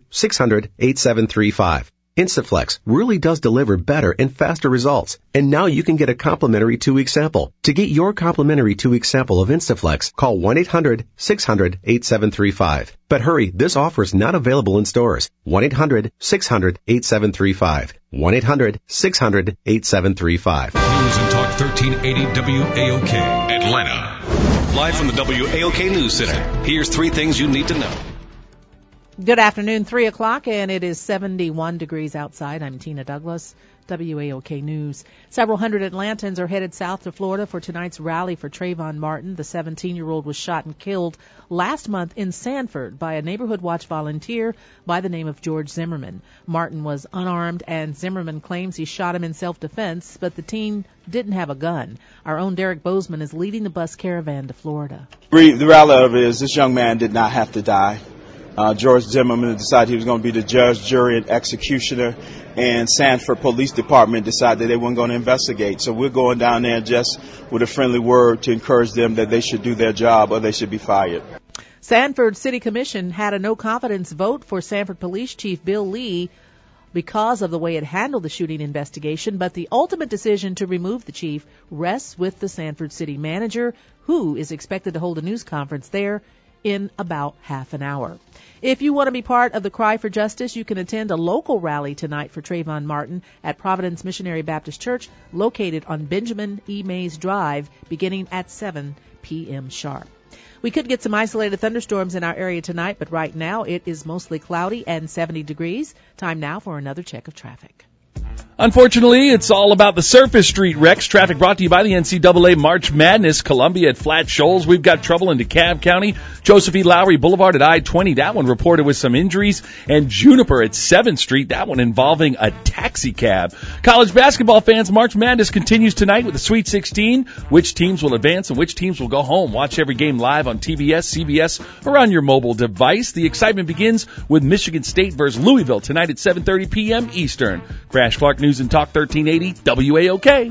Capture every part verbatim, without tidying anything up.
six hundred, eight seven three five. Instaflex really does deliver better and faster results. And now you can get a complimentary two-week sample. To get your complimentary two-week sample of Instaflex, call one eight hundred, six hundred, eight seven three five. But hurry, this offer is not available in stores. one eight hundred, six hundred, eight seven three five. one eight hundred, six hundred, eight seven three five. News and Talk thirteen eighty W A O K, Atlanta. Live from the W A O K News Center, here's three things you need to know. Good afternoon, three o'clock, and it is seventy-one degrees outside. I'm Tina Douglas, W A O K News. Several hundred Atlantans are headed south to Florida for tonight's rally for Trayvon Martin. The seventeen-year-old was shot and killed last month in Sanford by a Neighborhood Watch volunteer by the name of George Zimmerman. Martin was unarmed, and Zimmerman claims he shot him in self-defense, but the teen didn't have a gun. Our own Derek Bozeman is leading the bus caravan to Florida. The reality of it is this young man did not have to die. Uh, George Zimmerman decided he was going to be the judge, jury, and executioner, and Sanford Police Department decided they weren't going to investigate. So we're going down there just with a friendly word to encourage them that they should do their job or they should be fired. Sanford City Commission had a no-confidence vote for Sanford Police Chief Bill Lee because of the way it handled the shooting investigation, but the ultimate decision to remove the chief rests with the Sanford City Manager, who is expected to hold a news conference there in about half an hour. If you want to be part of the cry for justice, you can attend a local rally tonight for Trayvon Martin at Providence Missionary Baptist Church, located on Benjamin E. Mays Drive, beginning at seven p.m. sharp. We could get some isolated thunderstorms in our area tonight, but right now it is mostly cloudy and seventy degrees. Time now for another check of traffic. Unfortunately, it's all about the surface street wrecks. Traffic brought to you by the N C double A March Madness. Columbia at Flat Shoals. We've got trouble in DeKalb County. Joseph E. Lowry Boulevard at I twenty. That one reported with some injuries. And Juniper at seventh Street. That one involving a taxi cab. College basketball fans, March Madness continues tonight with the Sweet sixteen. Which teams will advance and which teams will go home? Watch every game live on T B S, C B S, or on your mobile device. The excitement begins with Michigan State versus Louisville tonight at seven thirty p.m. Eastern. Crash Clark News and Talk thirteen eighty W A O K.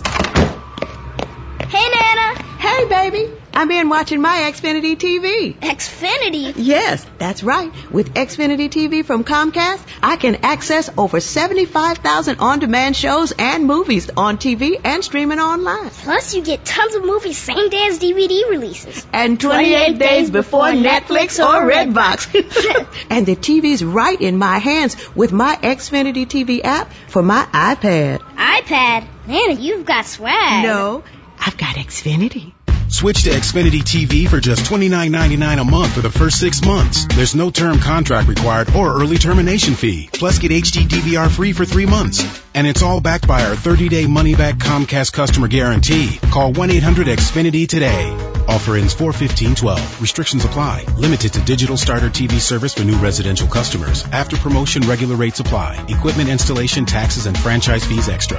Hey, Nana. Hey, baby. I've been watching my Xfinity T V. Xfinity? Yes, that's right. With Xfinity T V from Comcast, I can access over seventy-five thousand on-demand shows and movies on T V and streaming online. Plus, you get tons of movies same day as D V D releases. And twenty-eight days before Netflix or Redbox. And the T V's right in my hands with my Xfinity T V app for my iPad. iPad? Nana, you've got swag. No, I've got Xfinity. Switch to Xfinity T V for just twenty-nine ninety-nine a month for the first six months. There's no term contract required or early termination fee. Plus, get H D D V R free for three months. And it's all backed by our thirty-day money-back Comcast customer guarantee. Call one eight hundred X Finity today. Offer ends four fifteen twelve. Restrictions apply. Limited to digital starter T V service for new residential customers. After promotion, regular rates apply. Equipment installation, taxes, and franchise fees extra.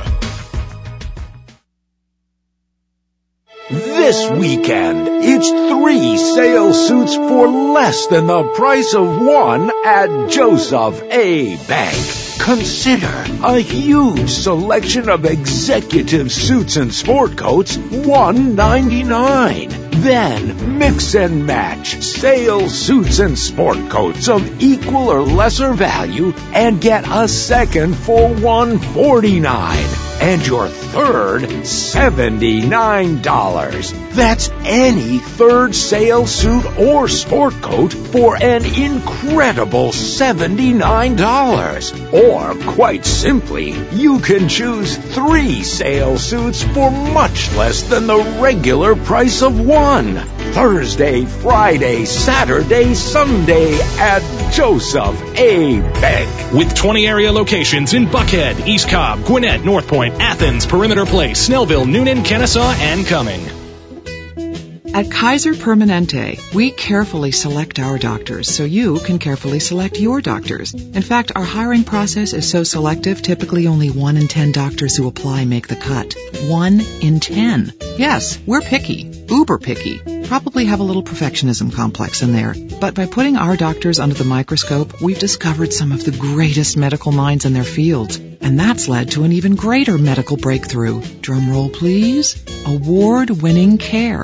This weekend, it's three sales suits for less than the price of one at Joseph A. Bank. Consider a huge selection of executive suits and sport coats, one ninety-nine. Then mix and match sales suits and sport coats of equal or lesser value and get a second for one forty-nine. And your third, seventy-nine dollars. That's any third sale suit or sport coat for an incredible seventy-nine dollars. Or, quite simply, you can choose three sale suits for much less than the regular price of one. Thursday, Friday, Saturday, Sunday at Joseph A. Bank. With twenty area locations in Buckhead, East Cobb, Gwinnett, North Point, Athens, Perimeter Place, Snellville, Noonan, Kennesaw, and Cumming. At Kaiser Permanente, we carefully select our doctors so you can carefully select your doctors. In fact, our hiring process is so selective, typically only one in ten doctors who apply make the cut. One in ten. Yes, we're picky. Uber picky. Probably have a little perfectionism complex in there. But by putting our doctors under the microscope, we've discovered some of the greatest medical minds in their fields. And that's led to an even greater medical breakthrough. Drum roll, please. Award-winning care.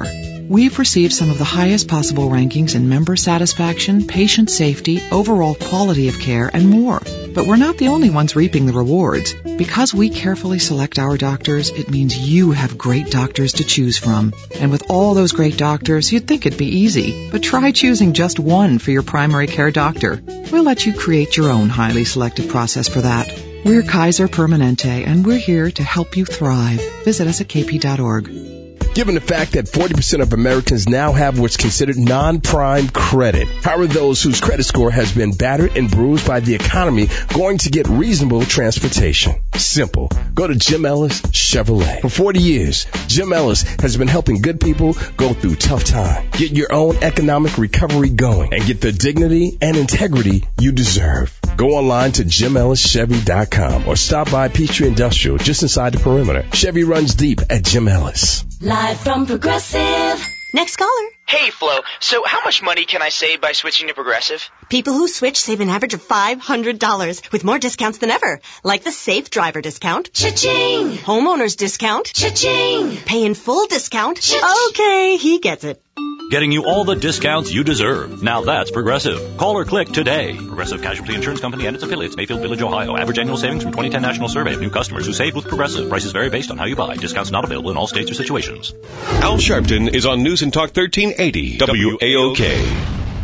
We've received some of the highest possible rankings in member satisfaction, patient safety, overall quality of care, and more. But we're not the only ones reaping the rewards. Because we carefully select our doctors, it means you have great doctors to choose from. And with all those great doctors, you'd think it'd be easy. But try choosing just one for your primary care doctor. We'll let you create your own highly selected process for that. We're Kaiser Permanente, and we're here to help you thrive. Visit us at k p dot org. Given the fact that forty percent of Americans now have what's considered non-prime credit, how are those whose credit score has been battered and bruised by the economy going to get reasonable transportation? Simple. Go to Jim Ellis Chevrolet. For forty years, Jim Ellis has been helping good people go through tough times. Get your own economic recovery going and get the dignity and integrity you deserve. Go online to jim ellis chevy dot com or stop by Peachtree Industrial just inside the perimeter. Chevy runs deep at Jim Ellis. Live from Progressive. Next caller. Hey, Flo. So how much money can I save by switching to Progressive? People who switch save an average of five hundred dollars with more discounts than ever. Like the Safe Driver discount. Cha-ching! Homeowner's discount. Cha-ching! Pay in full discount. Cha-ching! Okay, he gets it. Getting you all the discounts you deserve. Now that's Progressive. Call or click today. Progressive Casualty Insurance Company and its affiliates, Mayfield Village, Ohio. Average annual savings from twenty ten National Survey of new customers who saved with Progressive. Prices vary based on how you buy. Discounts not available in all states or situations. Al Sharpton is on News and Talk thirteen eighty W A O K.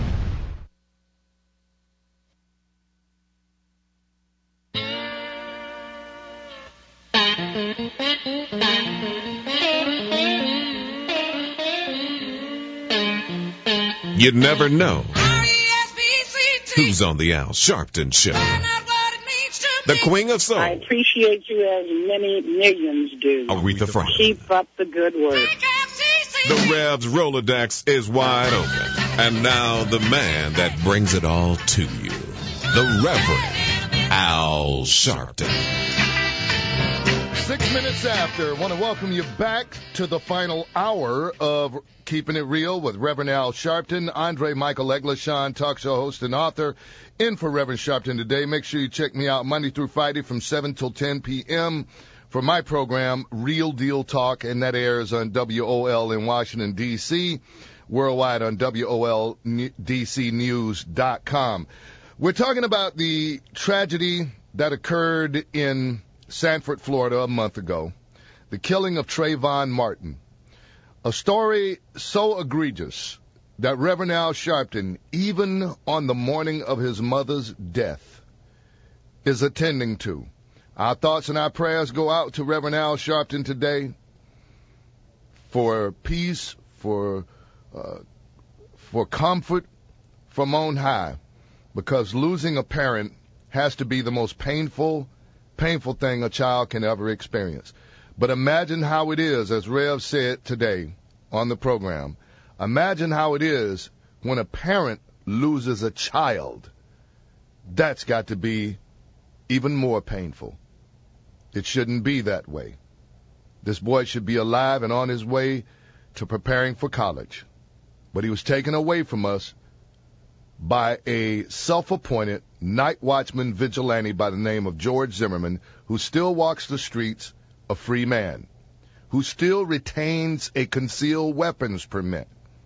You never know who's on the Al Sharpton Show. The Queen of Soul. I appreciate you as many millions do. Aretha Franklin. Keep up the good work. The Rev's Rolodex is wide open. And now the man that brings it all to you. The Reverend Al Sharpton. Six minutes after, I want to welcome you back to the final hour of Keeping It Real with Reverend Al Sharpton. Andre Michael Eglishan, talk show host and author, in for Reverend Sharpton today. Make sure you check me out Monday through Friday from seven till ten p.m. for my program, Real Deal Talk, and that airs on W O L in Washington, D C, worldwide on W O L D C news dot com. We're talking about the tragedy that occurred in Sanford, Florida, a month ago, the killing of Trayvon Martin. A story so egregious that Reverend Al Sharpton, even on the morning of his mother's death, is attending to. Our thoughts and our prayers go out to Reverend Al Sharpton today for peace, for uh, for comfort from on high, because losing a parent has to be the most painful painful thing a child can ever experience. But imagine how it is, as Rev said today on the program, imagine how it is when a parent loses a child. That's got to be even more painful. It shouldn't be that way. This boy should be alive and on his way to preparing for college. But he was taken away from us by a self-appointed night watchman vigilante by the name of George Zimmerman, who still walks the streets a free man, who still retains a concealed weapons permit.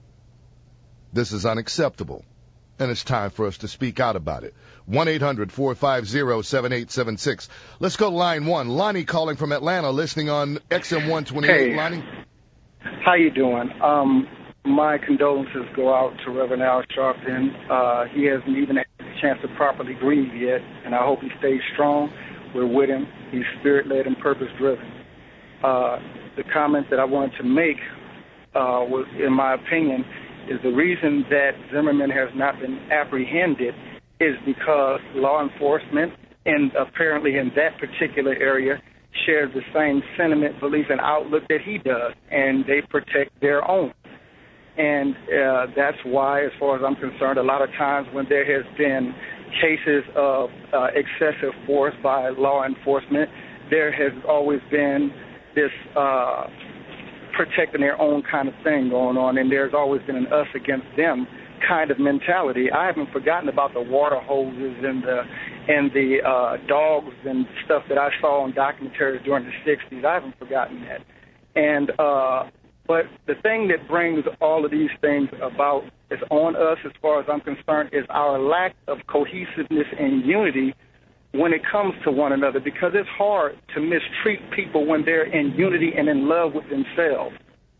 This is unacceptable, and it's time for us to speak out about it. one eight hundred four five zero seven eight seven six. Let's go to line one. Lonnie calling from Atlanta, listening on X M one twenty-eight. Hey. Lonnie? How you doing? Um, my condolences go out to Reverend Al Sharpton. Uh, he hasn't even had a chance to properly grieve yet, and I hope he stays strong. We're with him. He's spirit-led and purpose-driven. Uh, the comment that I wanted to make uh, was, in my opinion, is the reason that Zimmerman has not been apprehended is because law enforcement, and apparently in that particular area, shares the same sentiment, belief, and outlook that he does, and they protect their own. And uh, that's why, as far as I'm concerned, a lot of times when there has been cases of uh, excessive force by law enforcement, there has always been this uh, protecting their own kind of thing going on, and there's always been an us against them kind of mentality. I haven't forgotten about the water hoses and the and the uh, dogs and stuff that I saw on documentaries during the sixties. I haven't forgotten that. And uh, But the thing that brings all of these things about is on us, as far as I'm concerned, is our lack of cohesiveness and unity when it comes to one another, because it's hard to mistreat people when they're in unity and in love with themselves.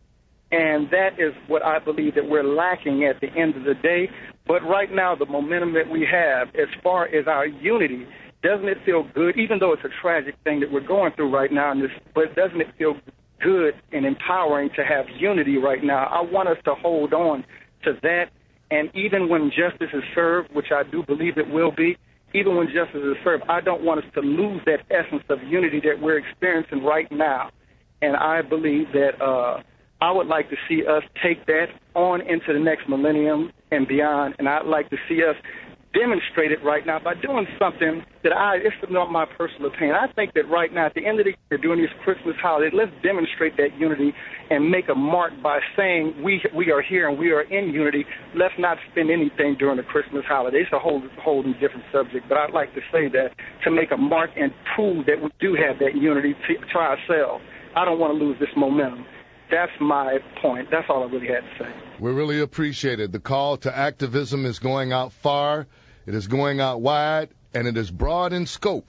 And that is what I believe that we're lacking at the end of the day. But right now, the momentum that we have as far as our unity, doesn't it feel good, even though it's a tragic thing that we're going through right now, in this, but doesn't it feel good and empowering to have unity right now? I want us to hold on to that. And even when justice is served, which I do believe it will be, even when justice is served, I don't want us to lose that essence of unity that we're experiencing right now. And I believe that uh, I would like to see us take that on into the next millennium and beyond. And I'd like to see us demonstrate it right now by doing something that I, it's not my personal opinion. I think that right now, at the end of the year, during this Christmas holiday, let's demonstrate that unity and make a mark by saying we we are here and we are in unity. Let's not spend anything during the Christmas holiday. It's a whole, whole different subject, but I'd like to say that to make a mark and prove that we do have that unity to, to ourselves. I don't want to lose this momentum. That's my point. That's all I really had to say. We really appreciate it. The call to activism is going out far. It is going out wide, and it is broad in scope.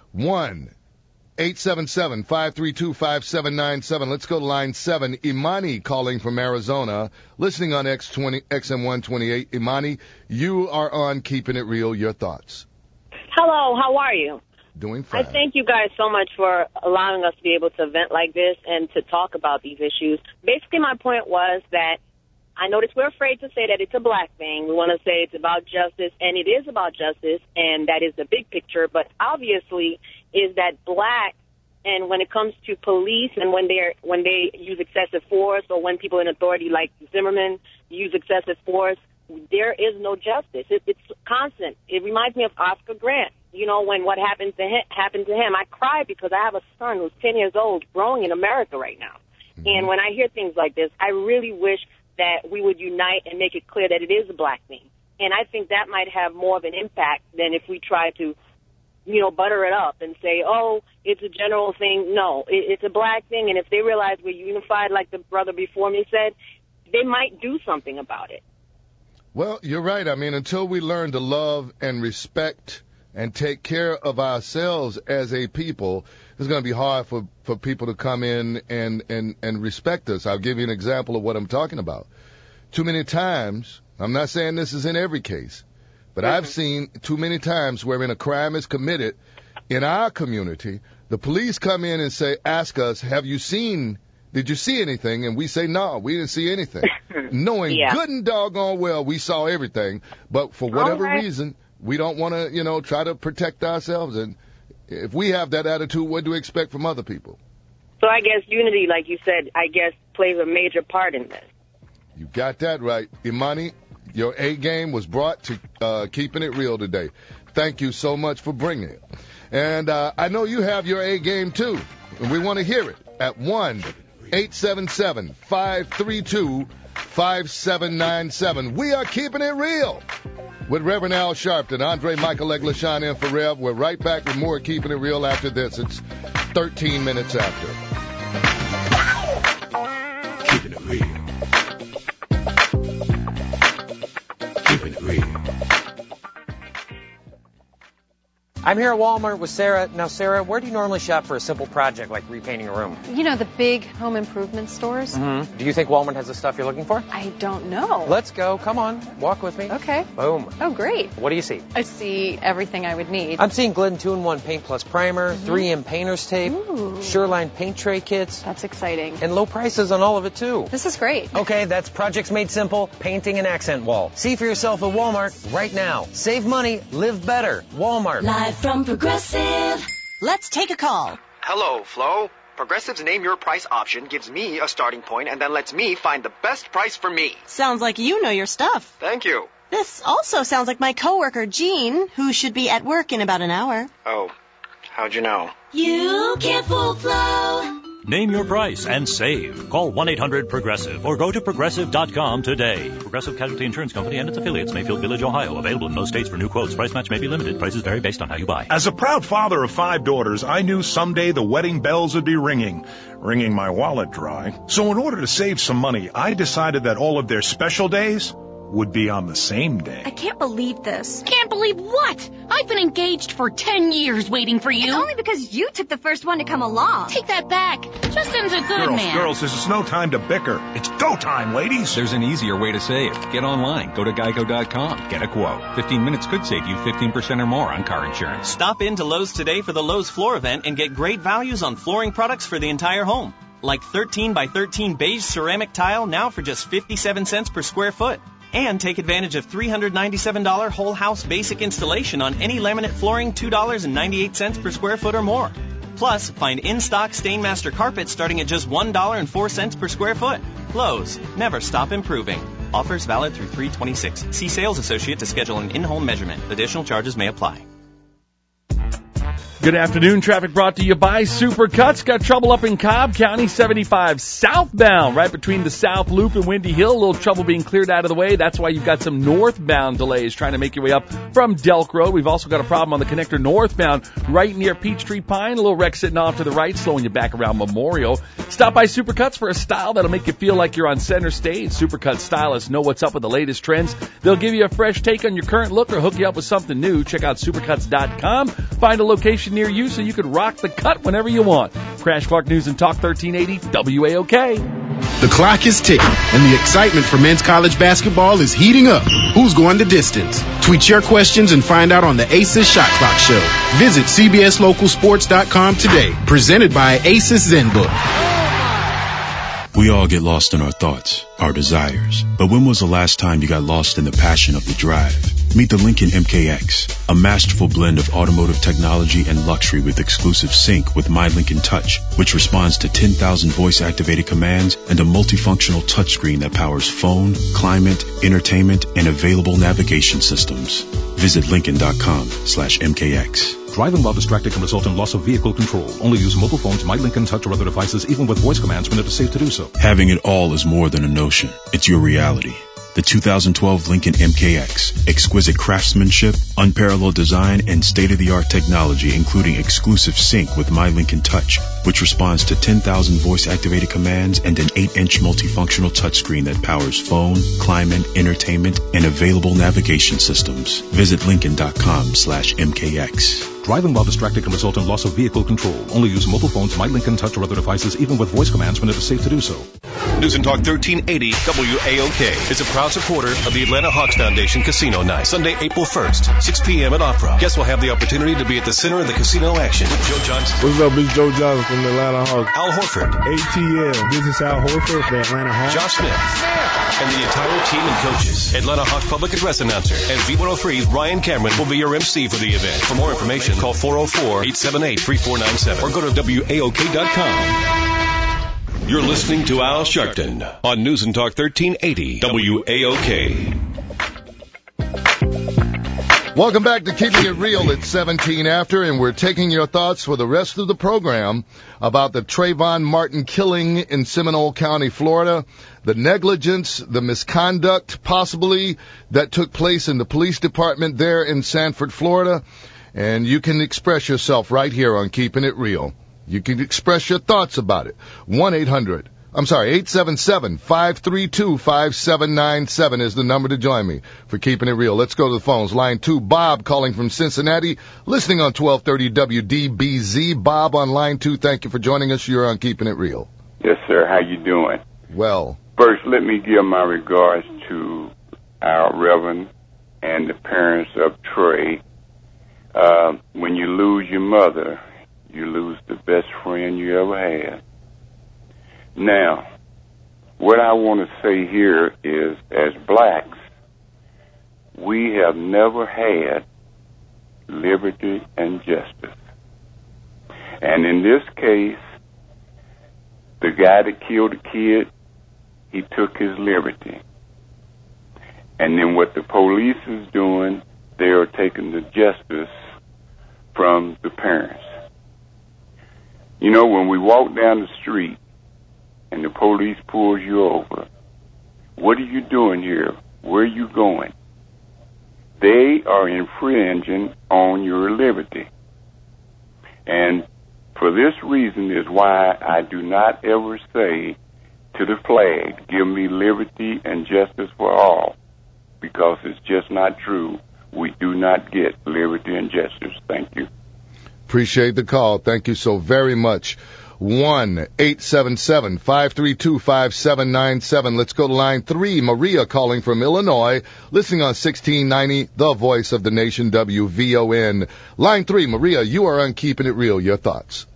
one eight seven seven, five three two, five seven nine seven. Let's go to line seven. Imani calling from Arizona, listening on X twenty, X M one twenty-eight. Imani, you are on Keeping It Real. Your thoughts? Hello, how are you? Doing fine. I thank you guys so much for allowing us to be able to vent like this and to talk about these issues. Basically, my point was that I notice we're afraid to say that it's a black thing. We want to say it's about justice, and it is about justice, and that is the big picture. But obviously, is that black, and when it comes to police and when they're when they use excessive force, or when people in authority like Zimmerman use excessive force, there is no justice. It, it's constant. It reminds me of Oscar Grant. You know, when what happened to him, happened to him, I cry because I have a son who's ten years old growing in America right now. Mm-hmm. And when I hear things like this, I really wish that we would unite and make it clear that it is a black thing. And I think that might have more of an impact than if we try to, you know, butter it up and say, oh, it's a general thing. No, it, it's a black thing. And if they realize we're unified, like the brother before me said, they might do something about it. Well, you're right. I mean, until we learn to love and respect and take care of ourselves as a people, it's going to be hard for, for people to come in and, and, and respect us. I'll give you an example of what I'm talking about. Too many times, I'm not saying this is in every case, but I've seen too many times wherein a crime is committed in our community, the police come in and say, ask us, have you seen, did you see anything? And we say, no, we didn't see anything. Knowing yeah. good and doggone well we saw everything, but for whatever right. reason, we don't want to, you know, try to protect ourselves. And if we have that attitude, what do we expect from other people? So I guess unity, like you said, I guess plays a major part in this. You got that right. Imani, your A game was brought to uh, Keeping It Real today. Thank you so much for bringing it. And uh, I know you have your A game, too, and we want to hear it at one eight seven seven, five three two, five seven nine seven. We are Keeping It Real with Reverend Al Sharpton, Andre Michael Eglishan in for Rev. We're right back with more Keeping It Real after this. It's thirteen minutes after. Keeping it real. Keeping it real. I'm here at Walmart with Sarah. Now, Sarah, where do you normally shop for a simple project like repainting a room? You know, the big home improvement stores? Mm-hmm. Do you think Walmart has the stuff you're looking for? I don't know. Let's go. Come on. Walk with me. Okay. Boom. Oh, great. What do you see? I see everything I would need. I'm seeing Glidden two in one Paint Plus Primer, Mm-hmm. three M Painter's Tape, Ooh. Sureline Paint Tray Kits. That's exciting. And low prices on all of it, too. This is great. Okay, that's Projects Made Simple, Painting and Accent Wall. See for yourself at Walmart right now. Save money, live better. Walmart. Live from Progressive. Let's take a call. Hello, Flo. Progressive's Name Your Price option gives me a starting point and then lets me find the best price for me. Sounds like you know your stuff. Thank you. This also sounds like my coworker, Jean, who should be at work in about an hour. Oh, how'd you know? You can't fool Flo. Name your price and save. Call one eight hundred progressive or go to progressive dot com today. Progressive Casualty Insurance Company and its affiliates, Mayfield Village, Ohio. Available in most states for new quotes. Price match may be limited. Prices vary based on how you buy. As a proud father of five daughters, I knew someday the wedding bells would be ringing, wringing my wallet dry. So in order to save some money, I decided that all of their special days would be on the same day. I can't believe this. Can't believe what? I've been engaged for ten years waiting for you. It's only because you took the first one to come along. Take that back. Justin's a good girls, man. Girls, this is no time to bicker. It's go time, ladies. There's an easier way to save. Get online. Go to geico dot com. Get a quote. fifteen minutes could save you fifteen percent or more on car insurance. Stop into Lowe's today for the Lowe's Floor event and get great values on flooring products for the entire home. Like thirteen by thirteen beige ceramic tile now for just fifty-seven cents per square foot. And take advantage of three hundred ninety-seven dollars whole house basic installation on any laminate flooring, two dollars and ninety-eight cents per square foot or more. Plus, find in-stock Stainmaster carpet starting at just one dollar and four cents per square foot. Lowe's, never stop improving. Offers valid through three twenty-six. See sales associate to schedule an in-home measurement. Additional charges may apply. Good afternoon. Traffic brought to you by Supercuts. Got trouble up in Cobb County, seventy-five southbound, right between the South Loop and Windy Hill. A little trouble being cleared out of the way. That's why you've got some northbound delays trying to make your way up from Delk Road. We've also got a problem on the connector northbound right near Peachtree Pine. A little wreck sitting off to the right, slowing you back around Memorial. Stop by Supercuts for a style that'll make you feel like you're on center stage. Supercuts stylists know what's up with the latest trends. They'll give you a fresh take on your current look or hook you up with something new. Check out supercuts dot com. Find a location near you so you can rock the cut whenever you want. Crash Clark News and Talk thirteen eighty W A O K. The clock is ticking, and the excitement for men's college basketball is heating up. Who's going the distance? Tweet your questions and find out on the Aces Shot Clock Show. Visit C B S local sports dot com today. Presented by Aces ZenBook. We all get lost in our thoughts, our desires. But when was the last time you got lost in the passion of the drive? Meet the Lincoln M K X, a masterful blend of automotive technology and luxury with exclusive sync with My Lincoln Touch, which responds to ten thousand voice-activated commands and a multifunctional touchscreen that powers phone, climate, entertainment, and available navigation systems. Visit Lincoln dot com slash M K X. Driving while distracted can result in loss of vehicle control. Only use mobile phones, My Lincoln Touch, or other devices, even with voice commands when it is safe to do so. Having it all is more than a notion. It's your reality. The two thousand twelve Lincoln M K X. Exquisite craftsmanship, unparalleled design, and state-of-the-art technology, including exclusive sync with My Lincoln Touch, which responds to ten thousand voice-activated commands and an eight inch multifunctional touchscreen that powers phone, climate, entertainment, and available navigation systems. Visit Lincoln dot com slash M K X. Driving while distracted can result in loss of vehicle control. Only use mobile phones, My Lincoln Touch, or other devices, even with voice commands when it is safe to do so. News and Talk thirteen eighty W A O K is a proud supporter of the Atlanta Hawks Foundation Casino Night, Sunday, April first, six p.m. at Opera. Guests will have the opportunity to be at the center of the casino action with Joe Johnson. What's up, it's Joe Johnson from the Atlanta Hawks. Al Horford. A T L. This is Al Horford, the Atlanta Hawks. Josh Smith. And the entire team and coaches. Atlanta Hawks public address announcer and V one oh three's Ryan Cameron will be your M C for the event. For more information, call four oh four, eight seven eight, three four nine seven or go to W A O K dot com. You're listening to Al Sharpton on News and Talk thirteen eighty W A O K. Welcome back to Keeping It Real at seventeen after, and we're taking your thoughts for the rest of the program about the Trayvon Martin killing in Seminole County, Florida, the negligence, the misconduct possibly that took place in the police department there in Sanford, Florida. And you can express yourself right here on Keeping It Real. You can express your thoughts about it. one eight hundred, I'm sorry, eight seven seven, five three two, five seven nine seven is the number to join me for Keeping It Real. Let's go to the phones. Line two, Bob calling from Cincinnati, listening on twelve thirty W D B Z. Bob on line two, thank you for joining us. You're on Keeping It Real. Yes, sir. How you doing? Well. First, let me give my regards to our Reverend and the parents of Trey. Uh, when you lose your mother, you lose the best friend you ever had. Now, what I want to say here is, as blacks, we have never had liberty and justice. And in this case, the guy that killed the kid, he took his liberty. And then what the police is doing, they are taking the justice from the parents. You know, when we walk down the street and the police pulls you over, what are you doing here? Where are you going? They are infringing on your liberty. And for this reason is why I do not ever say to the flag, give me liberty and justice for all, because it's just not true. We do not get liberty and justice. Thank you. Appreciate the call. Thank you so very much. one eight seven seven, five three two, five seven nine seven. Let's go to line three. Maria calling from Illinois, listening on sixteen ninety, the voice of the nation, W V O N. Line three, Maria, you are on Keeping It Real. Your thoughts?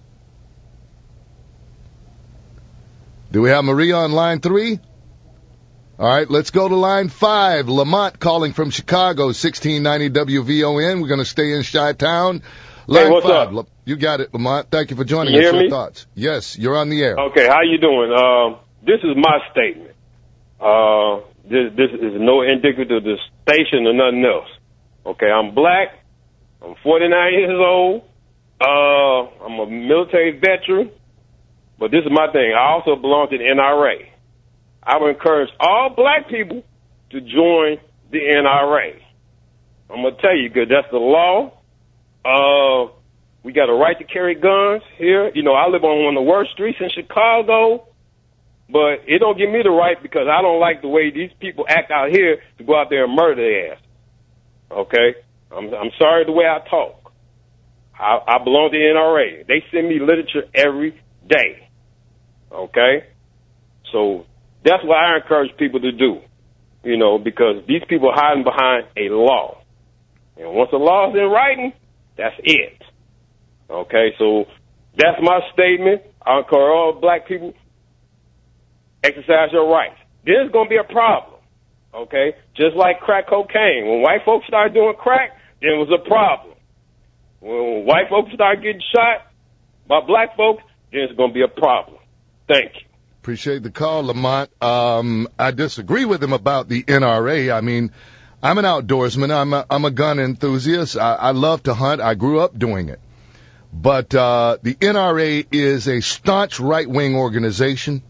Do we have Maria on line three? All right, let's go to line five. Lamont calling from Chicago, sixteen ninety W V O N. We're going to stay in Chi-Town. Line hey, what's five. up? You got it, Lamont. Thank you for joining you us. hear Your me? thoughts? Yes, you're on the air. Okay, how you doing? Uh, this is my statement. Uh, this, this is no indicative of the station or nothing else. Okay, I'm black. I'm forty-nine years old. Uh, I'm a military veteran. But this is my thing. I also belong to the N R A. I would encourage all black people to join the N R A. I'm going to tell you, because that's the law. Uh, we got a right to carry guns here. You know, I live on one of the worst streets in Chicago, but it don't give me the right because I don't like the way these people act out here to go out there and murder their ass. Okay? I'm, I'm sorry the way I talk. I, I belong to the N R A. They send me literature every day. Okay? So that's what I encourage people to do, you know, because these people are hiding behind a law. And once the law is in writing, that's it. Okay, so that's my statement. I encourage all black people, exercise your rights. There's going to be a problem, okay? Just like crack cocaine. When white folks started doing crack, there was a problem. When white folks started getting shot by black folks, there's going to be a problem. Thank you. Appreciate the call, Lamont. Um, I disagree with him about the N R A. I mean, I'm an outdoorsman. I'm a, I'm a gun enthusiast. I, I love to hunt. I grew up doing it. But uh, the N R A is a staunch right-wing organization.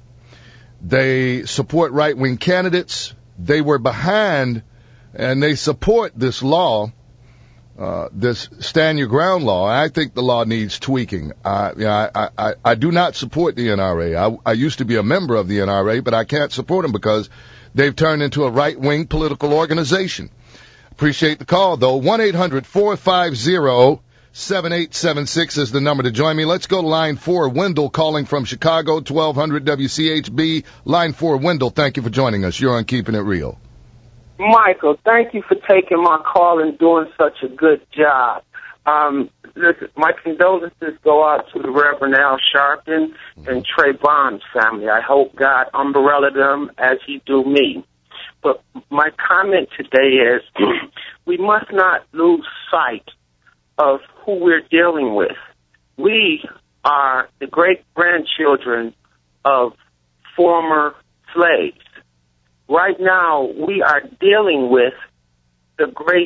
They support right-wing candidates. They were behind and they support this law, uh, this stand your ground law. I think the law needs tweaking. Uh, you know, I, I, I do not support the N R A. I, I used to be a member of the N R A, but I can't support them because they've turned into a right-wing political organization. Appreciate the call, though. one eight hundred, four five zero, seven eight seven six is the number to join me. Let's go to line four. Wendell calling from Chicago, twelve hundred W C H B. Line four, Wendell, thank you for joining us. You're on Keeping It Real. Michael, thank you for taking my call and doing such a good job. Um, listen, my condolences go out to the Reverend Al Sharpton and Trayvon's family. I hope God umbrella them as he do me. But my comment today is we must not lose sight of who we're dealing with. We are the great-grandchildren of former slaves. Right now, we are dealing with the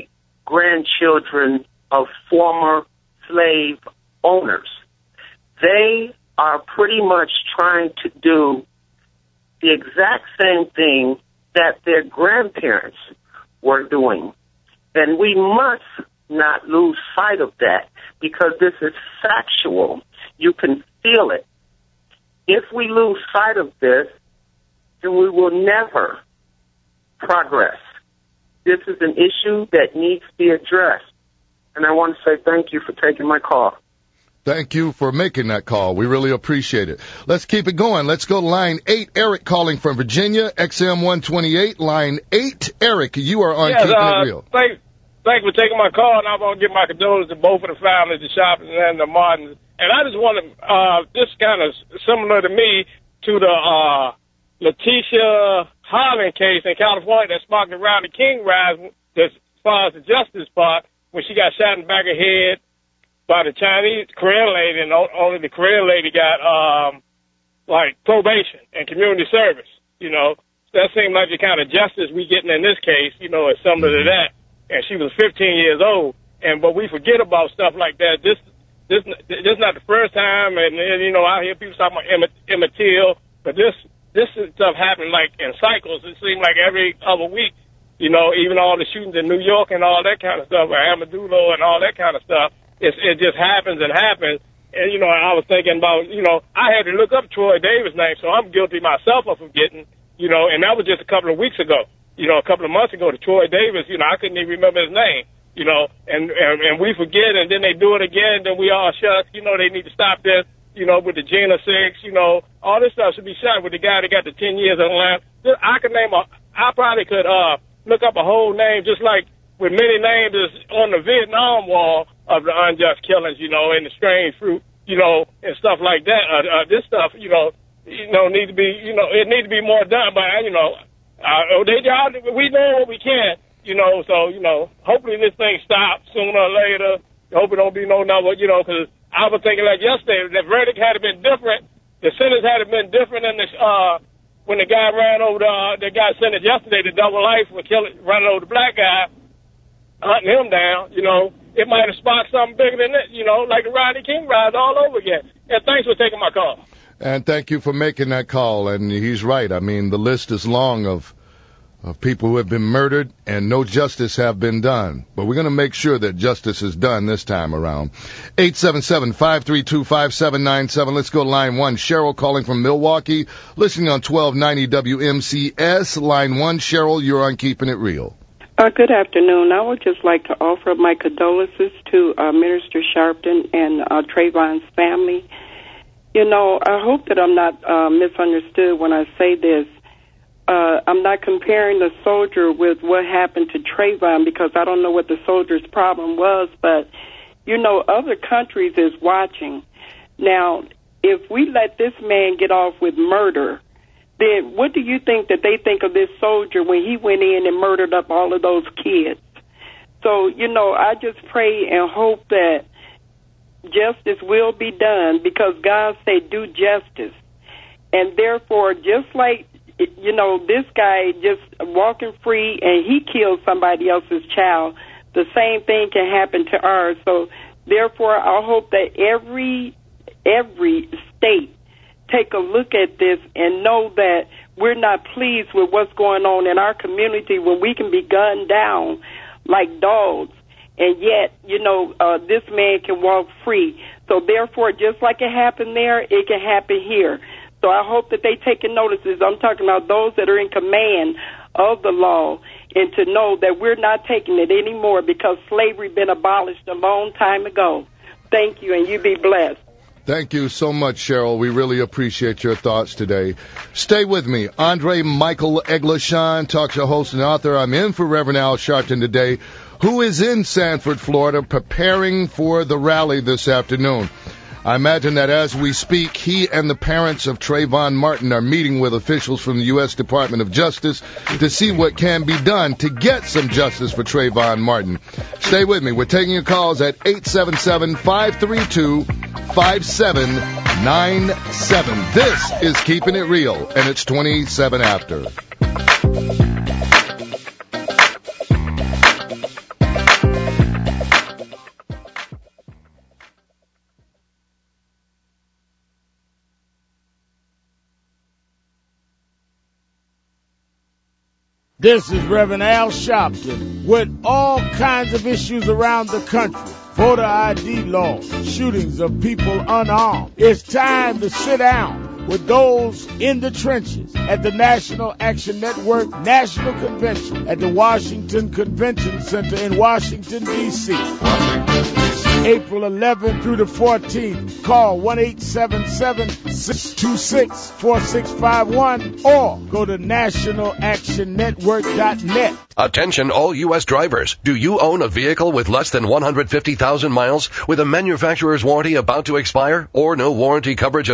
great-grandchildren of former slave owners. They are pretty much trying to do the exact same thing that their grandparents were doing. And we must not lose sight of that because this is factual. You can feel it. If we lose sight of this, then we will never progress. This is an issue that needs to be addressed. And I want to say thank you for taking my call. Thank you for making that call. We really appreciate it. Let's keep it going. Let's go to line eight. Eric calling from Virginia, X M one twenty-eight. Line eight. Eric, you are on yes, Keeping uh, It Real. Thank, thank you for taking my call, and I want to give my condolences to both of the families, the Sharptons and the Martins. And I just want to, uh, this kind of similar to me to the uh, Letitia Harlan case in California that sparked around the King Rising, as far as the justice part, when she got shot in the back of the head by the Chinese Korean lady, and only the Korean lady got, um, like, probation and community service, you know. That seemed like the kind of justice we getting in this case, you know, is similar to that. And she was fifteen years old. And, but we forget about stuff like that. This, this this is not the first time, and, and you know, I hear people talking about Emmett, Emmett Till, but this this stuff happened like in cycles. It seemed like every other week, you know, even all the shootings in New York and all that kind of stuff, or Amadoulo and all that kind of stuff. It it just happens and happens. And, you know, I was thinking about, you know, I had to look up Troy Davis' name, so I'm guilty myself of forgetting, you know, and that was just a couple of weeks ago. You know, a couple of months ago, to Troy Davis, you know, I couldn't even remember his name, you know, and, and, and we forget, and then they do it again, then we all shut, you know, they need to stop this, you know, with the Gina six, you know, all this stuff should be shot with the guy that got the ten years on the line. I could name a, I probably could, uh, look up a whole name, just like with many names is on the Vietnam wall of the unjust killings, you know, and the strange fruit, you know, and stuff like that. Uh, uh, this stuff, you know, you know, need to be, you know, it need to be more done. But you know, uh, they, y'all, we know what we can, you know. So you know, hopefully this thing stops sooner or later. Hope it don't be no number, you know, because I was thinking like yesterday, the verdict had been different. The sentence had been different than this, uh, when the guy ran over the, uh, the guy sentenced yesterday to double life for killing, running over the black guy, hunting him down, you know. It might have sparked something bigger than that, you know, like the Rodney King rise all over again. And thanks for taking my call. And thank you for making that call. And he's right. I mean, the list is long of of people who have been murdered and no justice have been done. But we're going to make sure that justice is done this time around. eight seven seven, five three two, five seven nine seven. Let's go to line one. Cheryl calling from Milwaukee, listening on twelve ninety W M C S. Line one, Cheryl, you're on Keeping It Real. Uh, good afternoon. I would just like to offer my condolences to uh, Minister Sharpton and uh, Trayvon's family. You know, I hope that I'm not uh, misunderstood when I say this. Uh, I'm not comparing the soldier with what happened to Trayvon because I don't know what the soldier's problem was, but, you know, other countries is watching. Now, if we let this man get off with murder, then what do you think that they think of this soldier when he went in and murdered up all of those kids? So, you know, I just pray and hope that justice will be done because God said do justice. And therefore, just like, you know, this guy just walking free and he killed somebody else's child, the same thing can happen to ours. So, therefore, I hope that every every state take a look at this and know that we're not pleased with what's going on in our community when we can be gunned down like dogs, and yet, you know, uh, this man can walk free. So therefore, just like it happened there, it can happen here. So I hope that they take notices. I'm talking about those that are in command of the law, and to know that we're not taking it anymore because slavery been abolished a long time ago. Thank you, and you be blessed. Thank you so much, Cheryl. We really appreciate your thoughts today. Stay with me. Andre Michael Eglishan, talk show host and author. I'm in for Reverend Al Sharpton today, who is in Sanford, Florida, preparing for the rally this afternoon. I imagine that as we speak, he and the parents of Trayvon Martin are meeting with officials from the U S Department of Justice to see what can be done to get some justice for Trayvon Martin. Stay with me. We're taking your calls at eight seven seven, five three two, five seven nine seven. This is Keeping It Real, and it's twenty-seven after. This is Reverend Al Sharpton with all kinds of issues around the country. Voter I D laws, shootings of people unarmed. It's time to sit down with those in the trenches at the National Action Network National Convention at the Washington Convention Center in Washington, D C April eleventh through the fourteenth. Call one eight seven seven, six two six, four six five one or go to national action network dot net. Attention all U S drivers. Do you own a vehicle with less than one hundred fifty thousand miles with a manufacturer's warranty about to expire or no warranty coverage at all?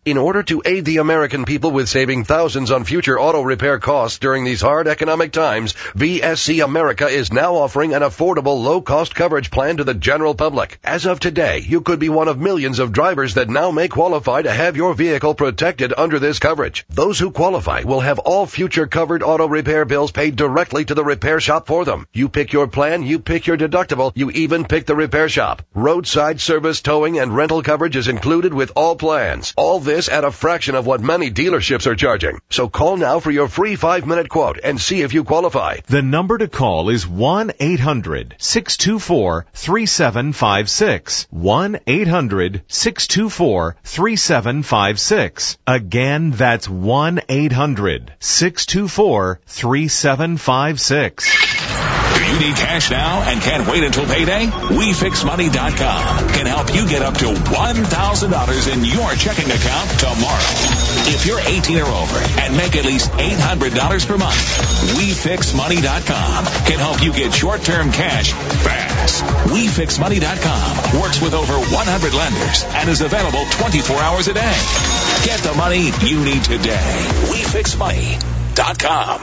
In order to aid the American people with saving thousands on future auto repair costs during these hard economic times, V S C America is now offering an affordable low-cost coverage plan to the general public. As of today, you could be one of millions of drivers that now may qualify to have your vehicle protected under this coverage. Those who qualify will have all future covered auto repair bills paid directly to the repair shop for them. You pick your plan, you pick your deductible, you even pick the repair shop. Roadside service, towing, and rental coverage is included with all plans. All this at a fraction of what many dealerships are charging. So call now for your free five-minute quote and see if you qualify. The number to call is one eight hundred six two four three seven five six. one eight hundred six two four three seven five six. Again, that's one eight hundred six two four three seven five six. Do you need cash now and can't wait until payday? We Fix Money dot com can help you get up to one thousand dollars in your checking account tomorrow. If you're eighteen or over and make at least eight hundred dollars per month, We Fix Money dot com can help you get short-term cash fast. We Fix Money dot com works with over one hundred lenders and is available twenty-four hours a day. Get the money you need today. We Fix Money dot com.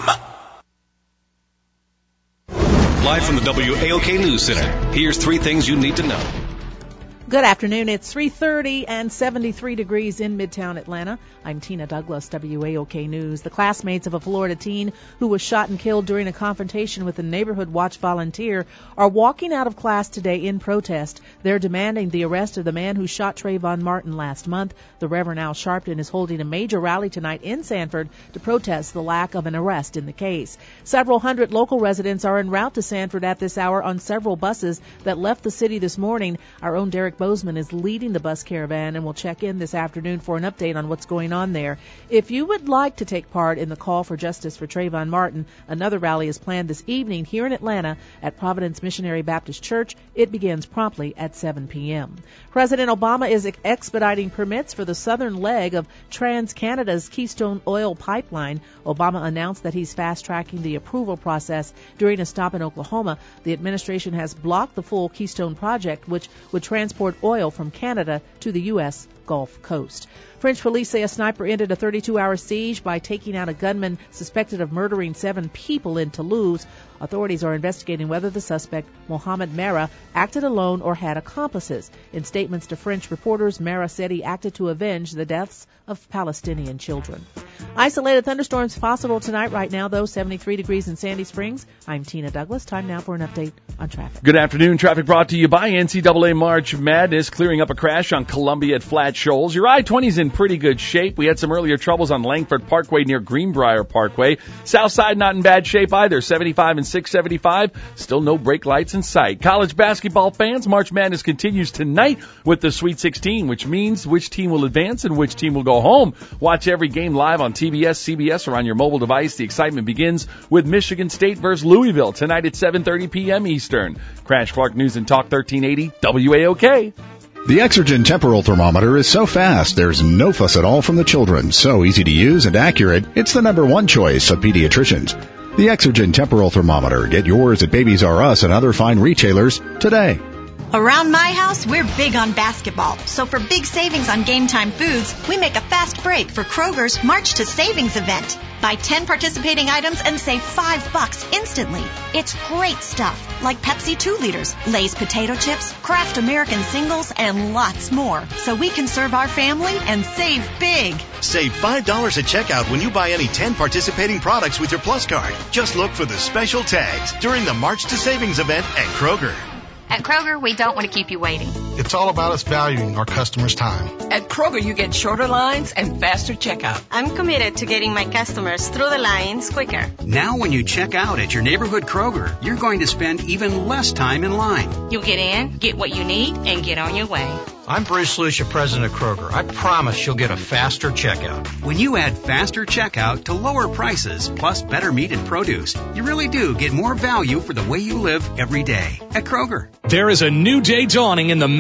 Live from the W A O K News Center, here's three things you need to know. Good afternoon. It's three thirty and seventy-three degrees in Midtown Atlanta. I'm Tina Douglas, W A O K News. The classmates of a Florida teen who was shot and killed during a confrontation with a Neighborhood Watch volunteer are walking out of class today in protest. They're demanding the arrest of the man who shot Trayvon Martin last month. The Reverend Al Sharpton is holding a major rally tonight in Sanford to protest the lack of an arrest in the case. Several hundred local residents are en route to Sanford at this hour on several buses that left the city this morning. Our own Derek Bozeman is leading the bus caravan and will check in this afternoon for an update on what's going on there. If you would like to take part in the call for justice for Trayvon Martin, another rally is planned this evening here in Atlanta at Providence Missionary Baptist Church. It begins promptly at seven p.m. President Obama is expediting permits for the southern leg of TransCanada's Keystone Oil Pipeline. Obama announced that he's fast-tracking the approval process during a stop in Oklahoma. The administration has blocked the full Keystone project, which would transport oil from Canada to the U S Gulf Coast. French police say a sniper ended a thirty-two hour siege by taking out a gunman suspected of murdering seven people in Toulouse. Authorities are investigating whether the suspect, Mohamed Merah, acted alone or had accomplices. In statements to French reporters, Merah said he acted to avenge the deaths of Palestinian children. Isolated thunderstorms possible tonight. Right now, though, seventy-three degrees in Sandy Springs. I'm Tina Douglas. Time now for an update on traffic. Good afternoon. Traffic brought to you by N C double A March Madness, clearing up a crash on Columbia at Flat Shoals. Your I twenty is in pretty good shape. We had some earlier troubles on Langford Parkway near Greenbrier Parkway. South side not in bad shape either. seventy-five and six seventy-five. Still no brake lights in sight. College basketball fans, March Madness continues tonight with the Sweet sixteen, which means which team will advance and which team will go home. Watch every game live on T B S, C B S, or on your mobile device. The excitement begins with Michigan State versus Louisville tonight at seven thirty p.m. Eastern. Crash Clark News and Talk thirteen eighty W A O K. The Exergen temporal thermometer is so fast, there's no fuss at all from the children. So easy to use and accurate, it's the number one choice of pediatricians. The Exergen temporal thermometer. Get yours at Babies R Us and other fine retailers today. Around my house, we're big on basketball. So for big savings on Game Time foods, we make a fast break for Kroger's March to Savings event. Buy ten participating items and save five bucks instantly. It's great stuff, like Pepsi two liters, Lay's potato chips, Kraft American singles, and lots more. So we can serve our family and save big. Save five dollars at checkout when you buy any ten participating products with your Plus card. Just look for the special tags during the March to Savings event at Kroger. At Kroger, we don't want to keep you waiting. It's all about us valuing our customers' time. At Kroger, you get shorter lines and faster checkout. I'm committed to getting my customers through the lines quicker. Now when you check out at your neighborhood Kroger, you're going to spend even less time in line. You'll get in, get what you need, and get on your way. I'm Bruce Lucia, president of Kroger. I promise you'll get a faster checkout. When you add faster checkout to lower prices, plus better meat and produce, you really do get more value for the way you live every day at Kroger. There is a new day dawning in the Meadow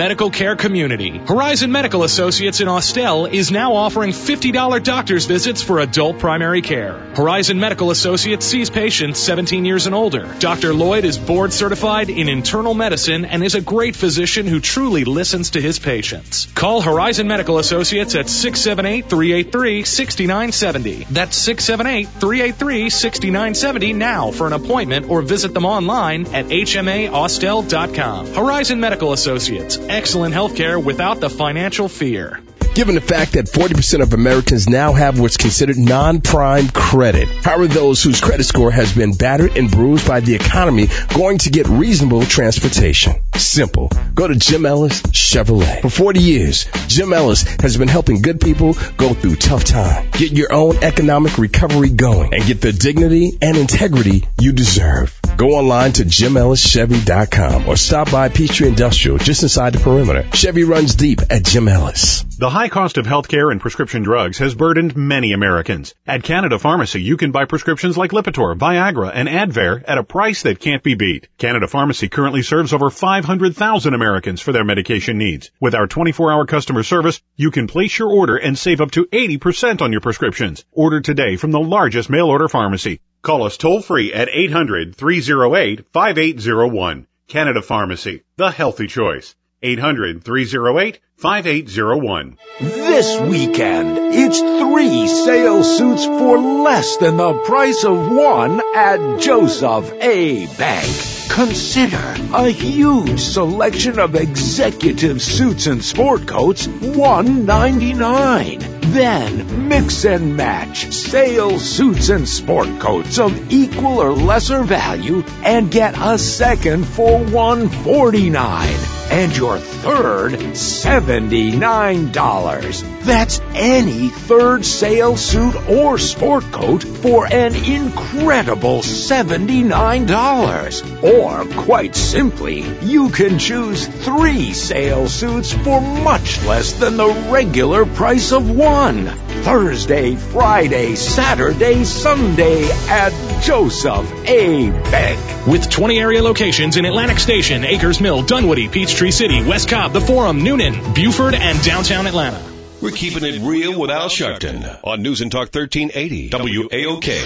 medical care community. Horizon Medical Associates in Austell is now offering fifty dollars doctor's visits for adult primary care. Horizon Medical Associates sees patients seventeen years and older. Doctor Lloyd is board certified in internal medicine and is a great physician who truly listens to his patients. Call Horizon Medical Associates at six seven eight, three eight three, six nine seven zero. That's six seven eight, three eight three, six nine seven zero now for an appointment or visit them online at h m a austell dot com. Horizon Medical Associates. Excellent health care without the financial fear. Given the fact that forty percent of Americans now have what's considered non-prime credit, how are those whose credit score has been battered and bruised by the economy going to get reasonable transportation? Simple. Go to Jim Ellis Chevrolet. For forty years, Jim Ellis has been helping good people go through tough times. Get your own economic recovery going and get the dignity and integrity you deserve. Go online to jim ellis chevy dot com or stop by Peachtree Industrial just inside the perimeter. Chevy runs deep at Jim Ellis. The high cost of health care and prescription drugs has burdened many Americans. At Canada Pharmacy, you can buy prescriptions like Lipitor, Viagra, and Advair at a price that can't be beat. Canada Pharmacy currently serves over five hundred thousand Americans for their medication needs. With our twenty-four hour customer service, you can place your order and save up to eighty percent on your prescriptions. Order today from the largest mail-order pharmacy. Call us toll-free at eight hundred, three oh eight, five eight oh one. Canada Pharmacy, the healthy choice. eight hundred, three oh eight, five eight oh one. This weekend, it's three sale suits for less than the price of one at Joseph A. Bank. Consider a huge selection of executive suits and sport coats, one ninety-nine. Then mix and match sale suits and sport coats of equal or lesser value and get a second for one forty-nine. And your third, seventy-nine dollars. That's any third sale suit or sport coat for an incredible seventy-nine dollars. Or, quite simply, you can choose three sale suits for much less than the regular price of one. Thursday, Friday, Saturday, Sunday at Joseph A. Bank. With twenty area locations in Atlantic Station, Acres Mill, Dunwoody, Peachtree City, West Cobb, The Forum, Noonan, Buford, and downtown Atlanta. We're keeping it real with Al Sharpton on News and Talk thirteen eighty W A O K.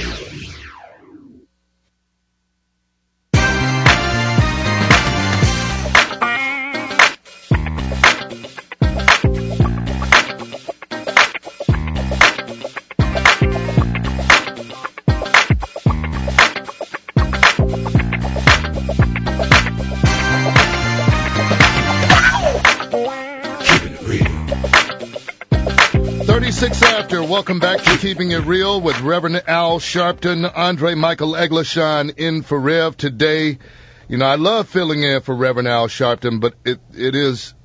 thirty-six after. Welcome back to Keeping It Real with Reverend Al Sharpton, Andre Michael Eglishan in for Rev today. You know, I love filling in for Reverend Al Sharpton, but it it is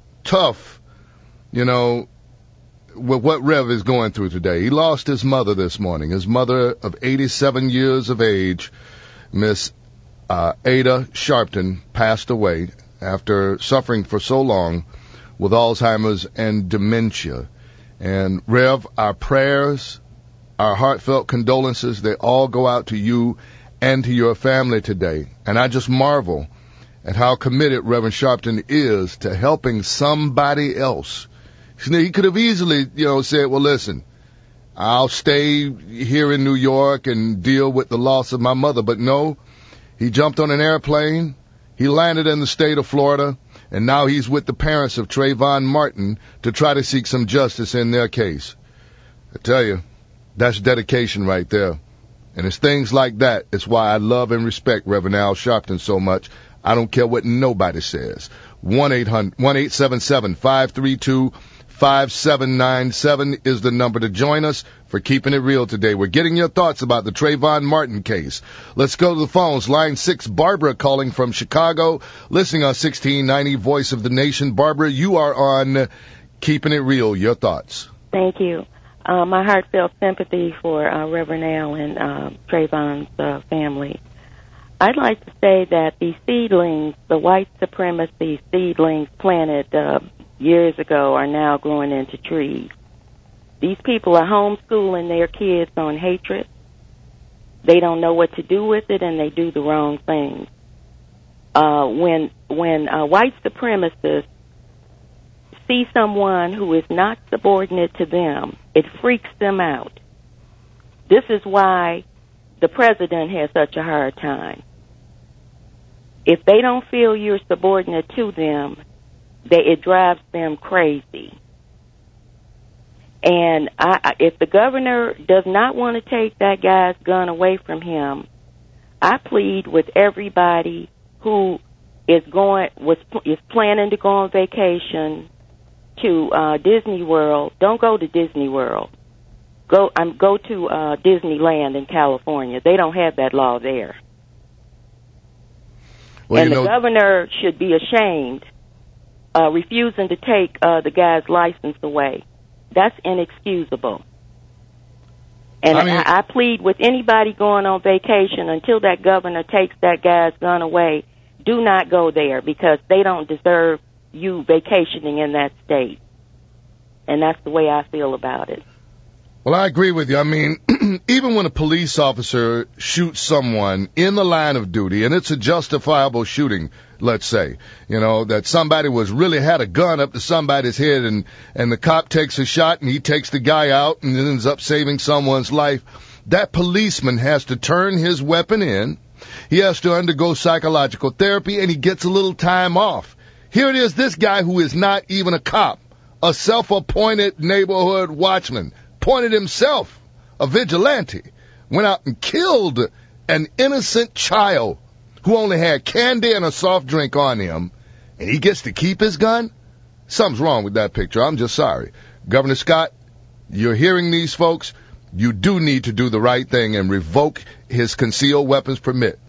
tough, you know, with what Rev is going through today. He lost his mother this morning. His mother of eighty-seven years of age, Miss uh, Ada Sharpton, passed away after suffering for so long with Alzheimer's and dementia. And Rev, our prayers, our heartfelt condolences, they all go out to you and to your family today. And I just marvel at how committed Reverend Sharpton is to helping somebody else. He could have easily, you know, said, well, listen, I'll stay here in New York and deal with the loss of my mother. But no, he jumped on an airplane. He landed in the state of Florida. And now he's with the parents of Trayvon Martin to try to seek some justice in their case. I tell you, that's dedication right there. And it's things like that. It's why I love and respect Reverend Al Sharpton so much. I don't care what nobody says. one eight hundred, one eight seven seven, five three two, five seven nine seven is the number to join us for Keeping It Real today. We're getting your thoughts about the Trayvon Martin case. Let's go to the phones. Line six, Barbara calling from Chicago, listening on sixteen ninety Voice of the Nation. Barbara, you are on Keeping It Real. Your thoughts. Thank you. Uh, my heartfelt sympathy for uh, Reverend Al and uh, Trayvon's uh, family. I'd like to say that the seedlings, the white supremacy seedlings planted uh, years ago are now growing into trees. These people are homeschooling their kids on hatred. They don't know what to do with it, and they do the wrong things. Uh, when when uh, white supremacists see someone who is not subordinate to them, it freaks them out. This is why the president has such a hard time. If they don't feel you're subordinate to them, they, it drives them crazy. And I, if the governor does not want to take that guy's gun away from him, I plead with everybody who is going was is planning to go on vacation to uh, Disney World. Don't go to Disney World. Go um, go to uh, Disneyland in California. They don't have that law there. Well, and the know, governor should be ashamed, uh, refusing to take uh, the guy's license away. That's inexcusable. And I, mean, I, I plead with anybody going on vacation until that governor takes that guy's gun away, do not go there because they don't deserve you vacationing in that state. And that's the way I feel about it. Well, I agree with you. I mean, even when a police officer shoots someone in the line of duty, and it's a justifiable shooting, let's say, you know, that somebody was really had a gun up to somebody's head, and, and the cop takes a shot, and he takes the guy out and ends up saving someone's life, that policeman has to turn his weapon in, he has to undergo psychological therapy, and he gets a little time off. Here it is, this guy who is not even a cop, a self-appointed neighborhood watchman, appointed himself a vigilante, went out and killed an innocent child who only had candy and a soft drink on him, and he gets to keep his gun? Something's wrong with that picture. I'm just sorry. Governor Scott, you're hearing these folks. You do need to do the right thing and revoke his concealed weapons permit.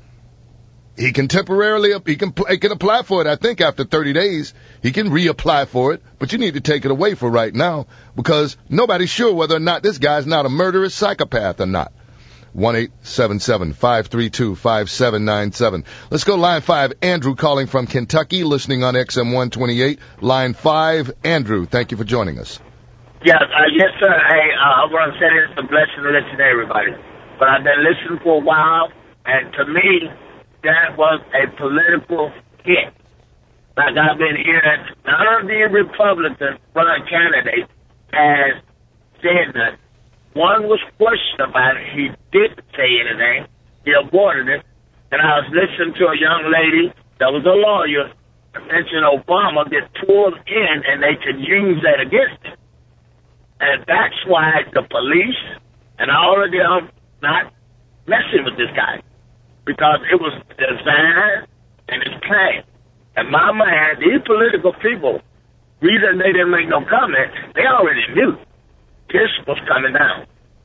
He can temporarily, he can, he can apply for it, I think, after thirty days. He can reapply for it, but you need to take it away for right now because nobody's sure whether or not this guy's not a murderous psychopath or not. one eight seven seven, five three two, five seven nine seven. Let's go line five. Andrew calling from Kentucky, listening on X M one twenty-eight. Line five, Andrew, thank you for joining us. Yes, uh, yes, sir. Hey, uh, I want to say this, it's a blessing to listen to everybody. But I've been listening for a while, and to me, that was a political hit. Like I've been hearing, none of the Republican front candidates has said that. One was questioned about it. He didn't say anything. He avoided it. And I was listening to a young lady that was a lawyer mention Obama get pulled in and they could use that against him. And that's why the police and all of them not messing with this guy. Because it was designed and it's planned. In my mind, these political people, reason they didn't make no comment, they already knew this was coming down.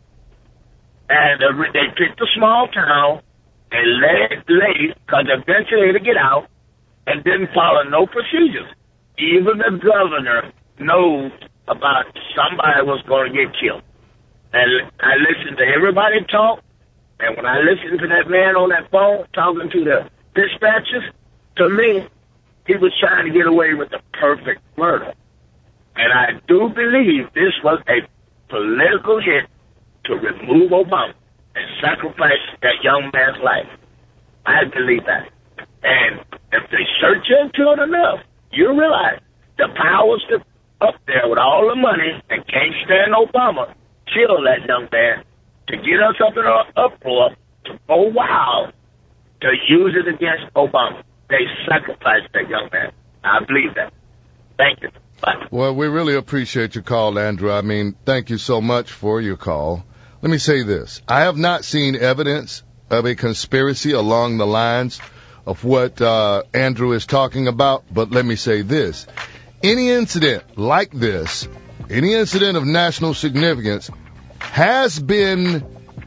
And uh, they picked a small town and let it lay, because eventually it'll get out, and didn't follow no procedures. Even the governor knows about somebody was going to get killed. And I listened to everybody talk. And when I listened to that man on that phone talking to the dispatchers, to me, he was trying to get away with the perfect murder. And I do believe this was a political hit to remove Obama and sacrifice that young man's life. I believe that. And if they search into it enough, you'll realize the powers that up there with all the money and can't stand Obama kill that young man to get us up in an uproar, to go wild, to use it against Obama. They sacrificed that young man. I believe that. Thank you. Bye. Well, we really appreciate your call, Andrew. I mean, thank you so much for your call. Let me say this. I have not seen evidence of a conspiracy along the lines of what uh, Andrew is talking about, but let me say this. Any incident like this, any incident of national significance, has been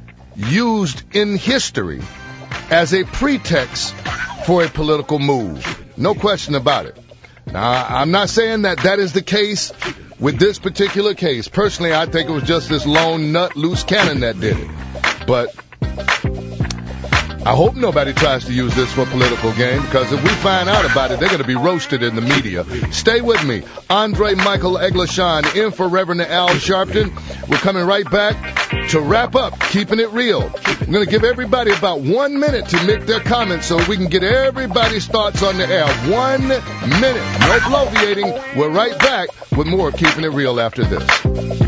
used in history as a pretext for a political move. No question about it. Now, I'm not saying that that is the case with this particular case. Personally, I think it was just this lone nut, loose cannon that did it. But I hope nobody tries to use this for a political game, because if we find out about it, they're going to be roasted in the media. Stay with me. Andre Michael Eglishan in for Reverend Al Sharpton. We're coming right back to wrap up Keeping It Real. I'm going to give everybody about one minute to make their comments so we can get everybody's thoughts on the air. One minute. No bloviating. We're right back with more Keeping It Real after this.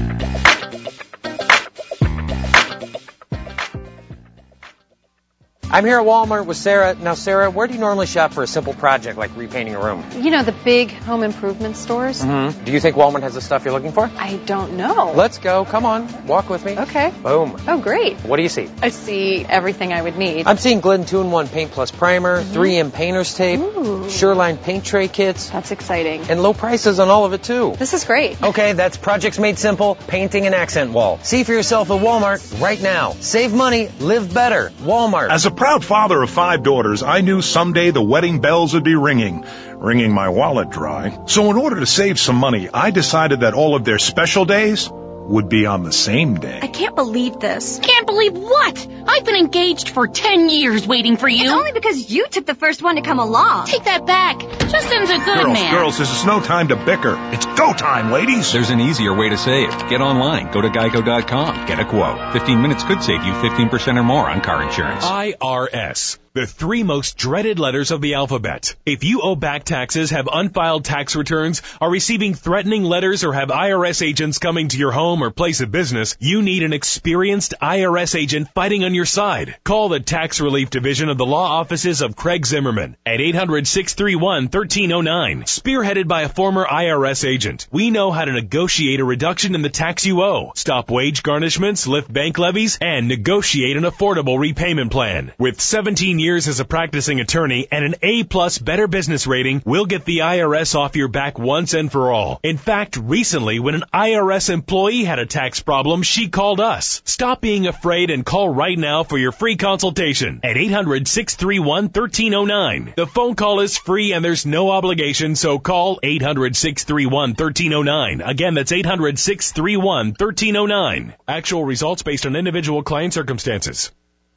I'm here at Walmart with Sarah. Now, Sarah, where do you normally shop for a simple project like repainting a room? You know, the big home improvement stores. Mm-hmm. Do you think Walmart has the stuff you're looking for? I don't know. Let's go. Come on. Walk with me. Okay. Boom. Oh, great. What do you see? I see everything I would need. I'm seeing Glidden two in one Paint Plus Primer, mm-hmm. three M Painter's Tape, Ooh. Sureline Paint Tray Kits. That's exciting. And low prices on all of it, too. This is great. Okay, that's Projects Made Simple, Painting and Accent Wall. See for yourself at Walmart right now. Save money, live better. Walmart. As a proud father of five daughters, I knew someday the wedding bells would be ringing, wringing my wallet dry. So in order to save some money, I decided that all of their special days would be on the same day. I can't believe this. Can't believe what? I've been engaged for ten years waiting for you. It's only because you took the first one to come along. Take that back. Justin's a good girls, man. Girls, this is no time to bicker. It's go time, ladies. There's an easier way to save. Get online. Go to geico dot com. Get a quote. fifteen minutes could save you fifteen percent or more on car insurance. I R S. The three most dreaded letters of the alphabet. If you owe back taxes, have unfiled tax returns, are receiving threatening letters, or have I R S agents coming to your home or place of business, you need an experienced I R S agent fighting on your side. Call the Tax Relief Division of the Law Offices of Craig Zimmerman at eight hundred, six three one, one three zero nine. Spearheaded by a former I R S agent, we know how to negotiate a reduction in the tax you owe, stop wage garnishments, lift bank levies, and negotiate an affordable repayment plan. With seventeen years as a practicing attorney and an A-plus Better Business rating, we'll get the I R S off your back once and for all. In fact, recently, when an I R S employee had a tax problem, she called us. Stop being afraid and call right now for your free consultation at eight hundred, six three one, one three zero nine. The phone call is free and there's no obligation, so call eight hundred, six three one, one three zero nine. Again, that's eight hundred, six three one, one three zero nine. Actual results based on individual client circumstances.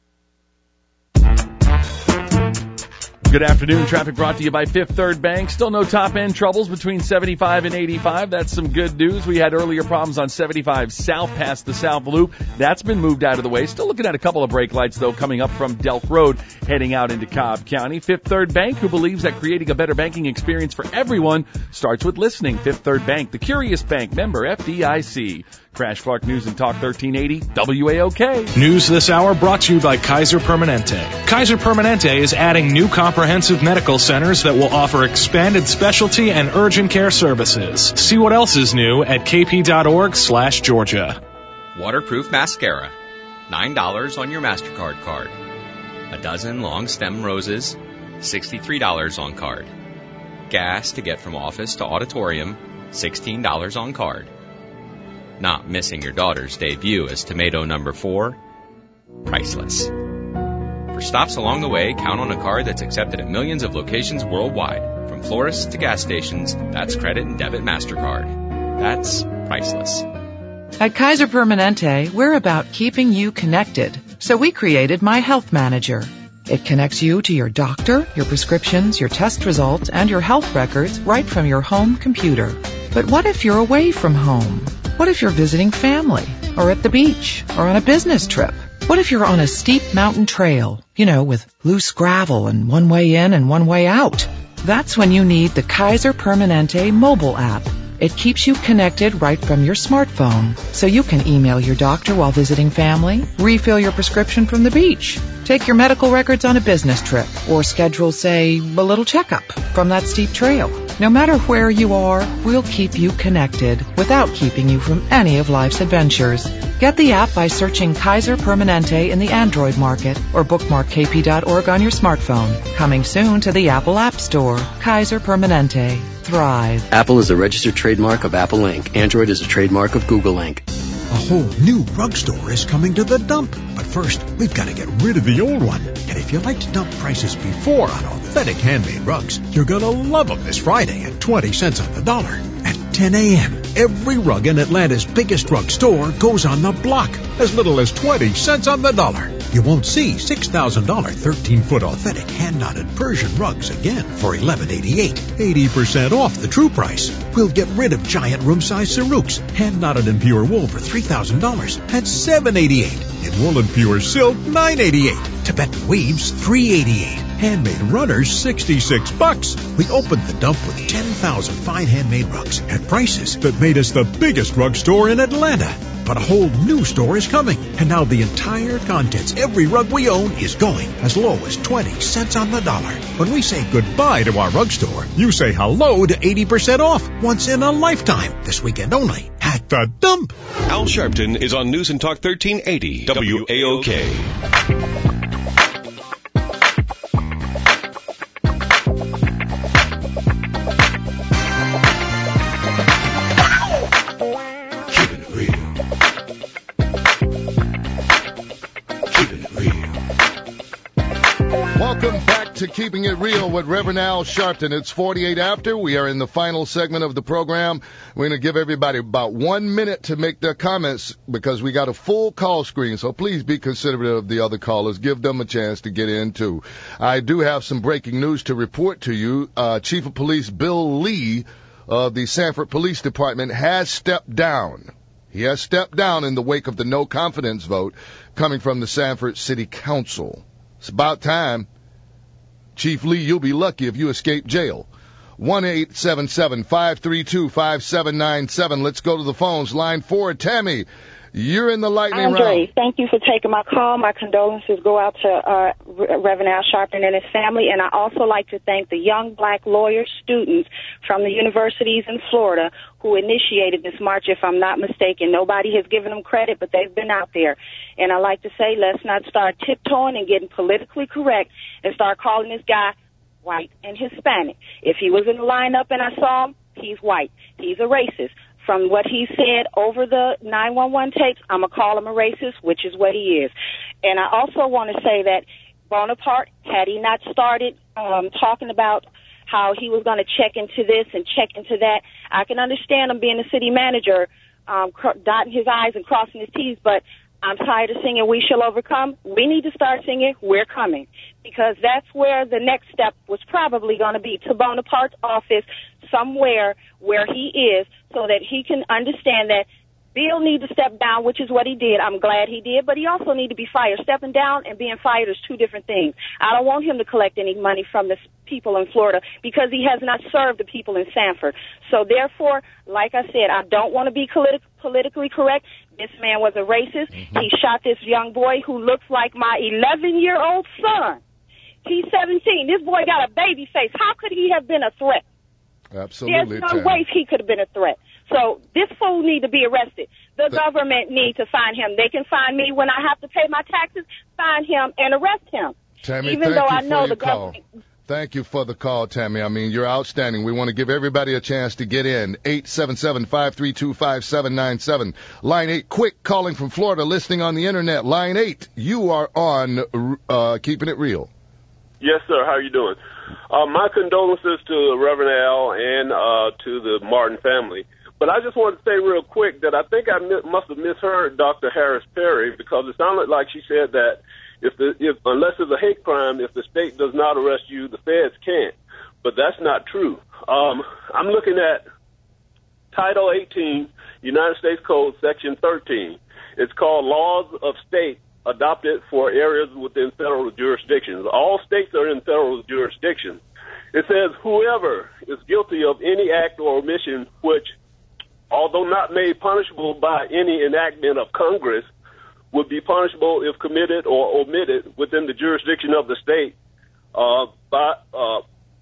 Good afternoon. Traffic brought to you by Fifth Third Bank. Still no top-end troubles between seventy-five and eighty-five. That's some good news. We had earlier problems on seventy-five south past the South Loop. That's been moved out of the way. Still looking at a couple of brake lights, though, coming up from Delk Road, heading out into Cobb County. Fifth Third Bank, who believes that creating a better banking experience for everyone starts with listening. Fifth Third Bank, the Curious Bank, member F D I C. Crash Clark News and Talk thirteen eighty W A O K. News this hour brought to you by Kaiser Permanente. Kaiser Permanente is adding new comprehensive medical centers that will offer expanded specialty and urgent care services. See what else is new at kp.org slash Georgia. Waterproof mascara. nine dollars on your MasterCard card. A dozen long stem roses. sixty-three dollars on card. Gas to get from office to auditorium. sixteen dollars on card. Not missing your daughter's debut as tomato number four? Priceless. For stops along the way, count on a card that's accepted at millions of locations worldwide. From florists to gas stations, that's credit and debit MasterCard. That's priceless. At Kaiser Permanente, we're about keeping you connected. So we created My Health Manager. It connects you to your doctor, your prescriptions, your test results, and your health records right from your home computer. But what if you're away from home? What if you're visiting family, or at the beach, or on a business trip? What if you're on a steep mountain trail, you know, with loose gravel and one way in and one way out? That's when you need the Kaiser Permanente mobile app. It keeps you connected right from your smartphone, so you can email your doctor while visiting family, refill your prescription from the beach, take your medical records on a business trip, or schedule, say, a little checkup from that steep trail. No matter where you are, we'll keep you connected without keeping you from any of life's adventures. Get the app by searching Kaiser Permanente in the Android market or bookmark k p dot org on your smartphone. Coming soon to the Apple App Store. Kaiser Permanente. Thrive. Apple is a registered trademark of Apple Incorporated. Android is a trademark of Google Incorporated. A whole new rug store is coming to the dump. But first, we've got to get rid of the old one. And if you liked dump prices before on authentic handmade rugs, you're going to love them this Friday at twenty cents on the dollar at ten a.m. Every rug in Atlanta's biggest rug store goes on the block, as little as twenty cents on the dollar. You won't see six thousand dollars thirteen-foot authentic hand-knotted Persian rugs again for eleven eighty-eight, eighty percent off the true price. We'll get rid of giant room-size Saruks, hand-knotted in pure wool for three thousand dollars at seven eighty-eight. In wool and pure silk, nine eighty-eight. Tibetan weaves, three eighty-eight. Handmade runners, sixty-six bucks. We opened the dump with ten thousand fine handmade rugs at prices that made us the biggest rug store in Atlanta. But a whole new store is coming, and now the entire contents, every rug we own, is going as low as twenty cents on the dollar. When we say goodbye to our rug store, you say hello to eighty percent off, once in a lifetime, this weekend only, at the dump. Al Sharpton is on News and Talk thirteen eighty W A O K. Welcome back to Keeping It Real with Reverend Al Sharpton. It's forty-eight after. We are in the final segment of the program. We're going to give everybody about one minute to make their comments because we got a full call screen. So please be considerate of the other callers. Give them a chance to get in, too. I do have some breaking news to report to you. Uh, Chief of Police Bill Lee of the Sanford Police Department has stepped down. He has stepped down in the wake of the no confidence vote coming from the Sanford City Council. It's about time. Chief Lee, you'll be lucky if you escape jail. one eight seven seven, five three two, five seven nine seven. Let's go to the phones. Line four, Tammy, you're in the lightning Andre, round. thank you for taking my call. My condolences go out to uh, Reverend Al Sharpton and his family, and I also like to thank the young black lawyer students from the universities in Florida who initiated this march, if I'm not mistaken. Nobody has given them credit, but they've been out there. And I like to say, let's not start tiptoeing and getting politically correct and start calling this guy white and Hispanic. If he was in the lineup and I saw him, he's white. He's a racist. From what he said over the nine one one tapes, I'm going to call him a racist, which is what he is. And I also want to say that Bonaparte, had he not started um, talking about how he was going to check into this and check into that, I can understand him being a city manager, um, cr- dotting his I's and crossing his T's, but I'm tired of singing We Shall Overcome. We need to start singing We're Coming, because that's where the next step was probably going to be, to Bonaparte's office, somewhere where he is, so that he can understand that Bill needs to step down, which is what he did. I'm glad he did, but he also needs to be fired. Stepping down and being fired is two different things. I don't want him to collect any money from the people in Florida because he has not served the people in Sanford. So therefore, like I said, I don't want to be politi- politically correct. This man was a racist. Mm-hmm. He shot this young boy who looks like my eleven-year-old son. He's seventeen. This boy got a baby face. How could he have been a threat? Absolutely. There's no way he could have been a threat. So this fool need to be arrested. The, the government need to find him. They can find me when I have to pay my taxes, find him and arrest him. Tammy, even thank though you I for know your the call. government. Thank you for the call, Tammy. I mean, you're outstanding. We want to give everybody a chance to get in. eight seven seven, five three two, five seven nine seven. Line eight, quick, calling from Florida, listening on the Internet. Line eight, you are on uh, Keeping It Real. Yes, sir. How are you doing? Uh, my condolences to Reverend Al and uh, to the Martin family. But I just wanted to say real quick that I think I mi- must have misheard Doctor Harris Perry, because it sounded like she said that if the if unless it's a hate crime, if the state does not arrest you, the feds can't. But that's not true. Um, I'm looking at Title eighteen, United States Code, Section thirteen. It's called Laws of State adopted for areas within federal jurisdictions. All states are in federal jurisdictions. It says whoever is guilty of any act or omission which, although not made punishable by any enactment of Congress, would be punishable if committed or omitted within the jurisdiction of the state, uh, by, uh,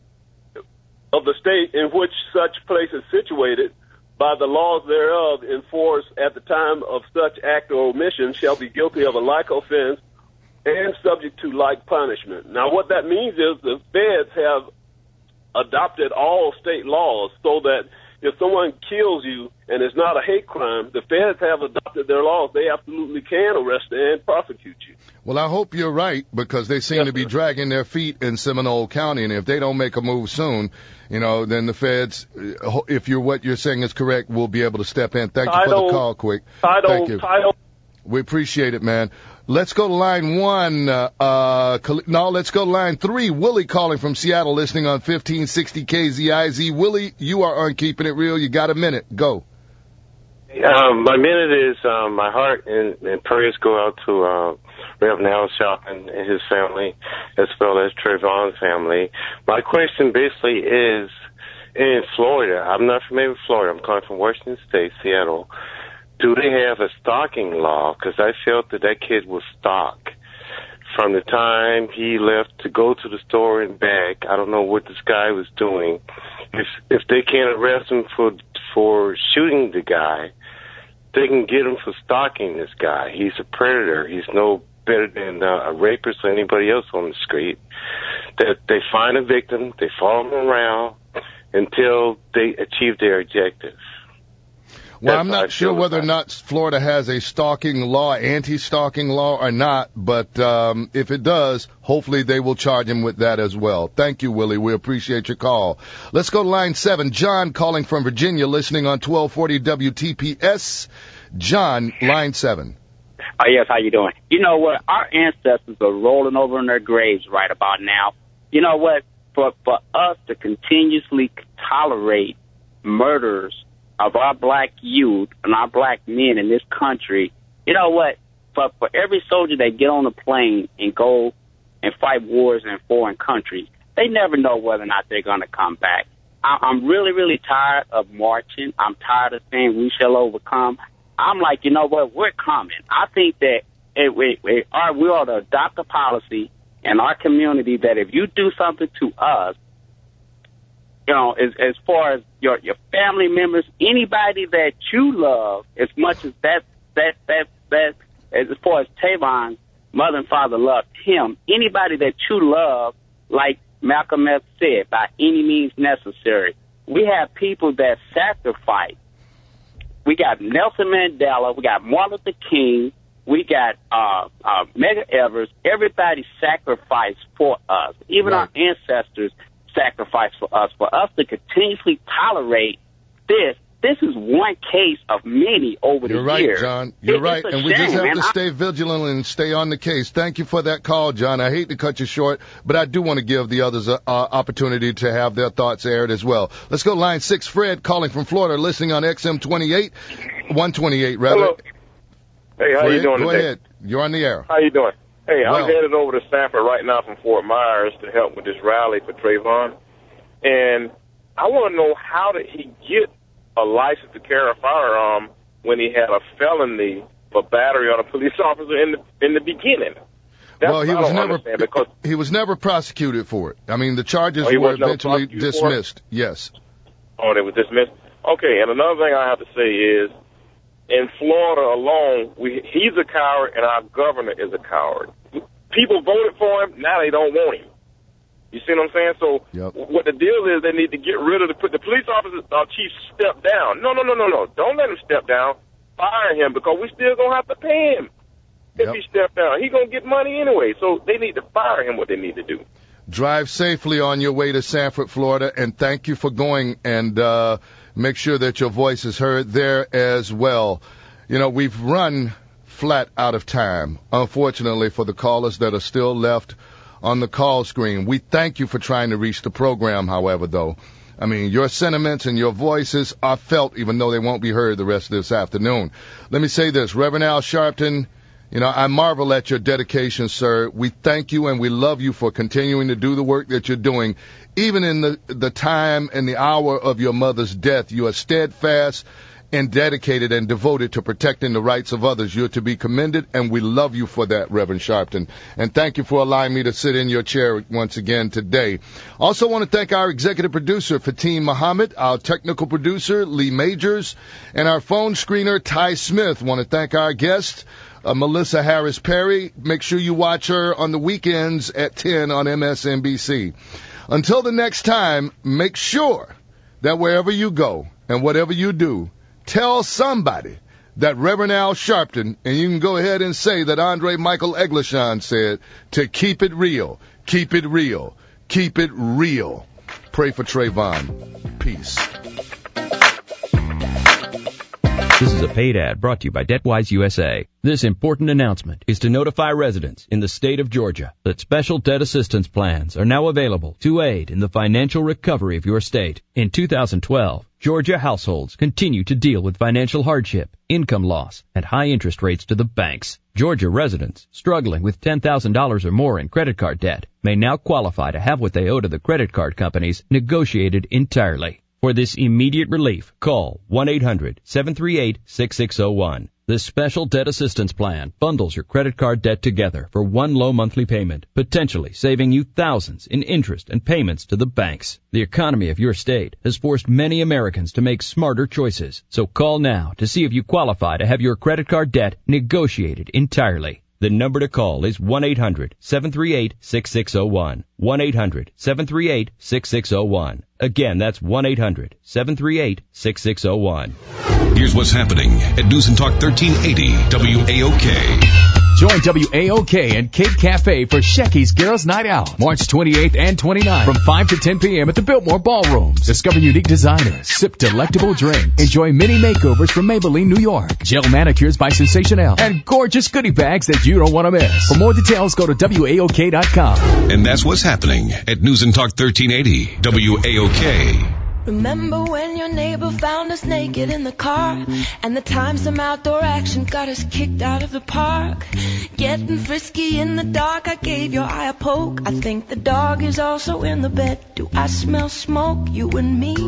of the state in which such place is situated, by the laws thereof enforced at the time of such act or omission, shall be guilty of a like offense and subject to like punishment. Now, what that means is the feds have adopted all state laws so that if someone kills you and it's not a hate crime, the feds have adopted their laws. They absolutely can arrest and prosecute you. Well, I hope you're right, because they seem yes, to be sir. dragging their feet in Seminole County, and if they don't make a move soon, you know, then the feds, if you're what you're saying is correct, will be able to step in. Thank you for the call, Quick. Title, Thank you. Title. We appreciate it, man. Let's go to line one. Uh, uh, no, let's go to line three. Willie calling from Seattle, listening on fifteen sixty K Z I Z. Willie, you are on Keeping It Real. You got a minute. Go. Um, my minute is um, my heart and, and prayers go out to uh, Reverend Al Sharpton and his family, as well as Trayvon's family. My question basically is, in Florida, I'm not familiar with Florida. I'm calling from Washington State, Seattle. Do they have a stalking law? Because I felt that that kid was stalked from the time he left to go to the store and back. I don't know what this guy was doing. If if they can't arrest him for for shooting the guy, they can get him for stalking this guy. He's a predator. He's no better than uh, a rapist or anybody else on the street. That they find a victim, they follow him around until they achieve their objective. Well, I'm not sure whether or not Florida has a stalking law, anti-stalking law or not, but um, if it does, hopefully they will charge him with that as well. Thank you, Willie. We appreciate your call. Let's go to line seven. John calling from Virginia, listening on twelve forty W T P S. John, line seven. Oh, yes, how you doing? You know what? Our ancestors are rolling over in their graves right about now. You know what? For, for us to continuously tolerate murders of our black youth and our black men in this country, you know what? For, for every soldier that get on a plane and go and fight wars in foreign countries, they never know whether or not they're going to come back. I, I'm really, really tired of marching. I'm tired of saying we shall overcome. I'm like, you know what? We're coming. I think that it, we, we, are, we ought to adopt a policy in our community that if you do something to us, you know, as, as far as your your family members, anybody that you love, as much as that that that that as far as Tavon's mother and father loved him, anybody that you love, like Malcolm X said, by any means necessary. We have people that sacrifice. We got Nelson Mandela, we got Martin Luther King, we got uh, uh, Medgar Evers. Everybody sacrificed for us, even right. Our ancestors sacrifice for us. For us to continuously tolerate this, this is one case of many over You're the right, years. John. You're it, right, and we shame, just have man. to stay vigilant and stay on the case. Thank you for that call, John. I hate to cut you short, but I do want to give the others an opportunity to have their thoughts aired as well. Let's go line six. Fred calling from Florida, listening on X M twenty-eight, one twenty-eight, rather. Hello. Hey, how Fred, you doing go today? ahead. You're on the air. How you doing? Hey, well, I'm headed over to Sanford right now from Fort Myers to help with this rally for Trayvon. And I want to know, how did he get a license to carry a firearm when he had a felony for battery on a police officer in the in the beginning? That's well, he what was I don't never understand, because he was never prosecuted for it. I mean, the charges oh, were eventually dismissed. Yes. Oh, they were dismissed. Okay, and another thing I have to say is, in Florida alone, we he's a coward and our governor is a coward. People voted for him, now they don't want him. You see what I'm saying? So yep. What the deal is, they need to get rid of the put the police officers, uh, chief step down. No, no, no, no, no. Don't let him step down. Fire him, because we still gonna have to pay him if yep. he step down. He gonna get money anyway. So they need to fire him. What they need to do. Drive safely on your way to Sanford, Florida, and thank you for going, and uh, make sure that your voice is heard there as well. You know, we've run flat out of time, unfortunately, for the callers that are still left on the call screen. We thank you for trying to reach the program, however, though. I mean, your sentiments and your voices are felt, even though they won't be heard the rest of this afternoon. Let me say this, Reverend Al Sharpton, you know, I marvel at your dedication, sir. We thank you and we love you for continuing to do the work that you're doing. Even in the, the time and the hour of your mother's death, you are steadfast and dedicated and devoted to protecting the rights of others. You're to be commended, and we love you for that, Reverend Sharpton. And thank you for allowing me to sit in your chair once again today. Also want to thank our executive producer, Fatim Muhammad, our technical producer, Lee Majors, and our phone screener, Ty Smith. Want to thank our guest, uh, Melissa Harris Perry. Make sure you watch her on the weekends at ten on M S N B C. Until the next time, make sure that wherever you go, and whatever you do, tell somebody that Reverend Al Sharpton, and you can go ahead and say that Andre Michael Eglishon said to keep it real, keep it real, keep it real. Pray for Trayvon. Peace. This is a paid ad brought to you by DebtWise U S A. This important announcement is to notify residents in the state of Georgia that special debt assistance plans are now available to aid in the financial recovery of your state. In two thousand twelve, Georgia households continue to deal with financial hardship, income loss, and high interest rates to the banks. Georgia residents struggling with ten thousand dollars or more in credit card debt may now qualify to have what they owe to the credit card companies negotiated entirely. For this immediate relief, call one eight hundred seven three eight six six zero one. This special debt assistance plan bundles your credit card debt together for one low monthly payment, potentially saving you thousands in interest and payments to the banks. The economy of your state has forced many Americans to make smarter choices. So call now to see if you qualify to have your credit card debt negotiated entirely. The number to call is one eight hundred seven three eight six six zero one. one eight hundred seven three eight six six zero one. Again, that's one eight hundred seven three eight six six zero one. Here's what's happening at News and Talk thirteen eighty W A O K. Join W A O K and Cape Cafe for Shecky's Girls Night Out, March twenty-eighth and twenty-ninth from five to ten p.m. at the Biltmore Ballrooms. Discover unique designers, sip delectable drinks, enjoy mini makeovers from Maybelline, New York, gel manicures by Sensationelle, and gorgeous goodie bags that you don't want to miss. For more details, go to W A O K dot com. And that's what's happening at News and Talk thirteen eighty W A O K. Remember when your neighbor found us naked in the car, and the time some outdoor action got us kicked out of the park? Getting frisky in the dark, I gave your eye a poke. I think the dog is also in the bed. Do I smell smoke, you and me?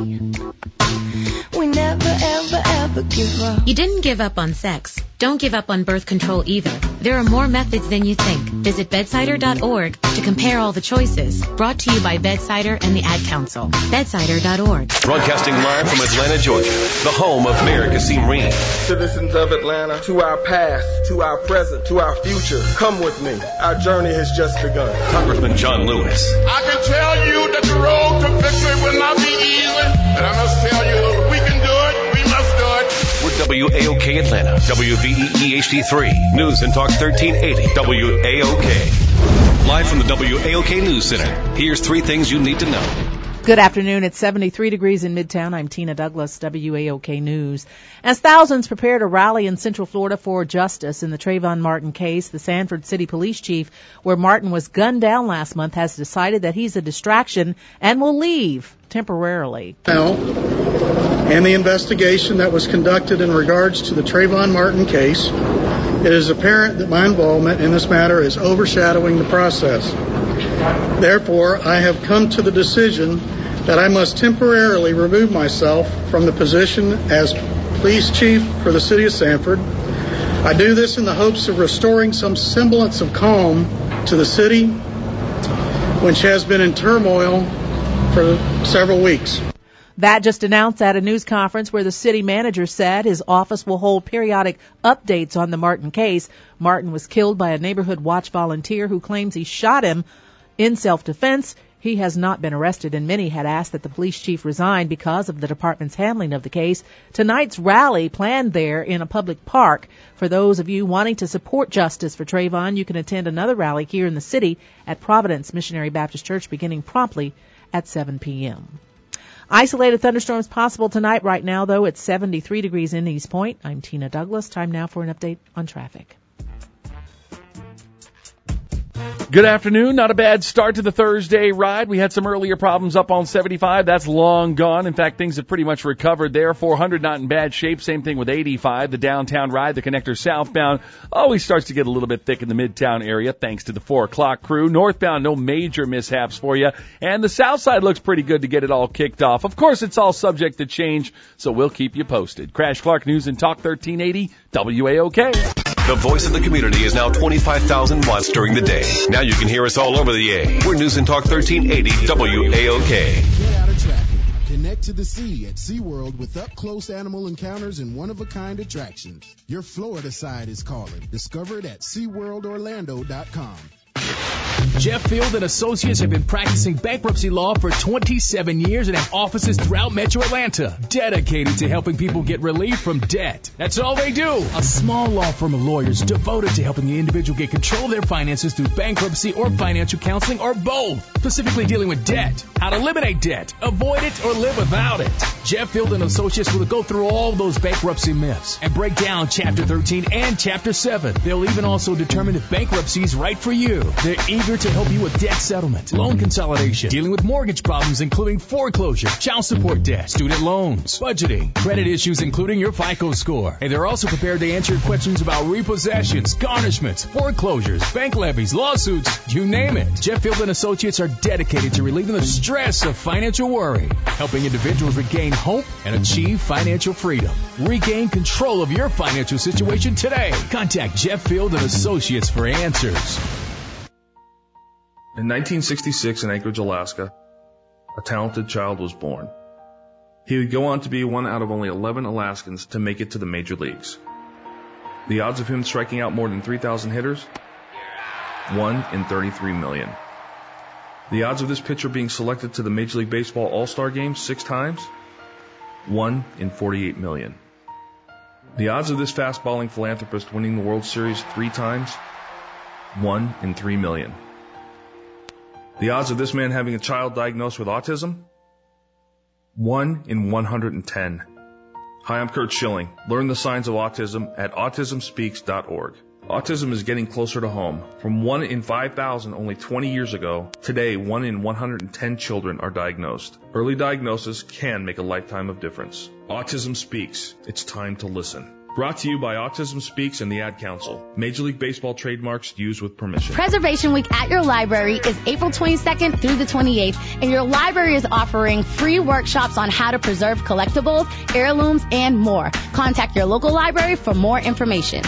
We never, ever, ever give up. You didn't give up on sex. Don't give up on birth control either. There are more methods than you think. Visit bedsider dot org to compare all the choices. Brought to you by Bedsider and the Ad Council. bedsider dot org. Broadcasting live from Atlanta, Georgia, the home of Mayor Kasim Reed. Citizens of Atlanta, to our past, to our present, to our future, come with me. Our journey has just begun. Congressman John Lewis. I can tell you that the road to victory will not be easy, but I must tell you, we can do it. We must do it. We're W A O K Atlanta, W V E E H D three, News and Talk thirteen eighty W A O K. Live from the W A O K News Center, here's three things you need to know. Good afternoon. It's seventy-three degrees in Midtown. I'm Tina Douglas, W A O K News. As thousands prepare to rally in Central Florida for justice in the Trayvon Martin case, the Sanford City Police Chief, where Martin was gunned down last month, has decided that he's a distraction and will leave temporarily. And the investigation that was conducted in regards to the Trayvon Martin case, it is apparent that my involvement in this matter is overshadowing the process. Therefore, I have come to the decision that I must temporarily remove myself from the position as police chief for the city of Sanford. I do this in the hopes of restoring some semblance of calm to the city, which has been in turmoil for several weeks. That just announced at a news conference where the city manager said his office will hold periodic updates on the Martin case. Martin was killed by a neighborhood watch volunteer who claims he shot him in self-defense. He has not been arrested, and many had asked that the police chief resign because of the department's handling of the case. Tonight's rally planned there in a public park. For those of you wanting to support justice for Trayvon, you can attend another rally here in the city at Providence Missionary Baptist Church beginning promptly at seven p.m. Isolated thunderstorms possible tonight. Right now, though, it's seventy-three degrees in East Point. I'm Tina Douglas. Time now for an update on traffic. Good afternoon. Not a bad start to the Thursday ride. We had some earlier problems up on seventy-five. That's long gone. In fact, things have pretty much recovered there. four hundred not in bad shape. Same thing with eighty-five. The downtown ride, the connector southbound, always starts to get a little bit thick in the midtown area thanks to the four o'clock crew. Northbound, no major mishaps for you. And the south side looks pretty good to get it all kicked off. Of course, it's all subject to change, so we'll keep you posted. Crash Clark News and Talk thirteen eighty W A O K. The voice of the community is now twenty-five thousand watts during the day. Now you can hear us all over the A. We're News and Talk thirteen eighty W A O K. Get out of traffic. Connect to the sea at SeaWorld with up-close animal encounters and one-of-a-kind attractions. Your Florida side is calling. Discover it at sea world orlando dot com. Jeff Field and Associates have been practicing bankruptcy law for twenty-seven years and have offices throughout Metro Atlanta, dedicated to helping people get relief from debt. That's all they do. A small law firm of lawyers devoted to helping the individual get control of their finances through bankruptcy or financial counseling or both, specifically dealing with debt, how to eliminate debt, avoid it, or live without it. Jeff Field and Associates will go through all those bankruptcy myths and break down Chapter thirteen and Chapter seven. They'll even also determine if bankruptcy is right for you. They're eager to help you with debt settlement, loan consolidation, dealing with mortgage problems including foreclosure, child support debt, student loans, budgeting, credit issues including your FICO score. And they're also prepared to answer your questions about repossessions, garnishments, foreclosures, bank levies, lawsuits, you name it. Jeff Field and Associates are dedicated to relieving the stress of financial worry, helping individuals regain hope and achieve financial freedom. Regain control of your financial situation today. Contact Jeff Field and Associates for answers. In nineteen sixty-six in Anchorage, Alaska, a talented child was born. He would go on to be one out of only eleven Alaskans to make it to the major leagues. The odds of him striking out more than three thousand hitters? one in thirty-three million. The odds of this pitcher being selected to the Major League Baseball All-Star Game six times? one in forty-eight million. The odds of this fast-balling philanthropist winning the World Series three times? one in three million. The odds of this man having a child diagnosed with autism? one in one hundred ten. Hi, I'm Kurt Schilling. Learn the signs of autism at autism speaks dot org. Autism is getting closer to home. From one in five thousand only twenty years ago, today one in one hundred ten children are diagnosed. Early diagnosis can make a lifetime of difference. Autism Speaks. It's time to listen. Brought to you by Autism Speaks and the Ad Council. Major League Baseball trademarks used with permission. Preservation Week at your library is April twenty-second through the twenty-eighth, and your library is offering free workshops on how to preserve collectibles, heirlooms, and more. Contact your local library for more information.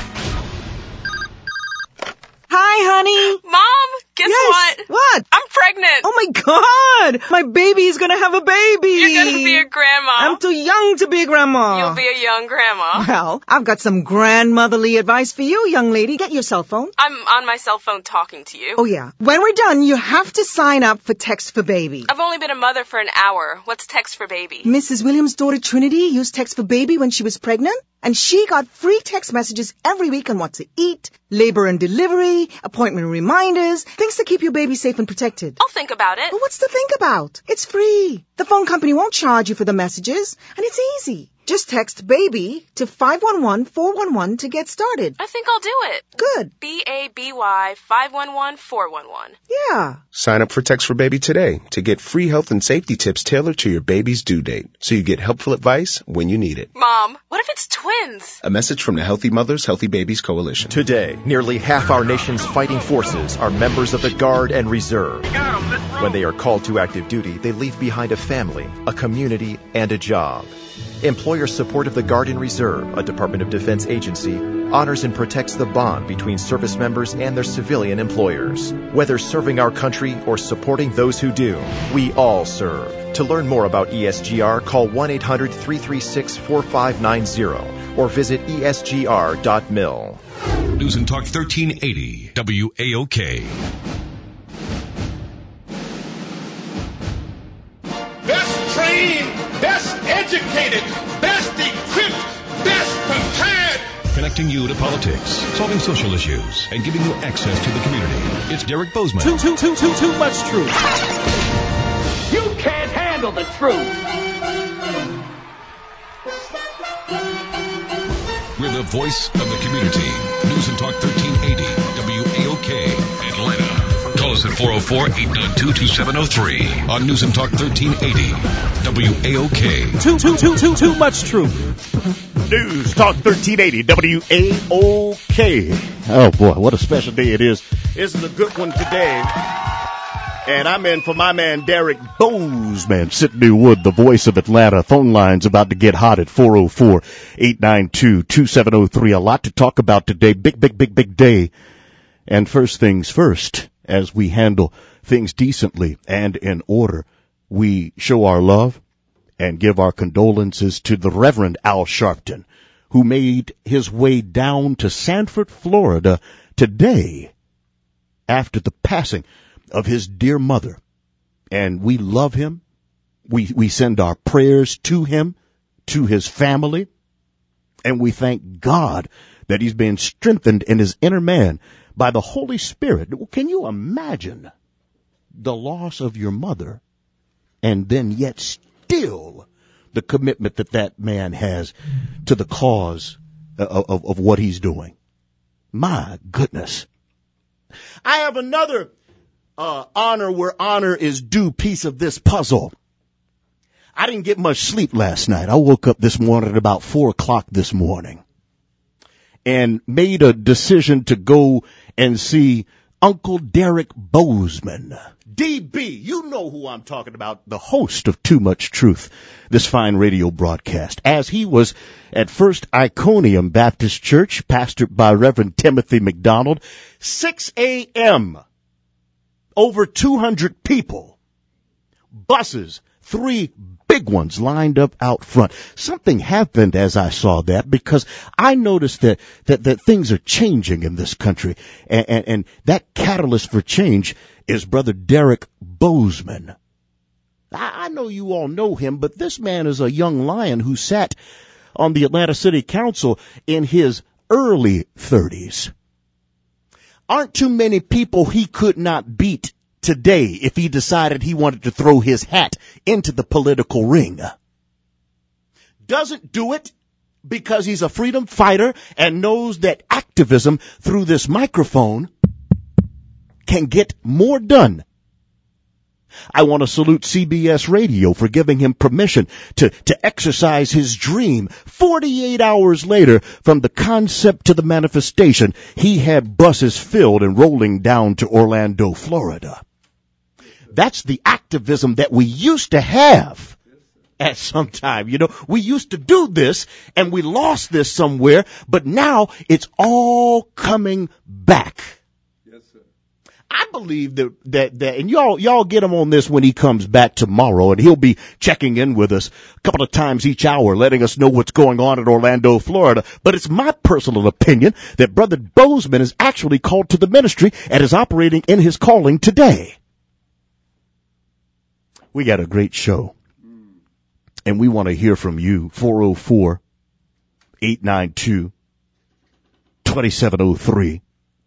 Hi, honey. Mom, guess yes. what? What? I'm pregnant. Oh, my God. My baby's going to have a baby. You're going to be a grandma. I'm too young to be a grandma. You'll be a young grandma. Well, I've got some grandmotherly advice for you, young lady. Get your cell phone. I'm on my cell phone talking to you. Oh, yeah. When we're done, you have to sign up for Text for Baby. I've only been a mother for an hour. What's Text for Baby? Missus Williams' daughter Trinity used Text for Baby when she was pregnant, and she got free text messages every week on what to eat, labor and delivery, appointment reminders, things to keep your baby safe and protected. I'll think about it. Well, what's to think about? It's free. The phone company won't charge you for the messages, and it's easy. Just text BABY to five one one four one one to get started. I think I'll do it. Good. B A B Y five one one four one one. Yeah. Sign up for Text for Baby today to get free health and safety tips tailored to your baby's due date, so you get helpful advice when you need it. Mom, what if it's twins? A message from the Healthy Mothers, Healthy Babies Coalition. Today, nearly half our nation's fighting forces are members of the Guard and Reserve. When they are called to active duty, they leave behind a family, a community, and a job. Employer support of the Guard and Reserve, a Department of Defense agency, honors and protects the bond between service members and their civilian employers. Whether serving our country or supporting those who do, we all serve. To learn more about E S G R, call one eight hundred three three six four five nine zero or visit E S G R dot mil. News and Talk thirteen eighty, W A O K. Best trained, best educated, best equipped, best prepared. Connecting you to politics, solving social issues, and giving you access to the community. It's Derek Bozeman. Too, too, too, too, too much truth. You can't handle the truth. We're the voice of the community. News and Talk thirteen eighty, W A O K, Atlanta. Call us at four oh four, eight nine two, two seven oh three on News and Talk thirteen eighty, W A O K. Too, too, too, too, too much truth. News Talk thirteen eighty, W A O K. Oh, boy, what a special day it is. This is a good one today. And I'm in for my man, Derek Bozeman, Sydney Wood, the voice of Atlanta. Phone lines about to get hot at four oh four, eight nine two, two seven oh three. A lot to talk about today. Big, big, big, big day. And first things first, as we handle things decently and in order, we show our love and give our condolences to the Reverend Al Sharpton, who made his way down to Sanford, Florida today after the passing of his dear mother. And we love him. We, we send our prayers to him, to his family. And we thank God that he's been strengthened in his inner man by the Holy Spirit. Can you imagine the loss of your mother and then yet still the commitment that that man has to the cause of, of, of what he's doing? My goodness. I have another uh, honor where honor is due piece of this puzzle. I didn't get much sleep last night. I woke up this morning at about four o'clock this morning and made a decision to go and see Uncle Derek Bozeman. D B, you know who I'm talking about, the host of Too Much Truth, this fine radio broadcast, as he was at First Iconium Baptist Church, pastored by Reverend Timothy McDonald, six a.m., over two hundred people, buses, three big ones lined up out front. Something happened as I saw that, because I noticed that, that, that things are changing in this country. And, and, and that catalyst for change is Brother Derek Bozeman. I, I know you all know him, but this man is a young lion who sat on the Atlanta City Council in his early thirties. Aren't too many people he could not beat today if he decided he wanted to throw his hat into the political ring. Doesn't do it because he's a freedom fighter and knows that activism through this microphone can get more done. I want to salute C B S Radio for giving him permission to, to exercise his dream. forty-eight hours later, from the concept to the manifestation, he had buses filled and rolling down to Orlando, Florida. That's the activism that we used to have at some time. You know, we used to do this and we lost this somewhere, but now it's all coming back. Yes, sir. I believe that, that, that, and y'all, y'all get him on this when he comes back tomorrow, and he'll be checking in with us a couple of times each hour, letting us know what's going on in Orlando, Florida. But it's my personal opinion that Brother Bozeman is actually called to the ministry and is operating in his calling today. We got a great show, and we want to hear from you. four oh four, eight nine two, two seven oh three.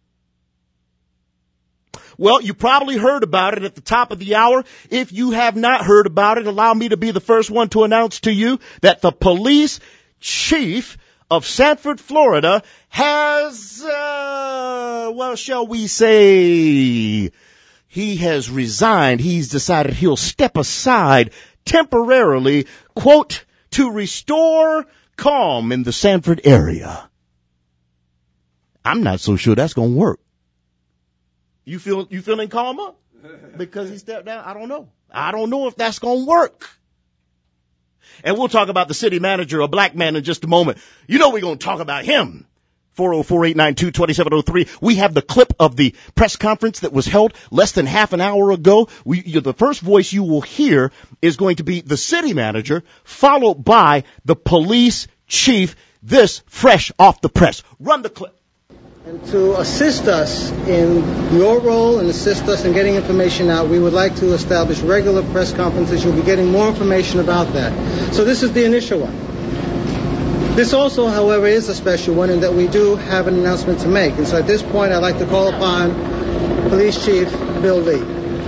Well, you probably heard about it at the top of the hour. If you have not heard about it, allow me to be the first one to announce to you that the police chief of Sanford, Florida has, uh, well, shall we say, he has resigned. He's decided he'll step aside temporarily, quote, to restore calm in the Sanford area. I'm not so sure that's going to work. You feel, you feeling calmer because he stepped down? I don't know. I don't know if that's going to work. And we'll talk about the city manager, a black man, in just a moment. You know we're going to talk about him. four oh four, eight nine two, two seven oh three. We have the clip of the press conference that was held less than half an hour ago. We, you, the first voice you will hear is going to be the city manager, followed by the police chief. This fresh off the press. Run the clip. And to assist us in your role and assist us in getting information out, we would like to establish regular press conferences. You'll be getting more information about that. So this is the initial one. This also, however, is a special one in that we do have an announcement to make. And so at this point, I'd like to call upon Police Chief Bill Lee.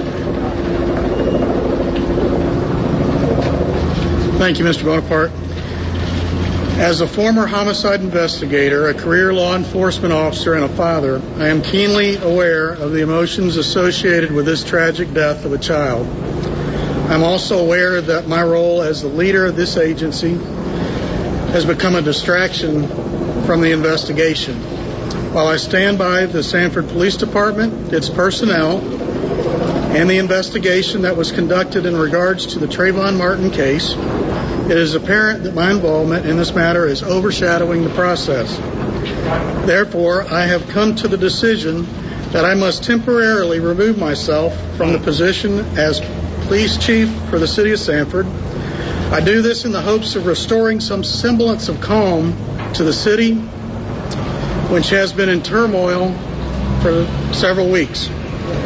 Thank you, Mister Bonaparte. As a former homicide investigator, a career law enforcement officer, and a father, I am keenly aware of the emotions associated with this tragic death of a child. I'm also aware that my role as the leader of this agency has become a distraction from the investigation. While I stand by the Sanford Police Department, its personnel, and the investigation that was conducted in regards to the Trayvon Martin case, it is apparent that my involvement in this matter is overshadowing the process. Therefore, I have come to the decision that I must temporarily remove myself from the position as police chief for the city of Sanford. I do this in the hopes of restoring some semblance of calm to the city, which has been in turmoil for several weeks.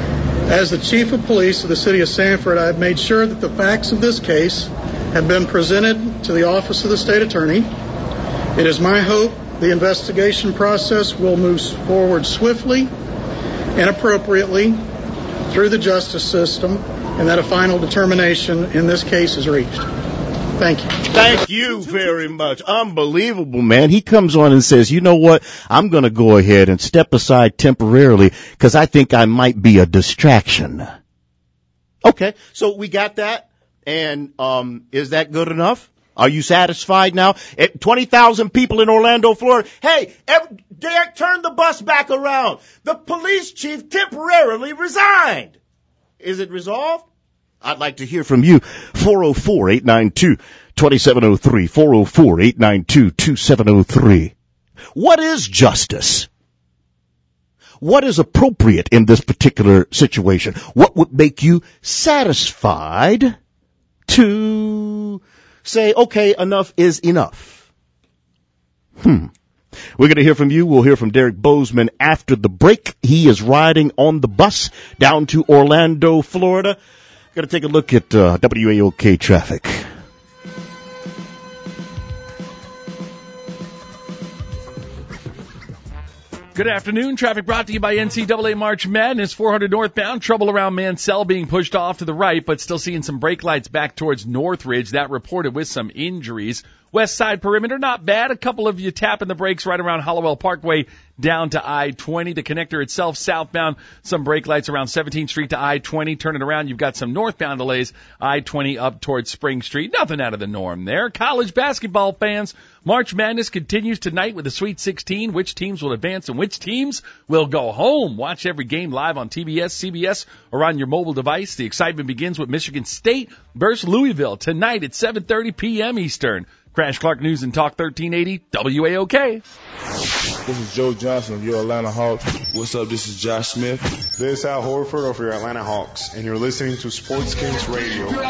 As the Chief of Police of the City of Sanford, I have made sure that the facts of this case have been presented to the Office of the State Attorney. It is my hope the investigation process will move forward swiftly and appropriately through the justice system, and that a final determination in this case is reached. Thank you. Thank you very much. Unbelievable, man. He comes on and says, you know what? I'm going to go ahead and step aside temporarily because I think I might be a distraction. Okay, so we got that. And um is that good enough? Are you satisfied now? At twenty thousand people in Orlando, Florida. Hey, every, Derek, turn the bus back around. The police chief temporarily resigned. Is it resolved? I'd like to hear from you. four oh four, eight nine two, two seven oh three. four oh four, eight nine two, two seven oh three. What is justice? What is appropriate in this particular situation? What would make you satisfied to say, okay, enough is enough? Hmm. We're going to hear from you. We'll hear from Derek Bozeman after the break. He is riding on the bus down to Orlando, Florida. Going to take a look at uh, W A O K traffic. Good afternoon. Traffic brought to you by N C double A March Madness. four hundred northbound. Trouble around Mansell being pushed off to the right, but still seeing some brake lights back towards Northridge. That reported with some injuries. West side perimeter, not bad. A couple of you tapping the brakes right around Hollowell Parkway down to I twenty. The connector itself southbound. Some brake lights around seventeenth Street to I twenty. Turning around, you've got some northbound delays. I twenty up towards Spring Street. Nothing out of the norm there. College basketball fans, March Madness continues tonight with the Sweet sixteen. Which teams will advance and which teams will go home? Watch every game live on T B S, C B S, or on your mobile device. The excitement begins with Michigan State versus Louisville tonight at seven thirty p.m. Eastern. Crash Clark News and Talk thirteen eighty W A O K. This is Joe Johnson of your Atlanta Hawks. What's up? This is Josh Smith. This is Al Horford of your Atlanta Hawks, and you're listening to Sports Kings Radio. Get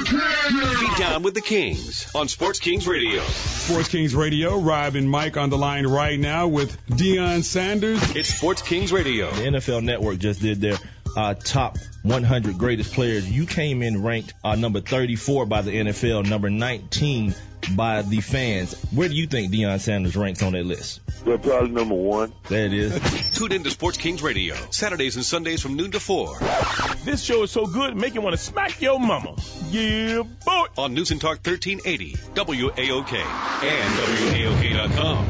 down with the Kings on Sports Kings Radio. Sports Kings Radio, Rob and Mike on the line right now with Deion Sanders. It's Sports Kings Radio. The N F L Network just did their uh, top one hundred greatest players. You came in ranked uh, number thirty-four by the N F L, number nineteen by the fans. Where do you think Deion Sanders ranks on that list? We're probably number one. There it is. Tune in to Sports Kings Radio, Saturdays and Sundays from noon to four. This show is so good, make you want to smack your mama. Yeah, boy. On News and Talk thirteen eighty, W A O K, and W A O K dot com.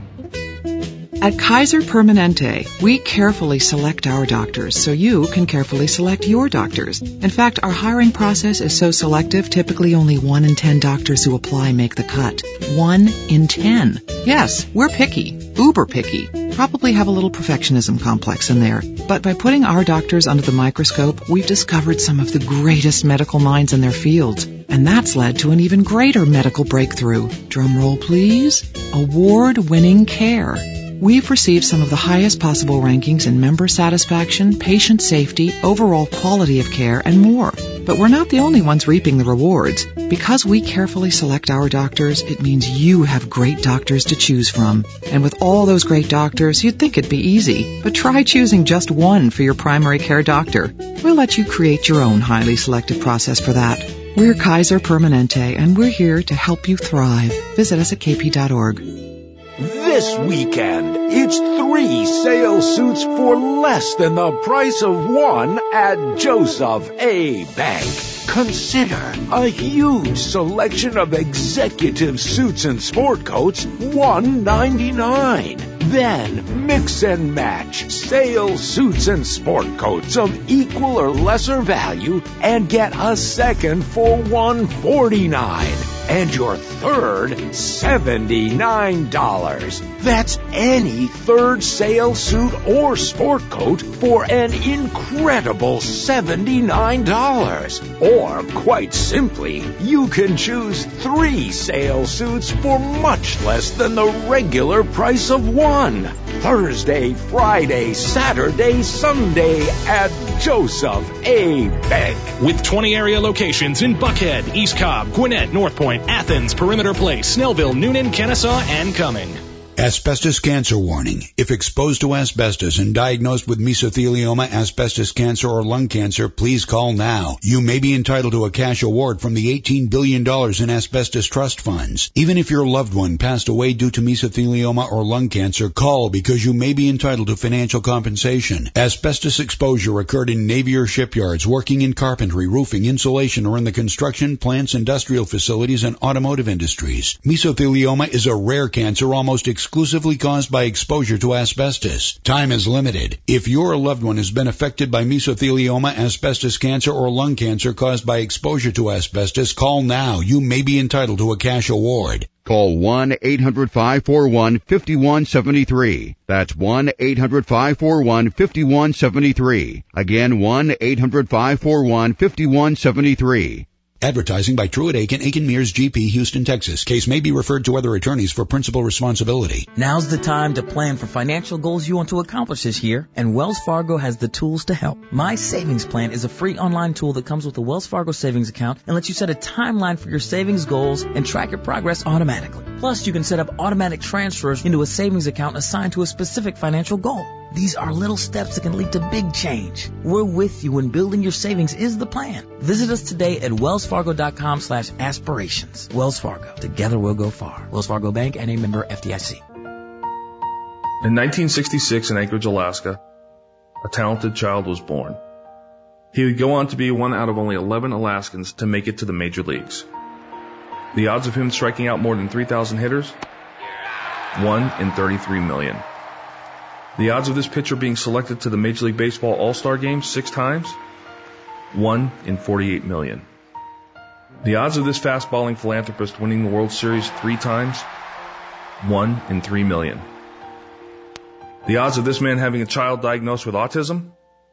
At Kaiser Permanente, we carefully select our doctors so you can carefully select your doctors. In fact, our hiring process is so selective, typically only one in ten doctors who apply make the cut. One in ten. Yes, we're picky. Uber picky. Probably have a little perfectionism complex in there. But by putting our doctors under the microscope, we've discovered some of the greatest medical minds in their fields. And that's led to an even greater medical breakthrough. Drum roll, please. Award-winning care. We've received some of the highest possible rankings in member satisfaction, patient safety, overall quality of care, and more. But we're not the only ones reaping the rewards. Because we carefully select our doctors, it means you have great doctors to choose from. And with all those great doctors, you'd think it'd be easy. But try choosing just one for your primary care doctor. We'll let you create your own highly selected process for that. We're Kaiser Permanente, and we're here to help you thrive. Visit us at k p dot org. This weekend, it's three sales suits for less than the price of one at Joseph A. Bank. Consider a huge selection of executive suits and sport coats, one ninety-nine. Then mix and match sales suits and sport coats of equal or lesser value and get a second for one forty-nine. And your third, seventy-nine dollars. That's any third sale suit or sport coat for an incredible seventy-nine dollars. Or, quite simply, you can choose three sale suits for much less than the regular price of one. Thursday, Friday, Saturday, Sunday at Joseph A. Bank. With twenty area locations in Buckhead, East Cobb, Gwinnett, North Point, Athens, Perimeter Place, Snellville, Noonan, Kennesaw, and Cumming. Asbestos cancer warning. If exposed to asbestos and diagnosed with mesothelioma, asbestos cancer, or lung cancer, please call now. You may be entitled to a cash award from the eighteen billion dollars in asbestos trust funds. Even if your loved one passed away due to mesothelioma or lung cancer, call because you may be entitled to financial compensation. Asbestos exposure occurred in Navy or shipyards, working in carpentry, roofing, insulation, or in the construction, plants, industrial facilities, and automotive industries. Mesothelioma is a rare cancer almost exclusively exclusively caused by exposure to asbestos. Time is limited. If your loved one has been affected by mesothelioma, asbestos cancer, or lung cancer caused by exposure to asbestos, call now. You may be entitled to a cash award. Call one eight hundred five four one five one seven three. That's one eight hundred five four one five one seven three. Again, one eight hundred five four one five one seven three. Advertising by Truett Aiken, Aiken Mears, G P, Houston, Texas. Case may be referred to other attorneys for principal responsibility. Now's the time to plan for financial goals you want to accomplish this year, and Wells Fargo has the tools to help. My Savings Plan is a free online tool that comes with a Wells Fargo savings account and lets you set a timeline for your savings goals and track your progress automatically. Plus, you can set up automatic transfers into a savings account assigned to a specific financial goal. These are little steps that can lead to big change. We're with you when building your savings is the plan. Visit us today at wellsfargo.com slash aspirations. Wells Fargo. Together we'll go far. Wells Fargo Bank and a member F D I C. In nineteen sixty-six in Anchorage, Alaska, a talented child was born. He would go on to be one out of only eleven Alaskans to make it to the major leagues. The odds of him striking out more than three thousand hitters? one in thirty-three million. The odds of this pitcher being selected to the Major League Baseball All-Star Game six times? one in forty-eight million. The odds of this fast-balling philanthropist winning the World Series three times? one in three million. The odds of this man having a child diagnosed with autism?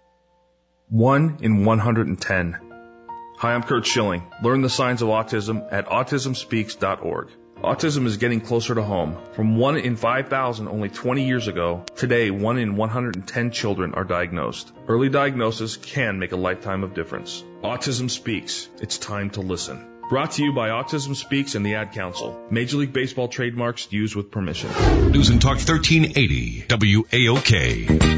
one in one hundred ten. Hi, I'm Kurt Schilling. Learn the signs of autism at autism speaks dot org. Autism is getting closer to home. From one in five thousand only twenty years ago, today one in one hundred ten children are diagnosed. Early diagnosis can make a lifetime of difference. Autism Speaks. It's time to listen. Brought to you by Autism Speaks and the Ad Council. Major League Baseball trademarks used with permission. News and Talk thirteen eighty W A O K.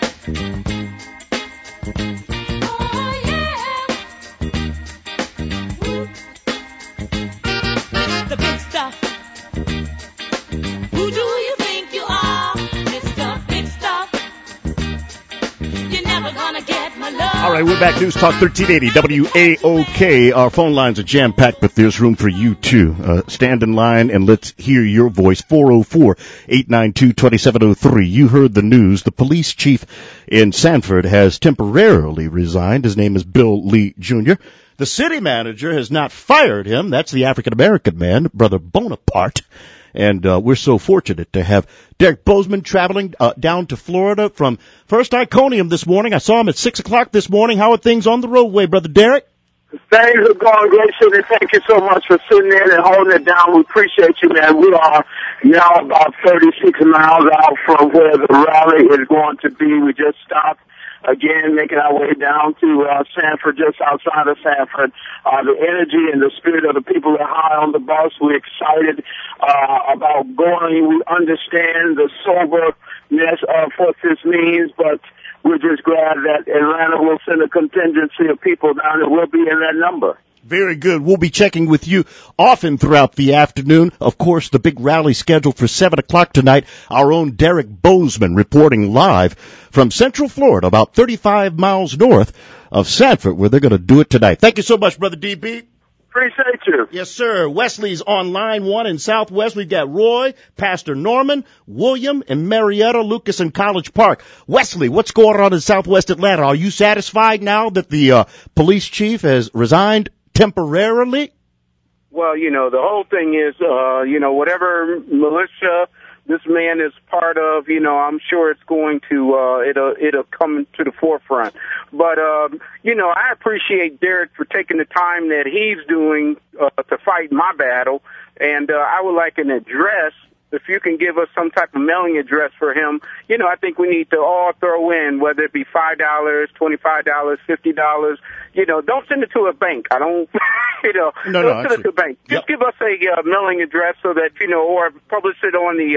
All right, we're back. News Talk thirteen eighty W A O K. Our phone lines are jam-packed, but there's room for you, too. Uh, stand in line and let's hear your voice. four oh four, eight nine two, two seven oh three. You heard the news. The police chief in Sanford has temporarily resigned. His name is Bill Lee Junior The city manager has not fired him. That's the African-American man, Brother Bonaparte. And uh, we're so fortunate to have Derek Bozeman traveling uh, down to Florida from First Iconium this morning. I saw him at six o'clock this morning. How are things on the roadway, Brother Derek? Things are going great, Sidney. Thank you so much for sitting in and holding it down. We appreciate you, man. We are now about thirty-six miles out from where the rally is going to be. We just stopped. Again, making our way down to uh, Sanford, just outside of Sanford. Uh, the energy and the spirit of the people are high on the bus. We're excited uh, about going. We understand the soberness of what this means, but we're just glad that Atlanta will send a contingency of people down that will be in that number. Very good. We'll be checking with you often throughout the afternoon. Of course, the big rally scheduled for seven o'clock tonight. Our own Derek Bozeman reporting live from Central Florida, about thirty-five miles north of Sanford, where they're going to do it tonight. Thank you so much, Brother D B. Appreciate you. Yes, sir. Wesley's on line one in Southwest. We've got Roy, Pastor Norman, William, and Marietta, Lucas, and College Park. Wesley, what's going on in Southwest Atlanta? Are you satisfied now that the uh, police chief has resigned temporarily? Well, you know, the whole thing is, uh, you know, whatever militia this man is part of, you know, I'm sure it's going to, uh, it'll, it'll come to the forefront. But, um, you know, I appreciate Derek for taking the time that he's doing, uh, to fight my battle. And, uh, I would like an address. If you can give us some type of mailing address for him, you know, I think we need to all throw in, whether it be five dollars, twenty-five dollars, fifty dollars. You know, don't send it to a bank. I don't, you know, no, don't no, send it to a bank. Just yep. give us a uh, mailing address so that, you know, or publish it on the uh,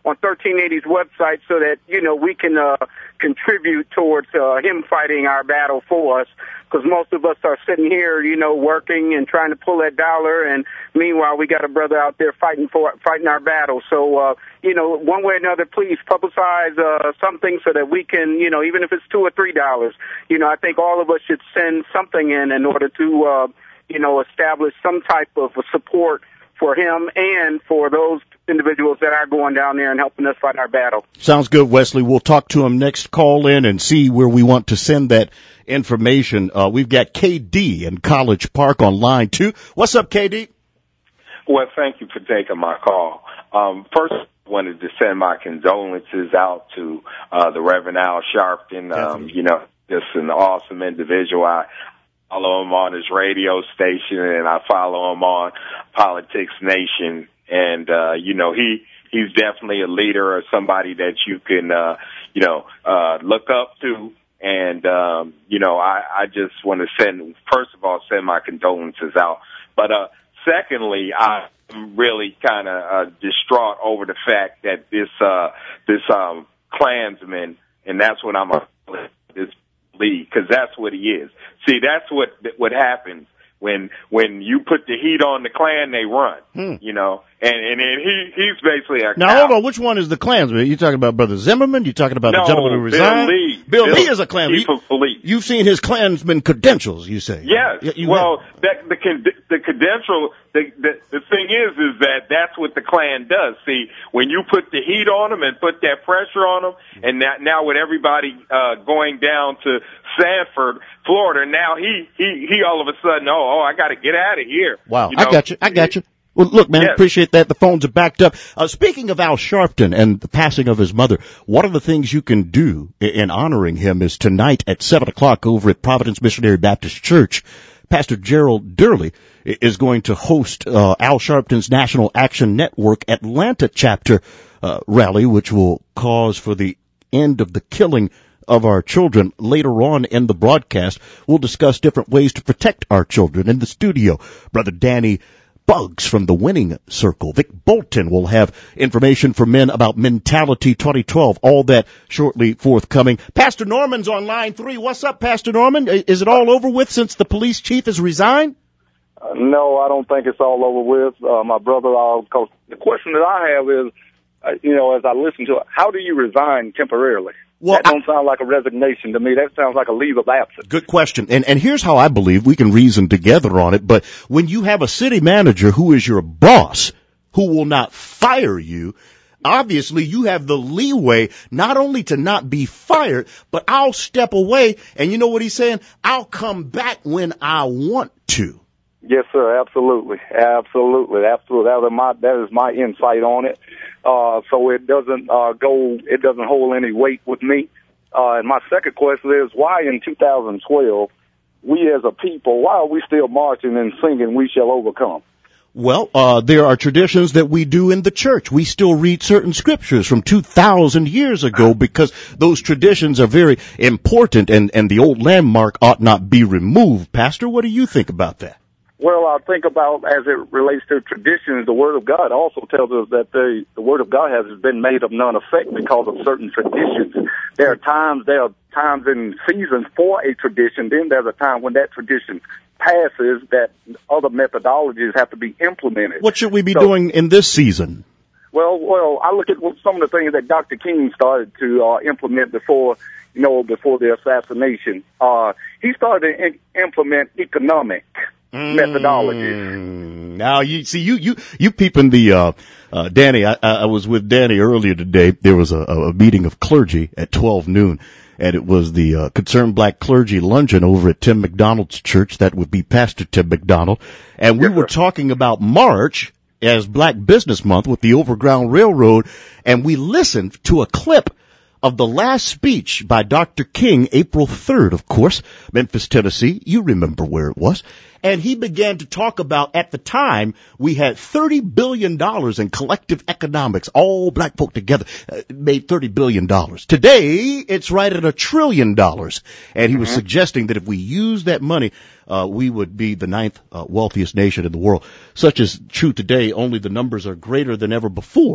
on thirteen eighty's website so that, you know, we can uh, contribute towards uh, him fighting our battle for us. Because most of us are sitting here, you know, working and trying to pull that dollar, and meanwhile we got a brother out there fighting for fighting our battle. So, uh, you know, one way or another, please publicize uh, something so that we can, you know, even if it's two or three dollars, you know, I think all of us should send something in in order to, uh, you know, establish some type of support for him and for those individuals that are going down there and helping us fight our battle. Sounds good, Wesley. We'll talk to him next. Call in and see where we want to send that information. Uh, we've got K D in College Park on line two. What's up, K D? Well, thank you for taking my call. Um, first, I wanted to send my condolences out to uh, the Reverend Al Sharpton. Um, you know, just an awesome individual. I follow him on his radio station, and I follow him on Politics Nation. And, uh, you know, he, he's definitely a leader or somebody that you can, uh, you know, uh, look up to. And, um, you know, I, I just want to send, first of all, send my condolences out. But, uh, secondly, I'm really kind of, uh, distraught over the fact that this, uh, this, um, Klansman, and that's what I'm, a, this league, cause that's what he is. See, that's what, what happens. When when you put the heat on the Klan, they run, hmm. you know, and and, and he he's basically a now. cow. Hold on, which one is the Klansman? You talking about Brother Zimmerman? You talking about no, the gentleman who resigned? Bill Lee. Bill, Bill Lee is a Klansman. Chief of police. You've seen his Klansman credentials, you say? Yes. You well, have. that the the credential. The, the the thing is, is that that's what the Klan does. See, when you put the heat on them and put that pressure on them, and that now with everybody uh going down to Sanford, Florida, now he he he all of a sudden, oh, oh I got to get out of here. Wow, you know? I got you. I got you. Well, look, man, yes. appreciate that. The phones are backed up. Uh, speaking of Al Sharpton and the passing of his mother, one of the things you can do in honoring him is tonight at seven o'clock over at Providence Missionary Baptist Church. Pastor Gerald Durley is going to host uh, Al Sharpton's National Action Network Atlanta chapter uh, rally, which will cause for the end of the killing of our children. Later on in the broadcast, we'll discuss different ways to protect our children. In the studio, Brother Danny Bugs from the Winning Circle. Vic Bolton will have information for men about Mentality twenty twelve. All that shortly forthcoming. Pastor Norman's on line three. What's up, Pastor Norman? Is it all over with since the police chief has resigned? Uh, no, I don't think it's all over with. Uh, my brother, uh, cause the question that I have is, uh, you know, as I listen to it, how do you resign temporarily? Well, that don't I, sound like a resignation to me. That sounds like a leave of absence. Good question. And, and here's how I believe we can reason together on it. But when you have a city manager who is your boss, who will not fire you, obviously you have the leeway not only to not be fired, but I'll step away. And you know what he's saying? I'll come back when I want to. Yes, sir. Absolutely. Absolutely. Absolutely. That is my, that is my insight on it. Uh, so it doesn't, uh, go, it doesn't hold any weight with me. Uh, and my second question is, why in two thousand twelve, we as a people, why are we still marching and singing, "We shall overcome"? Well, uh, there are traditions that we do in the church. We still read certain scriptures from two thousand years ago because those traditions are very important and, and the old landmark ought not be removed. Pastor, what do you think about that? Well, I think about as it relates to traditions, the Word of God also tells us that the, the Word of God has been made of none effect because of certain traditions. There are times, there are times and seasons for a tradition. Then there's a time when that tradition passes that other methodologies have to be implemented. What should we be so, doing in this season? Well, well, I look at some of the things that Doctor King started to uh, implement before, you know, before the assassination. Uh, he started to in- implement economic methodology. Mm, now you see, you, you, you peeping the, uh, uh, Danny, I, I was with Danny earlier today. There was a, a meeting of clergy at twelve noon, and it was the, uh, Concerned Black Clergy Luncheon over at Tim McDonald's church. That would be Pastor Tim McDonald. And we yes, were sir. talking about March as Black Business Month with the Overground Railroad, and we listened to a clip of the last speech by Doctor King, April third, of course, Memphis, Tennessee. You remember where it was. And he began to talk about, at the time, we had thirty billion dollars in collective economics. All black folk together uh, made thirty billion dollars. Today, it's right at a trillion dollars. And he mm-hmm. was suggesting that if we use that money, uh, we would be the ninth uh, wealthiest nation in the world. Such is true today. Only the numbers are greater than ever before.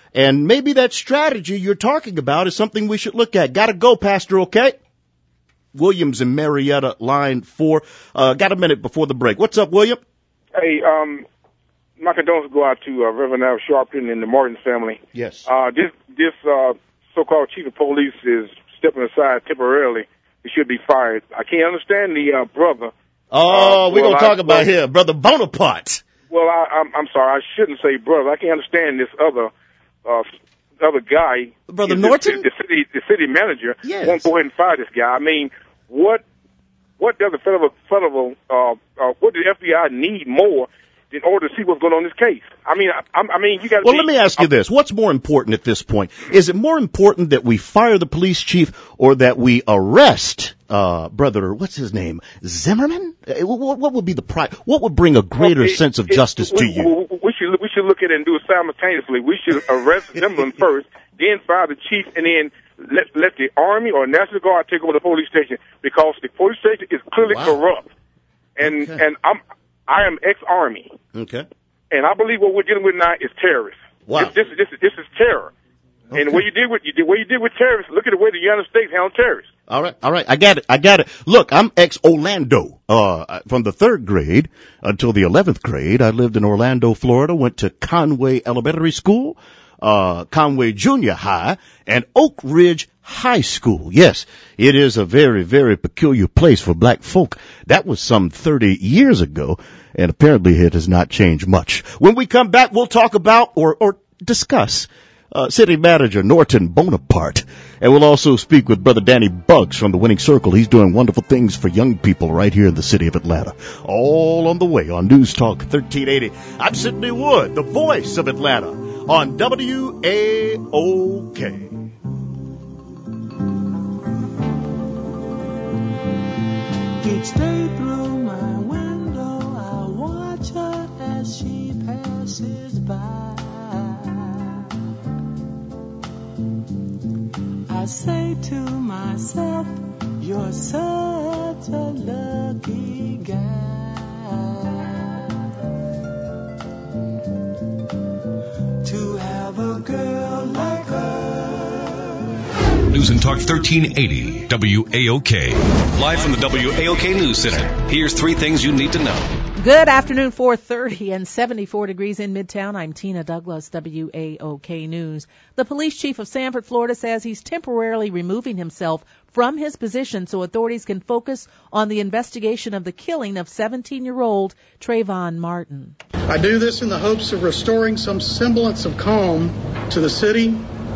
And maybe that strategy you're talking about is something we should look at. Gotta go, Pastor, okay? Williams and Marietta, line four. Uh, got a minute before the break. What's up, William? Hey, um, my condolences go out to uh, Reverend Al Sharpton and the Martin family. Yes. Uh, this this uh, so-called chief of police is stepping aside temporarily. He should be fired. I can't understand the uh, brother. Oh, uh, we're well, going to talk I, about well, him, Brother Bonaparte. Well, I, I'm, I'm sorry. I shouldn't say brother. I can't understand this other uh, other guy. Brother the, Norton? The, the city the city manager. Yes. Won't go ahead and fire this guy. I mean, what what does the federal, federal uh, uh, what does the F B I need more in order to see what's going on in this case? I mean, I, I mean, you got. Well, let me ask you this. What's more important at this point? Is it more important that we fire the police chief or that we arrest, uh, brother, what's his name? Zimmerman? What, what would be the pri- what would bring a greater well, it, sense of it, justice we, to you? We should, we should look at it and do it simultaneously. We should arrest Zimmerman first, then fire the chief, and then let, let the Army or National Guard take over the police station, because the police station is clearly Wow. corrupt. And, Okay. and I'm, I am ex-Army. Okay. And I believe what we're dealing with now is terrorists. Wow. This, this, is- this, is- this is terror. Okay. And what you did with you did what you did with terrorists, look at the way the United States handled terrorists. All right, all right, I got it, I got it. Look, I'm ex-Orlando. Uh, from the third grade until the eleventh grade, I lived in Orlando, Florida, went to Conway Elementary School, uh, Conway Junior High, and Oak Ridge High School. Yes, it is a very, very peculiar place for black folk. That was some thirty years ago, and apparently it has not changed much. When we come back, we'll talk about or, or discuss Uh, City Manager Norton Bonaparte. And we'll also speak with Brother Danny Buggs from the Winning Circle. He's doing wonderful things for young people right here in the city of Atlanta. All on the way on News Talk thirteen eighty. I'm Sidney Wood, the voice of Atlanta, on W A O K. Each day through my window, I watch her as she passes by. I say to myself, you're such a lucky guy to have a girl like her. News and Talk thirteen eighty W A O K. Live from the W A O K News Center. Here's three things you need to know. Good afternoon, four thirty and seventy-four degrees in Midtown. I'm Tina Douglas, W A O K News. The police chief of Sanford, Florida says he's temporarily removing himself from his position so authorities can focus on the investigation of the killing of seventeen-year-old Trayvon Martin. I do this in the hopes of restoring some semblance of calm to the city,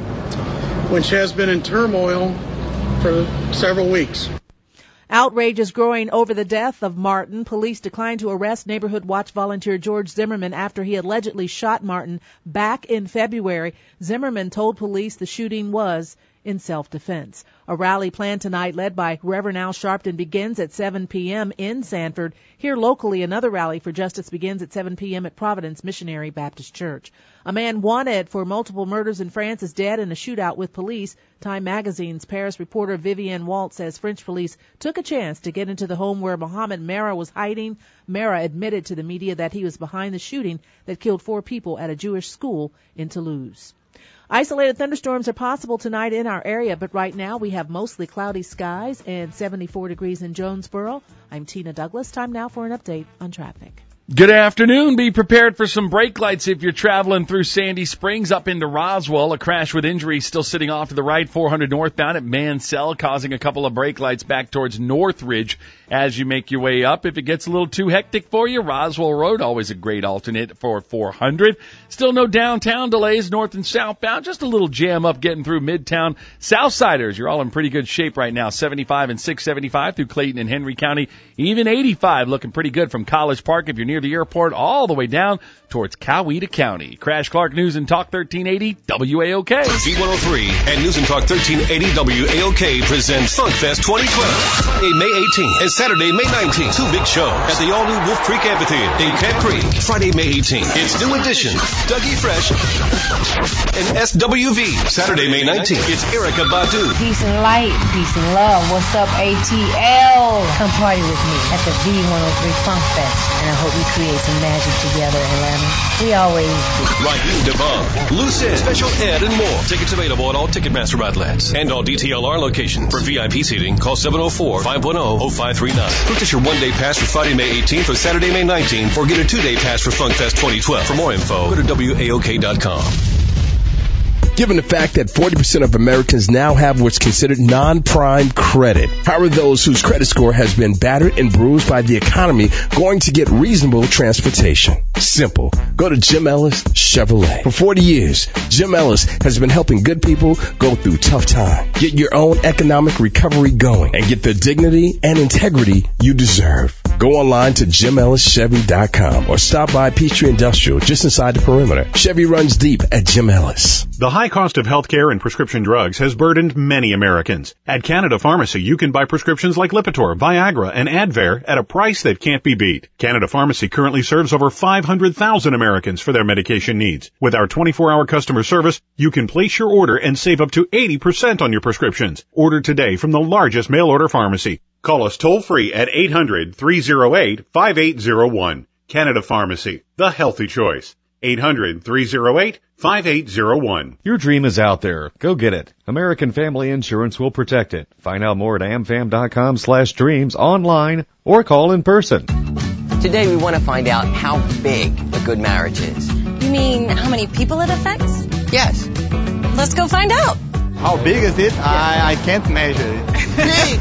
which has been in turmoil for several weeks. Outrage is growing over the death of Martin. Police declined to arrest Neighborhood Watch volunteer George Zimmerman after he allegedly shot Martin back in February. Zimmerman told police the shooting was in self-defense. A rally planned tonight led by Reverend Al Sharpton begins at seven p.m. in Sanford. Here locally, another rally for justice begins at seven p.m. at Providence Missionary Baptist Church. A man wanted for multiple murders in France is dead in a shootout with police. Time Magazine's Paris reporter Vivienne Walt says French police took a chance to get into the home where Mohamed Merah was hiding. Merah admitted to the media that he was behind the shooting that killed four people at a Jewish school in Toulouse. Isolated thunderstorms are possible tonight in our area, but right now we have mostly cloudy skies and seventy-four degrees in Jonesboro. I'm Tina Douglas. Time now for an update on traffic. Good afternoon. Be prepared for some brake lights if you're traveling through Sandy Springs up into Roswell. A crash with injury still sitting off to the right, four hundred northbound at Mansell, causing a couple of brake lights back towards Northridge as you make your way up. If it gets a little too hectic for you, Roswell Road, always a great alternate for four hundred. Still no downtown delays north and southbound. Just a little jam up getting through Midtown. Southsiders, you're all in pretty good shape right now. seventy-five and six seventy-five through Clayton and Henry County. Even eighty-five looking pretty good from College Park if you're near the airport all the way down towards Coweta County. Crash Clark News and Talk thirteen eighty W A O K. V one oh three and News and Talk thirteen eighty W A O K presents Funkfest twenty twelve. Friday, May eighteenth and Saturday, May nineteenth. Two big shows at the all-new Wolf Creek Amphitheater in Camp Creek. Friday, May eighteenth. It's New Edition, Dougie Fresh, and S W V. Saturday, May nineteenth. It's Erykah Badu. Peace and light, peace and love. What's up, A T L? Come party with me at the V one oh three Funk Fest, and I hope you create some magic together, Atlanta. We always do. Raheem DeVaughn, Loose End, Special Ed, and more. Tickets available at all Ticketmaster outlets and all D T L R locations. For V I P seating, call seven oh four, five one oh, oh five three nine. Purchase your one-day pass for Friday, May eighteenth or Saturday, May nineteenth, or get a two-day pass for FunkFest twenty twelve. For more info, go to W A O K dot com. Given the fact that forty percent of Americans now have what's considered non-prime credit, how are those whose credit score has been battered and bruised by the economy going to get reasonable transportation? Simple. Go to Jim Ellis Chevrolet. For forty years, Jim Ellis has been helping good people go through tough times. Get your own economic recovery going and get the dignity and integrity you deserve. Go online to Jim Ellis Chevy dot com or stop by Peachtree Industrial just inside the perimeter. Chevy runs deep at Jim Ellis. The high cost of health care and prescription drugs has burdened many Americans. At Canada Pharmacy, you can buy prescriptions like Lipitor, Viagra, and Advair at a price that can't be beat. Canada Pharmacy currently serves over five hundred thousand Americans for their medication needs. With our twenty-four hour customer service, you can place your order and save up to eighty percent on your prescriptions. Order today from the largest mail-order pharmacy. Call us toll-free at eight hundred, three oh eight, five eight oh one. Canada Pharmacy, the healthy choice. eight hundred, three oh eight, five eight oh one. Your dream is out there. Go get it. American Family Insurance will protect it. Find out more at amfam.com slash dreams online or call in person. Today we want to find out how big a good marriage is. You mean how many people it affects? Yes. Let's go find out. How big is it? I, I can't measure it. Big!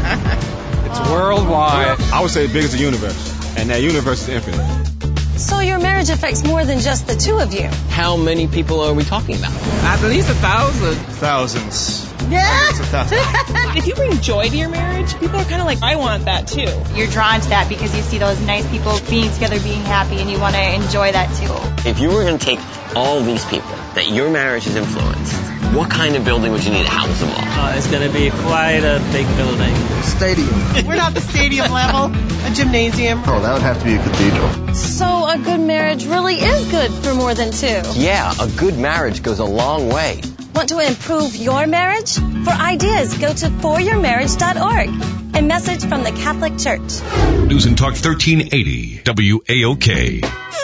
It's worldwide. I would say big as the universe. And that universe is infinite. So your marriage affects more than just the two of you. How many people are we talking about? At least a thousand. Thousands. Yeah. If you bring joy to your marriage, people are kind of like, I want that too. You're drawn to that because you see those nice people being together, being happy, and you want to enjoy that too. If you were going to take all these people that your marriage has influenced, what kind of building would you need to house them all? Uh, it's going to be quite a big building. Stadium. We're not the stadium level, a gymnasium. Oh, that would have to be a cathedral. So a good marriage really is good for more than two. Yeah, a good marriage goes a long way. Want to improve your marriage? For ideas, go to for your marriage dot org. A message from the Catholic Church. News and Talk thirteen eighty, W A O K.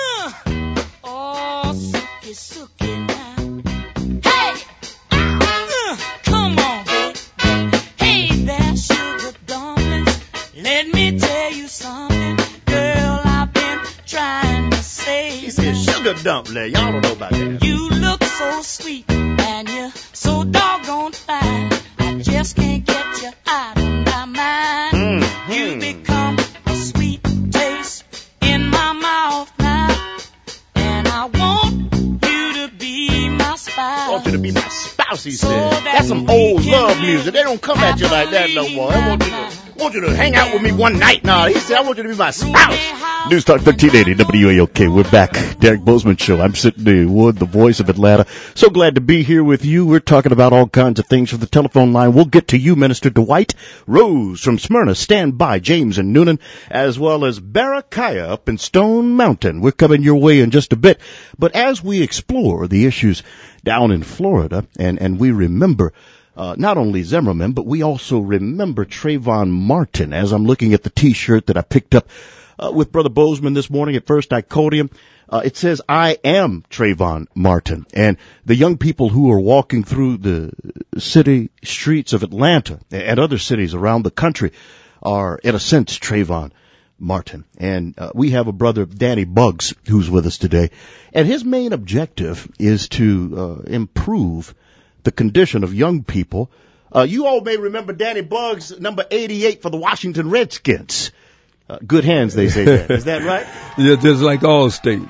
Dumpling. Y'all don't know about that. You look so sweet and you're so doggone fine. I just can't get you out of my mind. Mm-hmm. You become a sweet taste in my mouth now. And I want you to be my spouse. I want you to be my spouse, he so said. That That's some old love music. They don't come at you like that no more. I want you to, I want you to hang out with me one night now. He said, I want you to be my spouse. News Talk thirteen eighty W A O K. We're back. Derek Bozeman Show. I'm Sidney in Wood, the voice of Atlanta. So glad to be here with you. We're talking about all kinds of things from the telephone line. We'll get to you, Minister Dwight Rose from Smyrna. Stand by. James and Noonan, as well as Barakiah up in Stone Mountain. We're coming your way in just a bit. But as we explore the issues down in Florida, and, and we remember Uh, not only Zimmerman, but we also remember Trayvon Martin. As I'm looking at the T-shirt that I picked up uh, with Brother Bozeman this morning, at first I quote him. Uh, it says, I am Trayvon Martin. And the young people who are walking through the city streets of Atlanta and other cities around the country are, in a sense, Trayvon Martin. And uh, we have a brother, Danny Buggs, who's with us today. And his main objective is to uh, improve the condition of young people. Uh, you all may remember Danny Buggs, number eighty-eight for the Washington Redskins. Uh, good hands, they say that. Is that right? Yeah, just like Allstate.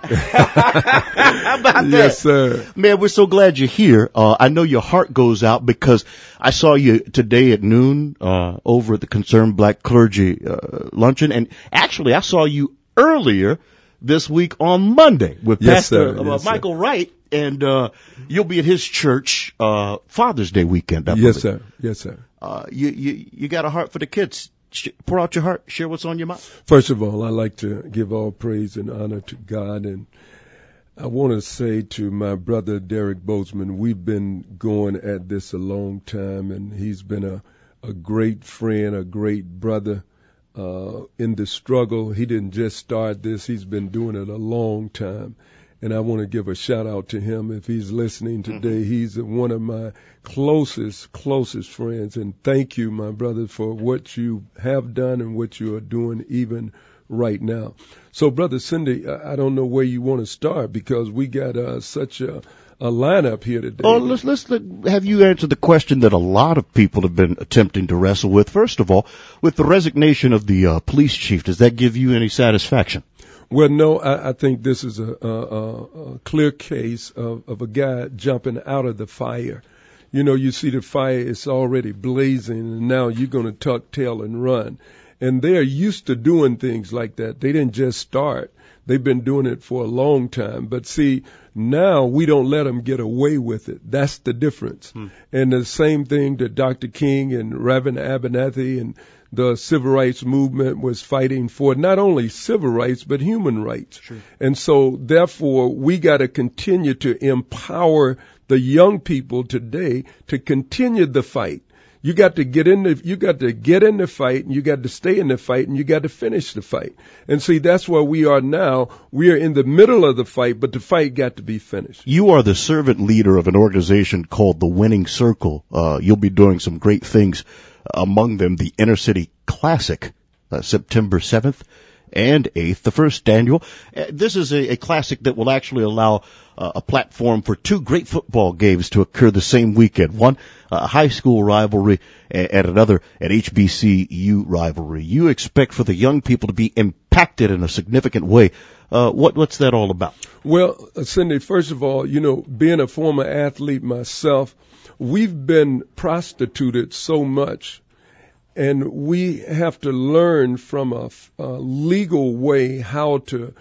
How about that? Yes, sir. Man, we're so glad you're here. Uh, I know your heart goes out because I saw you today at noon, uh, over at the Concerned Black Clergy, uh, luncheon. And actually, I saw you earlier this week on Monday with yes, Pastor sir. uh, yes, Michael sir. Wright. And, uh, you'll be at his church, uh, Father's Day weekend. I yes, believe. sir. Yes, sir. Uh, you, you, you got a heart for the kids. Sh- pour out your heart. Share what's on your mind. First of all, I like to give all praise and honor to God. And I want to say to my brother, Derek Bozeman, we've been going at this a long time, and he's been a, a great friend, a great brother. uh, in the struggle. He didn't just start this. He's been doing it a long time. And I want to give a shout out to him if he's listening today. Mm-hmm. He's one of my closest, closest friends. And thank you, my brother, for what you have done and what you are doing even right now. So, Brother Cindy, I don't know where you want to start because we got uh, such a, a lineup here today. Oh, let's, let's let, have you answer the question that a lot of people have been attempting to wrestle with. First of all, with the resignation of the uh, police chief, does that give you any satisfaction? Well, no, I, I think this is a, a, a clear case of, of a guy jumping out of the fire. You know, you see the fire, it's already blazing, and now you're going to tuck tail and run. And they're used to doing things like that. They didn't just start. They've been doing it for a long time. But see, now we don't let them get away with it. That's the difference. Hmm. And the same thing that Doctor King and Reverend Abernathy and the civil rights movement was fighting for, not only civil rights, but human rights. Sure. And so, therefore, we got to continue to empower the young people today to continue the fight. You got to get in the, you got to get in the fight, and you got to stay in the fight, and you got to finish the fight. And see, that's where we are now. We are in the middle of the fight, but the fight got to be finished. You are the servant leader of an organization called the Winning Circle. Uh, you'll be doing some great things. Among them, the Inner City Classic, uh, September seventh and eighth, the first annual. Uh, this is a, a classic that will actually allow uh, a platform for two great football games to occur the same weekend. One, a uh, high school rivalry, and, and another, an H B C U rivalry. You expect for the young people to be impacted in a significant way. Uh, what, what's that all about? Well, uh, Cindy, first of all, you know, being a former athlete myself, we've been prostituted so much, and we have to learn from a, a legal way how to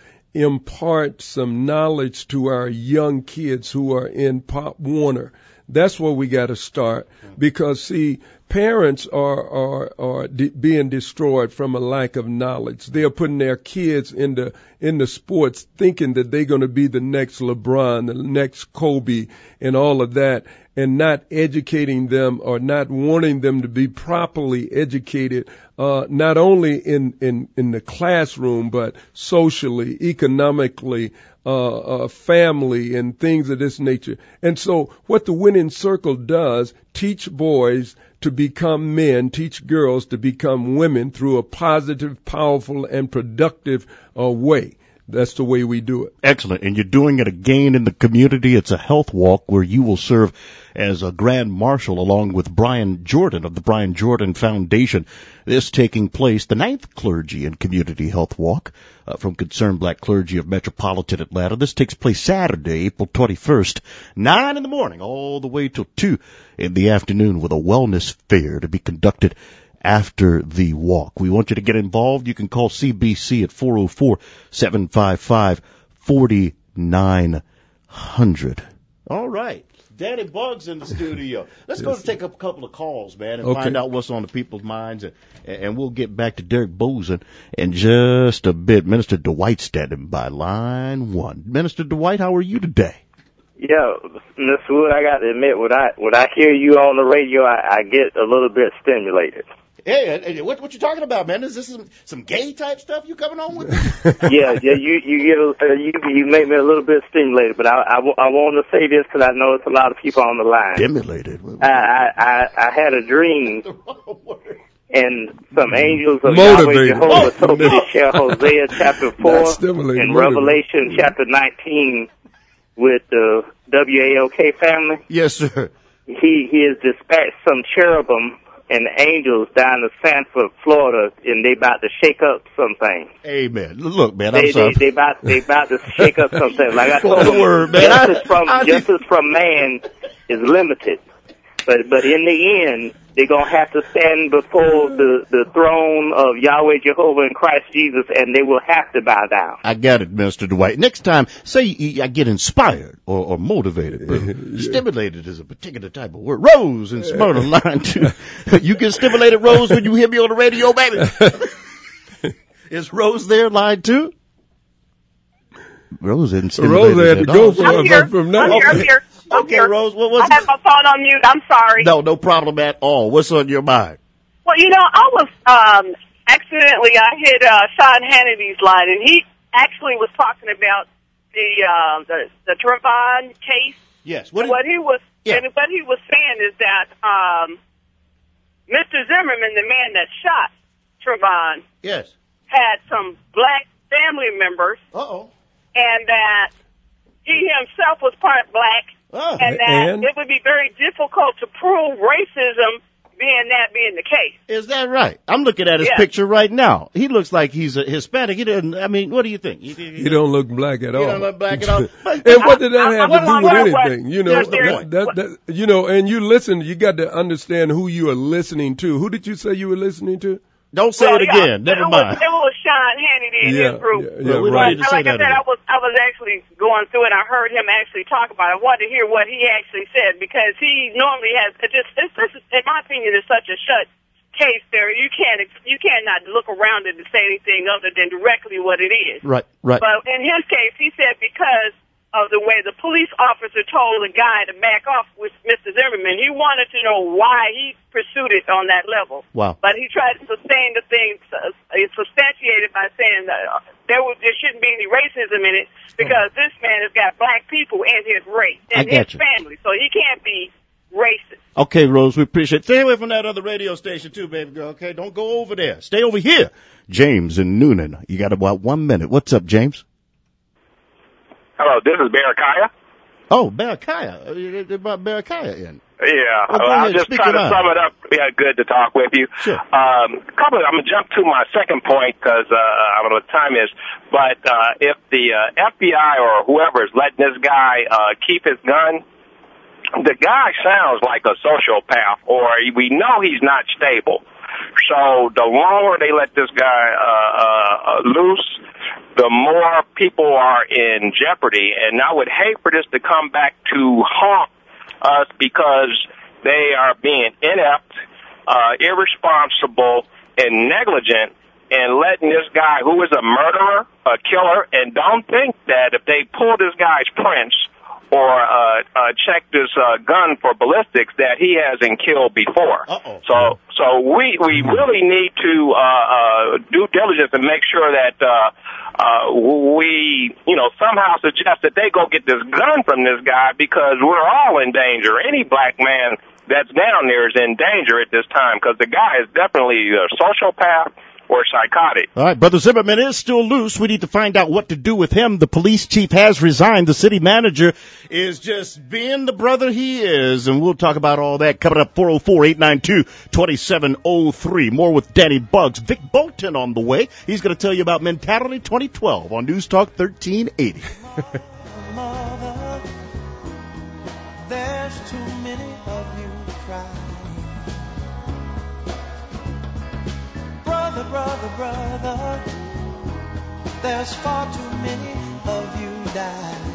impart some knowledge to our young kids who are in Pop Warner. That's where we got to start because, see, parents are are are de- being destroyed from a lack of knowledge. They are putting their kids into into sports thinking that they're going to be the next LeBron, the next Kobe, and all of that, and not educating them or not wanting them to be properly educated, uh, not only in, in, in the classroom, but socially, economically, uh, uh, family and things of this nature. And so what the Winning Circle does, teach boys to become men, teach girls to become women through a positive, powerful, and productive uh, way. That's the way we do it. Excellent. And you're doing it again in the community. It's a health walk where you will serve as a grand marshal along with Brian Jordan of the Brian Jordan Foundation. This taking place, the ninth Clergy and Community Health Walk uh, from Concerned Black Clergy of Metropolitan Atlanta. This takes place Saturday, April twenty-first, nine in the morning, all the way till two in the afternoon with a wellness fair to be conducted after the walk. We want you to get involved. You can call C B C at four oh four, seven five five, four nine zero zero. All right. Danny Buggs in the studio. Let's yes. go and take up a couple of calls, man, and okay. find out what's on the people's minds, and, and we'll get back to Derek Bozen in just a bit. Minister Dwight standing by line one. Minister Dwight, how are you today? Yeah, Mister Wood, I got to admit, when I when I hear you on the radio, I, I get a little bit stimulated. Hey, what what you talking about, man? Is this some, some gay type stuff you coming on with? yeah, yeah, you you get a, uh, you you make me a little bit stimulated, but I I, I want to say this because I know it's a lot of people on the line. Stimulated. I I I, I had a dream, and some angels of Yahweh Jehovah told me to share Hosea chapter four and Revelation chapter nineteen with the W A L K family. Yes, sir. He he has dispatched some cherubim and angels down to Sanford, Florida, and they about to shake up something. Amen. Look, man, they, I'm sorry. They, they about they about to shake up something. Like I told them, word, man. justice from I, justice from man is limited, but but in the end, they're gonna have to stand before the the throne of Yahweh Jehovah and Christ Jesus, and they will have to bow down. I got it, Mister Dwight. Next time, say I get inspired or, or motivated, but yeah. Stimulated is a particular type of word. Rose in Smyrna, line two. You get stimulated, Rose, when you hear me on the radio, baby. Is Rose there, line two? Rose isn't stimulated. Rose had to go from, I'm here. from now. I'm here, I'm here. I'm Okay, here. Rose, what was I have my phone on mute. I'm sorry. No, no problem at all. What's on your mind? Well, you know, I was um accidentally I hit uh, Sean Hannity's line, and he actually was talking about the uh, the, the Trayvon case. Yes. What, and what he was yeah. and what he was saying is that um, Mister Zimmerman, the man that shot Trayvon, yes, had some black family members. Uh-oh. And that he himself was part black, oh. and that and? it would be very difficult to prove racism, being that being the case. Is that right? I'm looking at his yes. picture right now. He looks like he's a Hispanic. He doesn't. I mean, what do you think? You, you, he don't look black at all. He don't look black at all. And what did that I, have I, to do I, with I, anything? You know, That's the that, point. that, that, you know, and you listen. You got to understand who you are listening to. Who did you say you were listening to? Don't say well, it yeah, again. Never it mind. Was, it was Sean Hannity and yeah, his group. Yeah, yeah, well, we right. don't need to And say like that I said, again. I was I was actually going through it. I heard him actually talk about it. I wanted to hear what he actually said because he normally has it just it's just in my opinion it's such a shut case there. You can't you cannot look around it and say anything other than directly what it is. Right, right. But in his case, he said because of the way the police officer told the guy to back off with Mister Zimmerman, he wanted to know why he pursued it on that level. Wow. But he tried to sustain the thing, uh, substantiated by saying that uh, there was, there shouldn't be any racism in it because oh. this man has got black people in his race, in his you. family, so he can't be racist. Okay, Rose, we appreciate it. Stay away from that other radio station too, baby girl, okay? Don't go over there. Stay over here. James in Noonan. You got about one minute. What's up, James? Hello, this is Berakaya. Oh, Berakaya. They brought Berakaya in. Yeah, well, well, I'll just try to sum it up. Yeah, good to talk with you. Sure. Um, couple of, I'm going to jump to my second point because uh, I don't know what time is. But uh, if the uh, F B I or whoever is letting this guy uh, keep his gun, the guy sounds like a sociopath, or we know he's not stable. So the longer they let this guy uh, uh, loose, the more people are in jeopardy. And I would hate for this to come back to haunt us because they are being inept, uh, irresponsible, and negligent in letting this guy who is a murderer, a killer, and don't think that if they pull this guy's prints or uh, uh, check this uh, gun for ballistics that he hasn't killed before. Uh-oh. So so we we really need to uh, uh, do diligence and make sure that uh, uh, we, you know, somehow suggest that they go get this gun from this guy because we're all in danger. Any black man that's down there is in danger at this time because the guy is definitely a sociopath or psychotic. All right, Brother Zimmerman is still loose. We need to find out what to do with him. The police chief has resigned. The city manager is just being the brother he is. And we'll talk about all that coming up four oh four, eight nine two, two seven oh three. More with Danny Buggs. Vic Bolton on the way. He's going to tell you about Mentality twenty twelve on News Talk thirteen eighty. Mother, there's too many of you crying. Brother, brother, brother, there's far too many of you dying.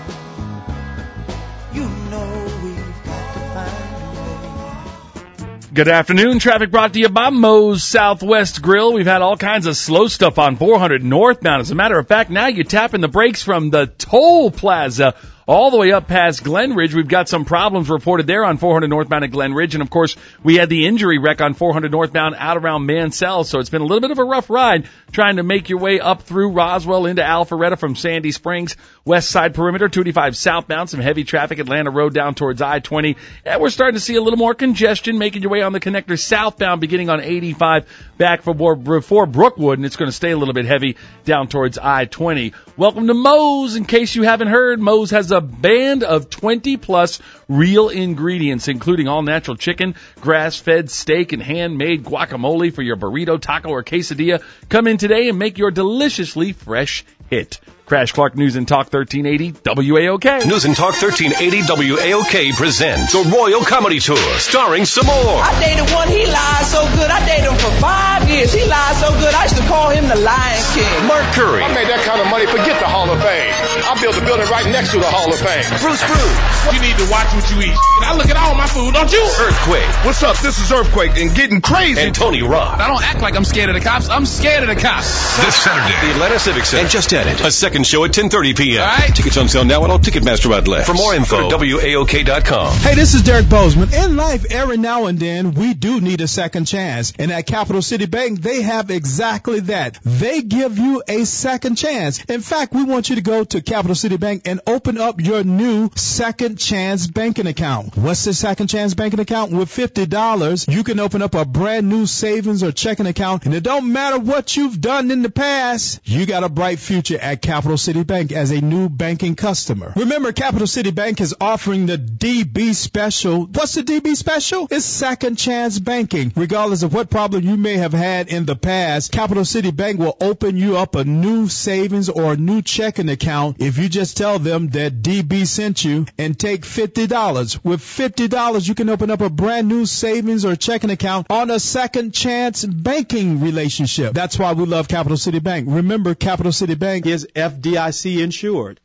You know we've got to find a way. Good afternoon. Traffic brought to you by Moe's Southwest Grill. We've had all kinds of slow stuff on four hundred northbound. As a matter of fact, now you're tapping the brakes from the toll plaza all the way up past Glen Ridge. We've got some problems reported there on four hundred northbound at Glen Ridge. And, of course, we had the injury wreck on four hundred northbound out around Mansell. So it's been a little bit of a rough ride trying to make your way up through Roswell into Alpharetta from Sandy Springs. West side perimeter, two eighty-five southbound, some heavy traffic, Atlanta Road down towards I twenty. And we're starting to see a little more congestion making your way on the connector southbound beginning on eighty-five back before, before Brookwood. And it's going to stay a little bit heavy down towards I twenty. Welcome to Moe's. In case you haven't heard, Moe's has a band of twenty plus real ingredients, including all natural chicken, grass-fed steak, and handmade guacamole for your burrito, taco, or quesadilla. Come in today and make your deliciously fresh hit. Crash Clark News and Talk thirteen eighty W A O K. News and Talk thirteen eighty W A O K presents the Royal Comedy Tour, starring some more. I dated one, he lied so good. I dated him for five years. He lied so good, I used to call him the Lion King. Mark Curry. I made that kind of money, forget the Hall of Fame. I built a building right next to the Hall of Fame. Bruce Bruce. You need to watch what you eat. I look at all my food, don't you? Earthquake. What's up? This is Earthquake and getting crazy. And Tony Rock. I don't act like I'm scared of the cops. I'm scared of the cops. This Saturday, the Atlanta Civic Center. And just added a second second show at ten thirty p.m. All right. Tickets on sale now at all Ticketmaster outlets. For more info, go to W A O K dot com. Hey, this is Derek Bozeman. In life, every now and then, we do need a second chance. And at Capital City Bank, they have exactly that. They give you a second chance. In fact, we want you to go to Capital City Bank and open up your new second chance banking account. What's the second chance banking account? With fifty dollars, you can open up a brand new savings or checking account. And it don't matter what you've done in the past, you got a bright future at Capital City Bank as a new banking customer. Remember, Capital City Bank is offering the D B special. What's the D B special? It's second chance banking. Regardless of what problem you may have had in the past, Capital City Bank will open you up a new savings or a new checking account if you just tell them that D B sent you and take fifty dollars. With fifty dollars, you can open up a brand new savings or checking account on a second chance banking relationship. That's why we love Capital City Bank. Remember, Capital City Bank is F D I C insured.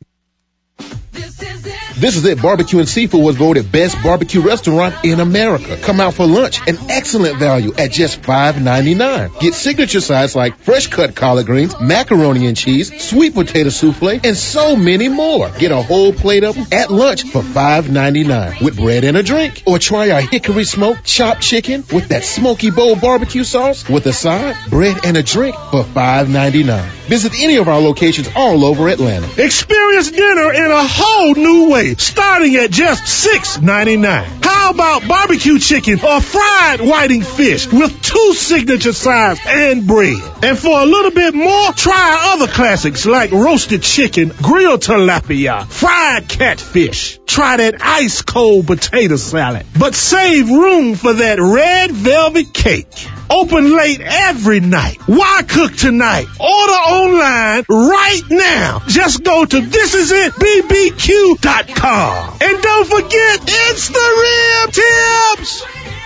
This is it. Barbecue and Seafood was voted best barbecue restaurant in America. Come out for lunch. An excellent value at just five ninety-nine. Get signature sides like fresh cut collard greens, macaroni and cheese, sweet potato souffle, and so many more. Get a whole plate of them at lunch for five ninety-nine with bread and a drink. Or try our hickory smoked chopped chicken with that smoky bowl barbecue sauce with a side, bread, and a drink for five ninety-nine. Visit any of our locations all over Atlanta. Experience dinner in a whole new way, starting at just six ninety-nine. How about barbecue chicken or fried whiting fish with two signature sides and bread? And for a little bit more, try other classics like roasted chicken, grilled tilapia, fried catfish. Try that ice cold potato salad. But save room for that red velvet cake. Open late every night. Why cook tonight? Order online right now. Just go to this is it B B Q dot com. And don't forget, it's the rib tips.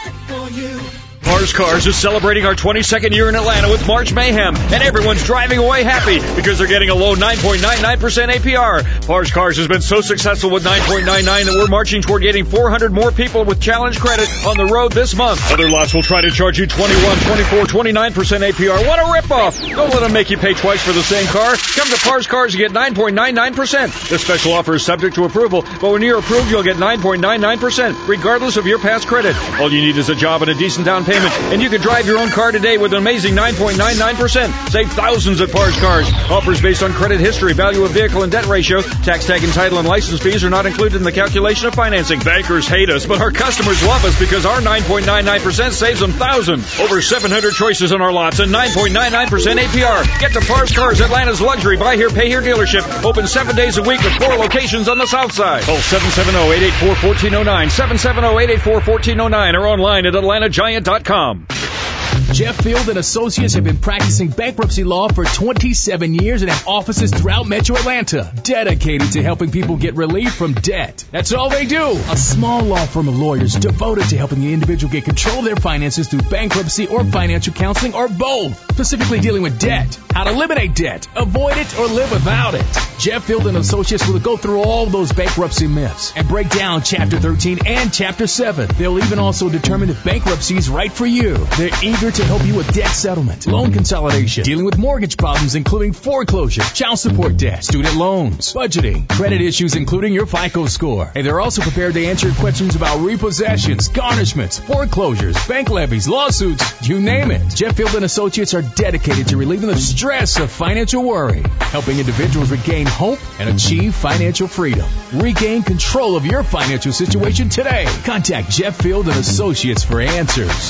Pars Cars is celebrating our twenty-second year in Atlanta with March Mayhem, and everyone's driving away happy because they're getting a low nine point nine nine percent A P R. Pars Cars has been so successful with nine point nine nine that we're marching toward getting four hundred more people with challenge credit on the road this month. Other lots will try to charge you twenty-one, twenty-four, twenty-nine percent A P R. What a ripoff! Don't let them make you pay twice for the same car. Come to Pars Cars and get nine point nine nine percent. This special offer is subject to approval, but when you're approved, you'll get nine point nine nine percent, regardless of your past credit. All you need is a job and a decent down payment, and you can drive your own car today with an amazing nine point nine nine percent. Save thousands at Pars Cars. Offers based on credit history, value of vehicle, and debt ratio. Tax tag and title and license fees are not included in the calculation of financing. Bankers hate us, but our customers love us because our nine point nine nine percent saves them thousands. Over seven hundred choices on our lots and nine point nine nine percent A P R. Get to Pars Cars, Atlanta's luxury buy here, pay here dealership. Open seven days a week with four locations on the south side. Call seven seven zero, eight eight four, one four zero nine, seven seven zero, eight eight four, one four zero nine, or online at atlanta giant dot com. Jeff Field and Associates have been practicing bankruptcy law for twenty-seven years and have offices throughout Metro Atlanta, dedicated to helping people get relief from debt. That's all they do. A small law firm of lawyers devoted to helping the individual get control of their finances through bankruptcy or financial counseling or both, specifically dealing with debt, how to eliminate debt, avoid it, or live without it. Jeff Field and Associates will go through all those bankruptcy myths and break down Chapter thirteen and Chapter seven. They'll even also determine if bankruptcy is right for you. They're eager to help you with debt settlement, loan consolidation, dealing with mortgage problems including foreclosure, child support debt, student loans, budgeting, credit issues including your FICO score. And they're also prepared to answer your questions about repossessions, garnishments, foreclosures, bank levies, lawsuits, you name it. Jeff Field and Associates are dedicated to relieving the stress of financial worry, helping individuals regain hope and achieve financial freedom. Regain control of your financial situation today. Contact Jeff Field and Associates for answers.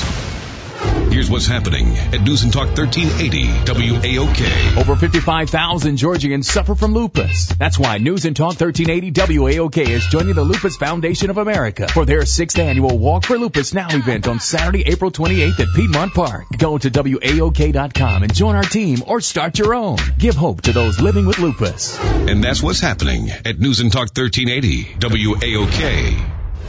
Here's what's happening at News and Talk thirteen eighty W A O K. Over fifty-five thousand Georgians suffer from lupus. That's why News and Talk thirteen eighty W A O K is joining the Lupus Foundation of America for their sixth annual Walk for Lupus Now event on Saturday, April twenty-eighth at Piedmont Park. Go to W A O K dot com and join our team or start your own. Give hope to those living with lupus. And that's what's happening at News and Talk thirteen eighty W A O K.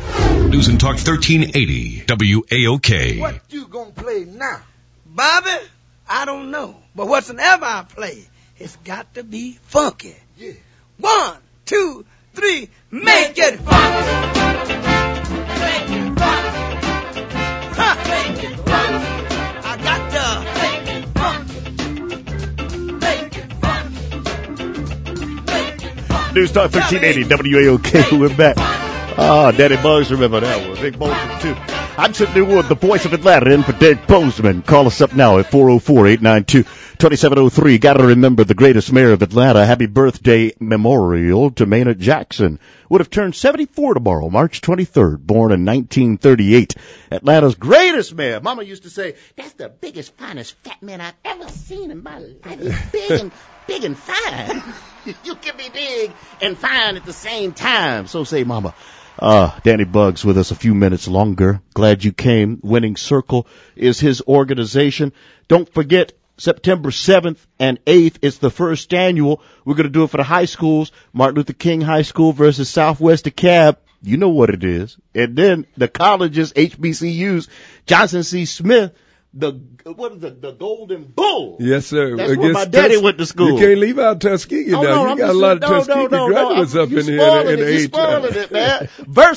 News and Talk thirteen eighty W A O K. What you gonna play now? Bobby, I don't know. But whatsoever I play, it's got to be funky. Yeah. One, two, three, make it funky. Make it funky. Ha, make it funky. I got to make it funky. Make it funky. News Talk thirteen eighty W A O K. We're back. Ah, Daddy Bugs, remember that one. Big Bozeman, too. I'm Sidney Wood, the voice of Atlanta, in for Dave Bozeman. Call us up now at four oh four, eight nine two, two seven oh three. Got to remember the greatest mayor of Atlanta. Happy birthday memorial to Maynard Jackson. Would have turned seventy-four tomorrow, March twenty-third, born in nineteen thirty-eight. Atlanta's greatest mayor. Mama used to say, that's the biggest, finest fat man I've ever seen in my life. He's big and, big and fine. You can be big and fine at the same time. So say Mama. Uh, Danny Bugs with us a few minutes longer. Glad you came. Winning Circle is his organization. Don't forget, September seventh and eighth, it's the first annual. We're going to do it for the high schools. Martin Luther King High School versus Southwest DeKalb. You know what it is. And then the colleges, H B C Us, Johnson C. Smith, the, what is it, the Golden Bull. Yes, sir. That's where my daddy Tus- went to school. You can't leave out Tuskegee oh, now. No, you I'm got just, a lot of no, Tuskegee no, no, graduates no, up in here spoiling in it, the you age. spoiling it, man.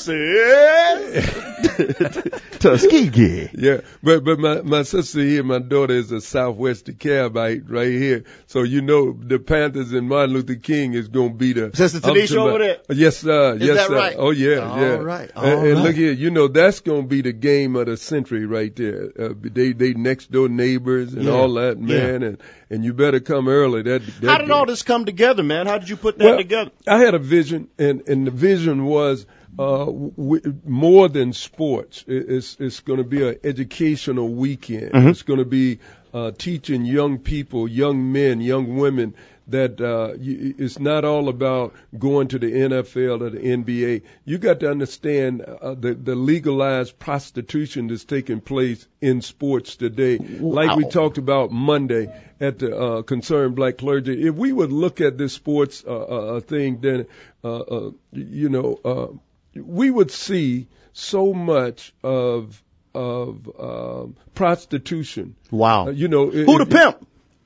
Versus Tuskegee. Yeah, but but my my sister here, my daughter is a Southwest DeKalbite right here. So you know the Panthers and Martin Luther King is going to be the Sister Tanisha over there. Yes, sir. Is yes, that sir. right? Oh yeah, all yeah. Right. All and, and right. look here, you know that's going to be the game of the century right there. Uh, they they next door neighbors and Yeah. all that, man, Yeah. and and you better come early. That, that How did game. all this come together, man? How did you put that well, together? I had a vision, and and the vision was uh w- more than sports. It, it's it's going to be an educational weekend. Mm-hmm. It's going to be uh teaching young people, young men, young women that uh you, it's not all about going to the N F L or the N B A. You got to understand uh, the the legalized prostitution that's taking place in sports today. Wow. Like we talked about Monday at the uh, Concerned Black Clergy. If we would look at this sports uh, uh, thing, then uh, uh, you know uh, we would see so much of of um, prostitution. Wow. Uh, you know, Who the pimp?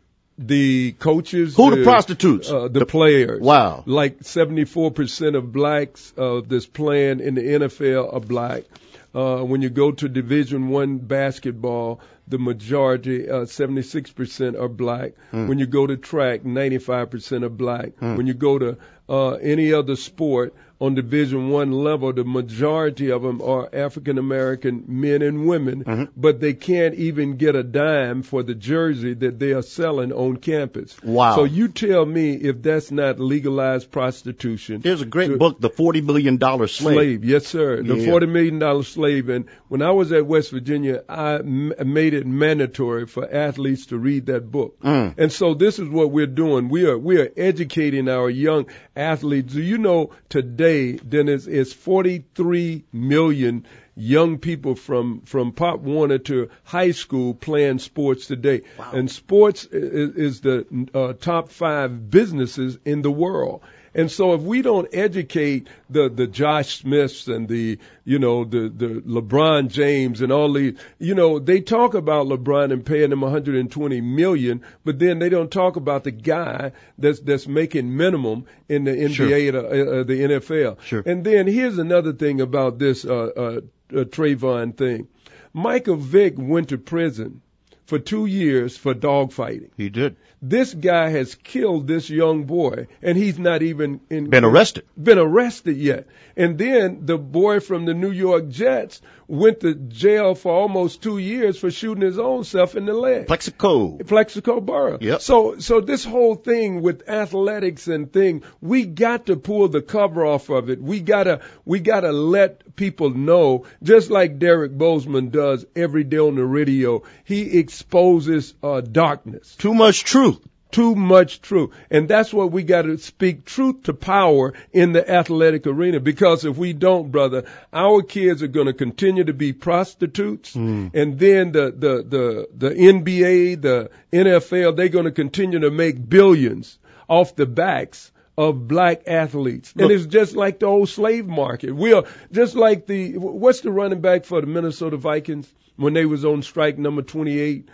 The coaches. Who the prostitutes? Uh, the, The- players. Wow. Like seventy-four percent of blacks uh, that's playing in the N F L are black. Uh, when you go to Division One basketball, the majority, uh, seventy-six percent are black. Mm. When you go to track, ninety-five percent are black. Mm. When you go to uh, any other sport on Division One level, the majority of them are African American men and women, Mm-hmm. but they can't even get a dime for the jersey that they are selling on campus. Wow. So you tell me if that's not legalized prostitution. There's a great to- book, The forty million dollars Slave. Slave, yes, sir. The Yeah. forty million dollars slave. And when I was at West Virginia, I m- made it mandatory for athletes to read that book. Mm. And so this is what we're doing. We are we are educating our young athletes. Do you know today, Dennis, is forty-three million young people from from Pop Warner to high school playing sports today. Wow. And sports is, is the uh, top five businesses in the world. And so if we don't educate the, the Josh Smiths and the, you know, the, the LeBron James and all these, you know, they talk about LeBron and paying him one hundred twenty million, but then they don't talk about the guy that's, that's making minimum in the N B A Sure. or the, uh, the N F L. Sure. And then here's another thing about this, uh, uh, uh Trayvon thing. Michael Vick went to prison for two years for dogfighting. He did. This guy has killed this young boy, and he's not even in, Been arrested. Been arrested yet. And then the boy from the New York Jets went to jail for almost two years for shooting his own self in the leg. Plexico. Plexico Burrow. Yep. So, so this whole thing with athletics and thing, we got to pull the cover off of it. We gotta, we gotta let people know, just like Derek Bozeman does every day on the radio. He exposes uh, darkness. Too much truth. Too much truth. And that's what we got to speak truth to power in the athletic arena. Because if we don't, brother, our kids are going to continue to be prostitutes. Mm. And then the, the, the, the N B A, the N F L, they're going to continue to make billions off the backs of black athletes. Look. And it's just like the old slave market. We are just like the, what's the running back for the Minnesota Vikings when they was on strike number twenty-eight?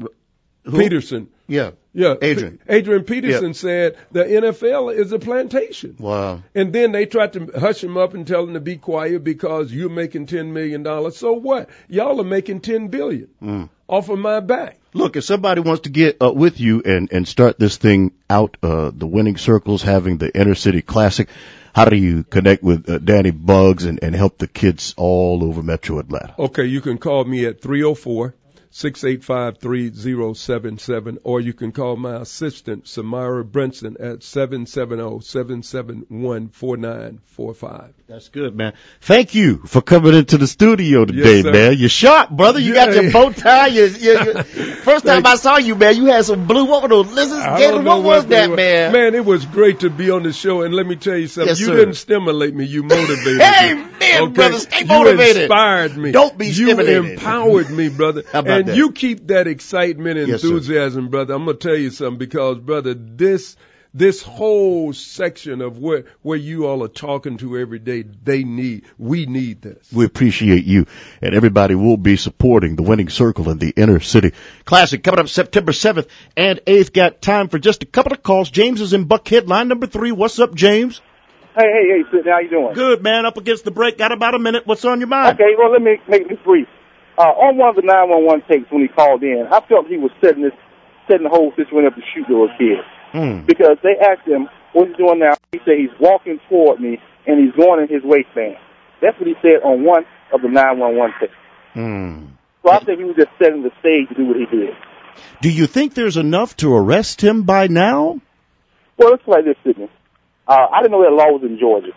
Who? Peterson. Yeah. Yeah, Adrian. P- Adrian Peterson Yeah. said the N F L is a plantation. Wow. And then they tried to hush him up and tell him to be quiet because you're making ten million dollars. So what? Y'all are making ten billion dollars. Mm. off of my back. Look, if somebody wants to get uh, with you and, and start this thing out, uh, the winning circles, having the inner city classic, how do you connect with uh, Danny Buggs and, and help the kids all over Metro Atlanta? Okay, you can call me at three oh four, six eight five, three oh seven seven, or you can call my assistant, Samara Brinson, at seven seven zero, seven seven one, four nine four five. That's good, man. Thank you for coming into the studio today, yes, man. You're sharp, brother. You yeah. got your bow tie. You, you, you. First time I saw you, man, you had some blue, what were those lizards? Gator, what was what that, man? Man, it was great to be on the show, and let me tell you something. Yes, you sir. didn't stimulate me. You motivated hey, me. man, okay? brother, stay motivated. You inspired me. Don't be you stimulated. You empowered me, brother. How about and that? you keep that excitement and yes, enthusiasm, sir. brother. I'm going to tell you something because, brother, this this whole section of where where you all are talking to every day, they need, we need this. We appreciate you, and everybody will be supporting the Winning Circle in the Inner City Classic coming up September seventh and eighth. Got time for just a couple of calls. James is in Buckhead, line number three. What's up, James? Hey, hey, hey, Sidney, how you doing? Good, man. Up against the break. Got about a minute. What's on your mind? Okay, well, let me make this brief. Uh, on one of the nine one one tapes when he called in, I felt he was setting this, setting the whole situation up to shoot those kids. Hmm. Because they asked him, what he's doing now, he said he's walking toward me and he's going in his waistband. That's what he said on one of the nine one one tapes. Hmm. So I think he was just setting the stage to do what he did. Do you think there's enough to arrest him by now? Well, it's like this, Sidney. Uh, I didn't know that law was in Georgia.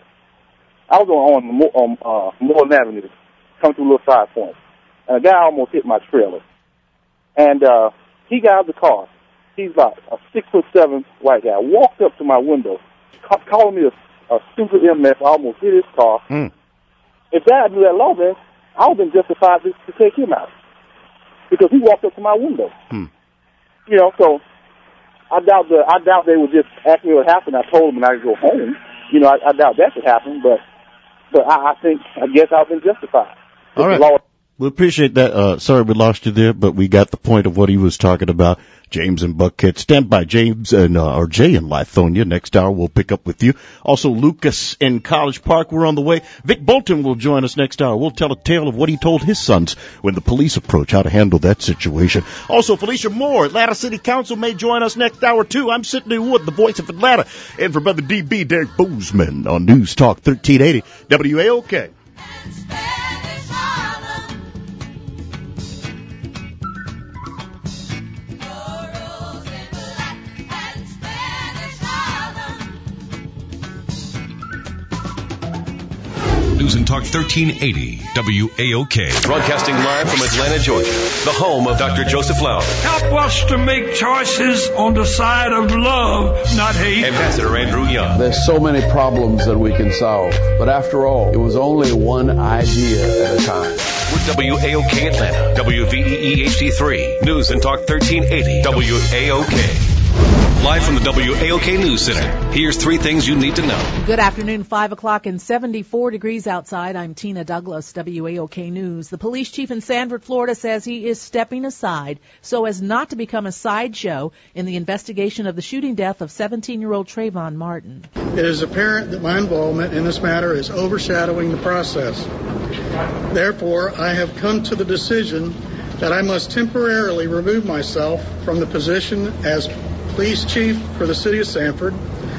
I was on, on, on uh, Moreland Avenue, come through Little Five Points. And a guy almost hit my trailer. And uh, he got out of the car. He's about a six foot seven white guy. Walked up to my window, ca- calling me a, a stupid M F. I almost hit his car. Mm. If that knew that law, then I would have been justified to, to take him out because he walked up to my window. Mm. You know, so I doubt the I doubt they would just ask me what happened. I told them and I could go home. You know, I, I doubt that could happen, but but I, I think I guess I've been justified. All right. Law- We appreciate that. Uh, sorry we lost you there, but we got the point of what he was talking about. James and Buckhead. Stand by, James and, uh, or Jay in Lithonia. Next hour we'll pick up with you. Also, Lucas in College Park. We're on the way. Vic Bolton will join us next hour. We'll tell a tale of what he told his sons when the police approach, how to handle that situation. Also, Felicia Moore, Atlanta City Council, may join us next hour too. I'm Sidney Wood, the voice of Atlanta. And for Brother D B, Derek Boozman on News Talk thirteen eighty W A O K. News and Talk thirteen eighty W A O K. Broadcasting live from Atlanta, Georgia, the home of Doctor Joseph Lowry. Help us to make choices on the side of love, not hate. Ambassador Andrew Young. There's so many problems that we can solve. But after all, it was only one idea at a time. With W A O K Atlanta, W V E E H D three. News and Talk thirteen eighty W A O K. Live from the W A O K News Center, here's three things you need to know. Good afternoon, five o'clock and seventy-four degrees outside. I'm Tina Douglas, W A O K News. The police chief in Sanford, Florida says he is stepping aside so as not to become a sideshow in the investigation of the shooting death of seventeen-year-old Trayvon Martin. It is apparent that my involvement in this matter is overshadowing the process. Therefore, I have come to the decision that I must temporarily remove myself from the position as police chief for the city of Sanford.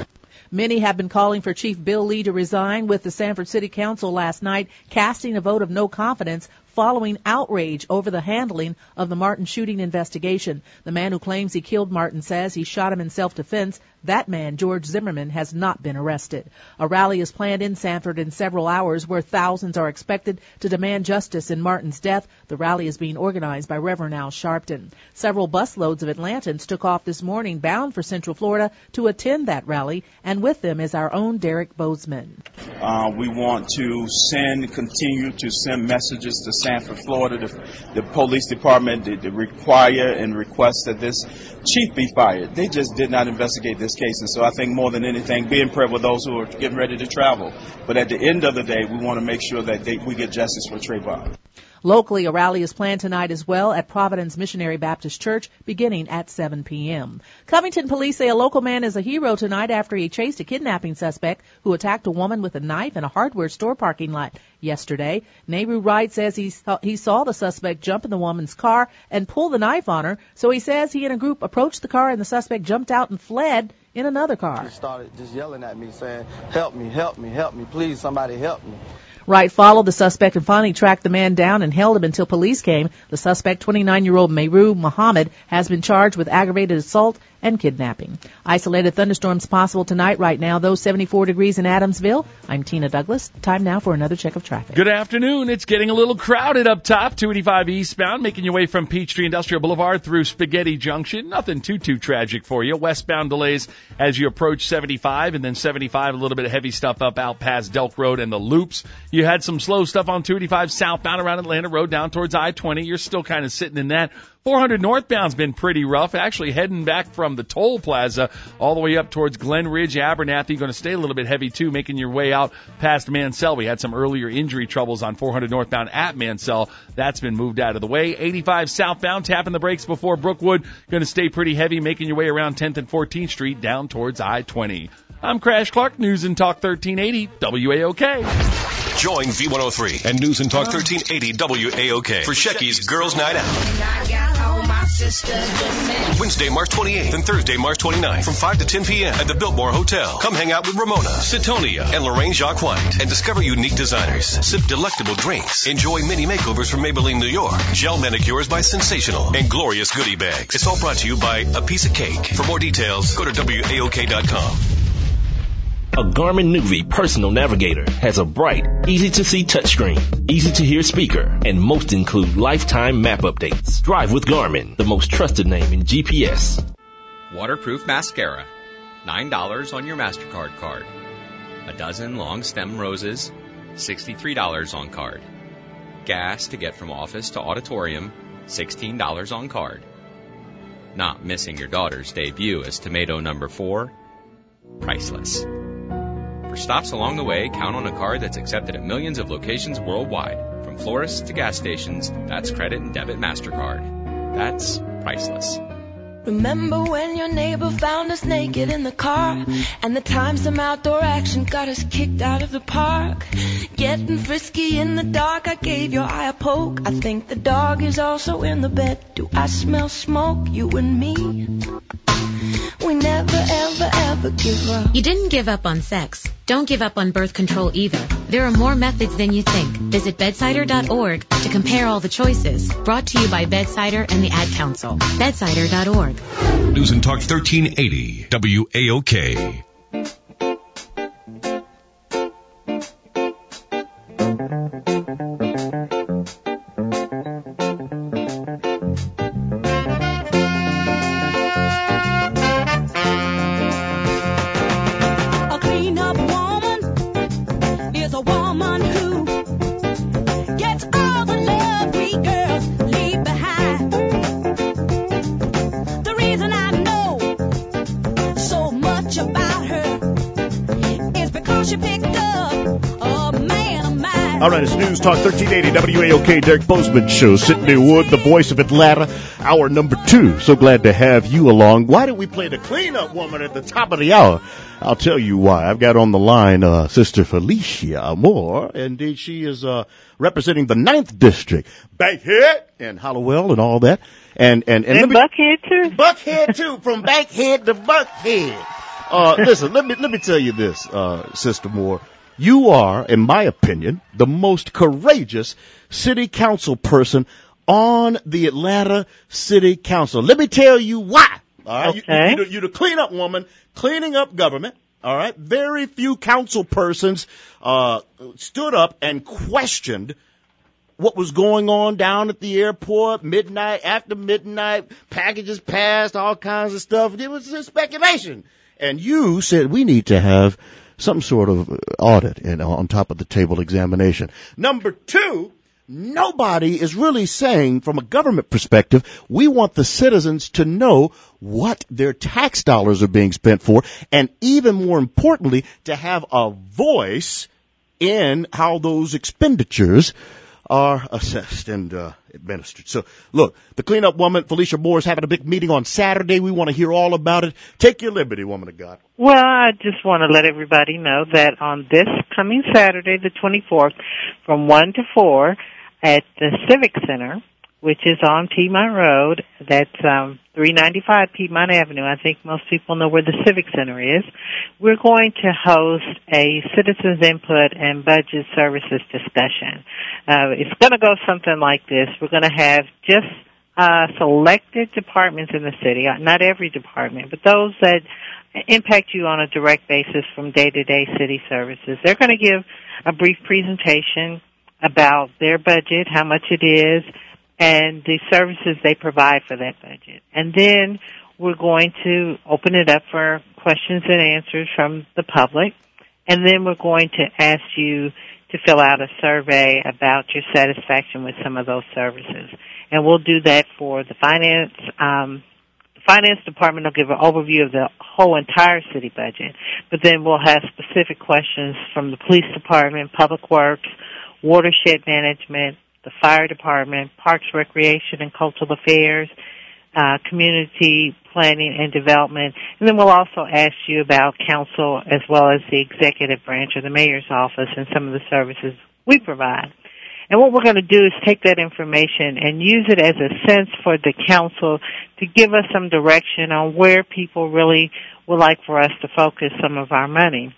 Many have been calling for Chief Bill Lee to resign, with the Sanford City Council last night casting a vote of no confidence following outrage over the handling of the Martin shooting investigation. The man who claims he killed Martin says he shot him in self-defense. That man, George Zimmerman, has not been arrested. A rally is planned in Sanford in several hours where thousands are expected to demand justice in Martin's death. The rally is being organized by Reverend Al Sharpton. Several busloads of Atlantans took off this morning bound for Central Florida to attend that rally, and with them is our own Derek Bozeman. Uh, we want to send, continue to send messages to Sanford, Florida, the, the police department, to, to require and request that this chief be fired. They just did not investigate this case, and so I think more than anything, be in prayer with those who are getting ready to travel. But at the end of the day, we want to make sure that they, we get justice for Trayvon. Locally, a rally is planned tonight as well at Providence Missionary Baptist Church, beginning at seven p.m. Covington police say a local man is a hero tonight after he chased a kidnapping suspect who attacked a woman with a knife in a hardware store parking lot yesterday. Nehru Wright says he saw, he saw the suspect jump in the woman's car and pull the knife on her, so he says he and a group approached the car and the suspect jumped out and fled in another car. He started just yelling at me, saying, help me, help me, help me, please, somebody help me. Wright followed the suspect and finally tracked the man down and held him until police came. The suspect, twenty-nine-year-old Mehru Muhammad, has been charged with aggravated assault and kidnapping. Isolated thunderstorms possible tonight right now, though seventy-four degrees in Adamsville. I'm Tina Douglas. Time now for another check of traffic. Good afternoon. It's getting a little crowded up top. two eighty-five eastbound, making your way from Peachtree Industrial Boulevard through Spaghetti Junction. Nothing too, too tragic for you. Westbound delays as you approach seventy-five, and then seventy-five, a little bit of heavy stuff up out past Delk Road and the loops. You had some slow stuff on two eighty-five southbound around Atlanta Road down towards I twenty. You're still kind of sitting in that. four hundred northbound's been pretty rough, actually heading back from the toll plaza all the way up towards Glen Ridge, Abernathy. Going to stay a little bit heavy, too, making your way out past Mansell. We had some earlier injury troubles on four hundred northbound at Mansell. That's been moved out of the way. eighty-five southbound, tapping the brakes before Brookwood. Going to stay pretty heavy, making your way around tenth and fourteenth Street down towards I twenty. I'm Crash Clark, News and Talk thirteen eighty, W A O K. Join V one oh three and News and Talk thirteen eighty W A O K for Shecky's Girls Night Out. Wednesday, March twenty-eighth and Thursday, March twenty-ninth from five to ten p.m. at the Biltmore Hotel. Come hang out with Ramona, Sitonia, and Lorraine Jacques White and discover unique designers, sip delectable drinks, enjoy mini makeovers from Maybelline New York, gel manicures by Sensational, and glorious goodie bags. It's all brought to you by A Piece of Cake. For more details, go to W A O K dot com. A Garmin Nuvi Personal Navigator has a bright, easy-to-see touchscreen, easy-to-hear speaker, and most include lifetime map updates. Drive with Garmin, the most trusted name in G P S. Waterproof mascara, nine dollars on your MasterCard card. A dozen long stem roses, sixty-three dollars on card. Gas to get from office to auditorium, sixteen dollars on card. Not missing your daughter's debut as tomato number four? Priceless. For stops along the way, count on a card that's accepted at millions of locations worldwide. From florists to gas stations, that's credit and debit MasterCard. That's priceless. Remember when your neighbor found us naked in the car, and the time some outdoor action got us kicked out of the park? Getting frisky in the dark, I gave your eye a poke. I think the dog is also in the bed. Do I smell smoke, you and me? We never, ever, ever give up. You didn't give up on sex. Don't give up on birth control either. There are more methods than you think. Visit bedsider dot org to compare all the choices. Brought to you by Bedsider and the Ad Council. bedsider dot org. News and Talk thirteen eighty W A O K. All right, it's News Talk thirteen eighty W A O K, Derek Bozeman Show. Sydney Wood, the voice of Atlanta, hour number two. So glad to have you along. Why did we play the cleanup woman at the top of the hour? I'll tell you why. I've got on the line uh, Sister Felicia Moore. Indeed, she is uh, representing the ninth District, Bankhead and Hallowell and all that. And and, and, and me, Buckhead, too. Buckhead, too, from Bankhead to Buckhead. Uh, listen, let me let me tell you this, uh, Sister Moore. You are, in my opinion, the most courageous city council person on the Atlanta City Council. Let me tell you why. All right, okay. you, you, you're the cleanup woman, cleaning up government. All right, very few council persons uh, stood up and questioned what was going on down at the airport, midnight, after midnight, packages passed, all kinds of stuff. It was just speculation. And you said we need to have some sort of audit and on top of the table examination. Number two, nobody is really saying from a government perspective, we want the citizens to know what their tax dollars are being spent for, and even more importantly, to have a voice in how those expenditures are assessed and uh, administered. So, look, the cleanup woman, Felicia Moore, is having a big meeting on Saturday. We want to hear all about it. Take your liberty, woman of God. Well, I just want to let everybody know that on this coming Saturday, the twenty-fourth, from one to four at the Civic Center, which is on Piedmont Road, that's um, three ninety-five Piedmont Avenue. I think most people know where the Civic Center is. We're going to host a citizens input and budget services discussion. Uh, it's going to go something like this. We're going to have just uh, selected departments in the city, not every department, but those that impact you on a direct basis from day-to-day city services. They're going to give a brief presentation about their budget, how much it is, and the services they provide for that budget. And then we're going to open it up for questions and answers from the public. And then we're going to ask you to fill out a survey about your satisfaction with some of those services. And we'll do that for the finance, um, the finance department will give an overview of the whole entire city budget. But then we'll have specific questions from the police department, public works, watershed management, the fire department, parks, recreation, and cultural affairs, uh, community planning and development. And then we'll also ask you about council as well as the executive branch or the mayor's office and some of the services we provide. And what we're going to do is take that information and use it as a sense for the council to give us some direction on where people really would like for us to focus some of our money.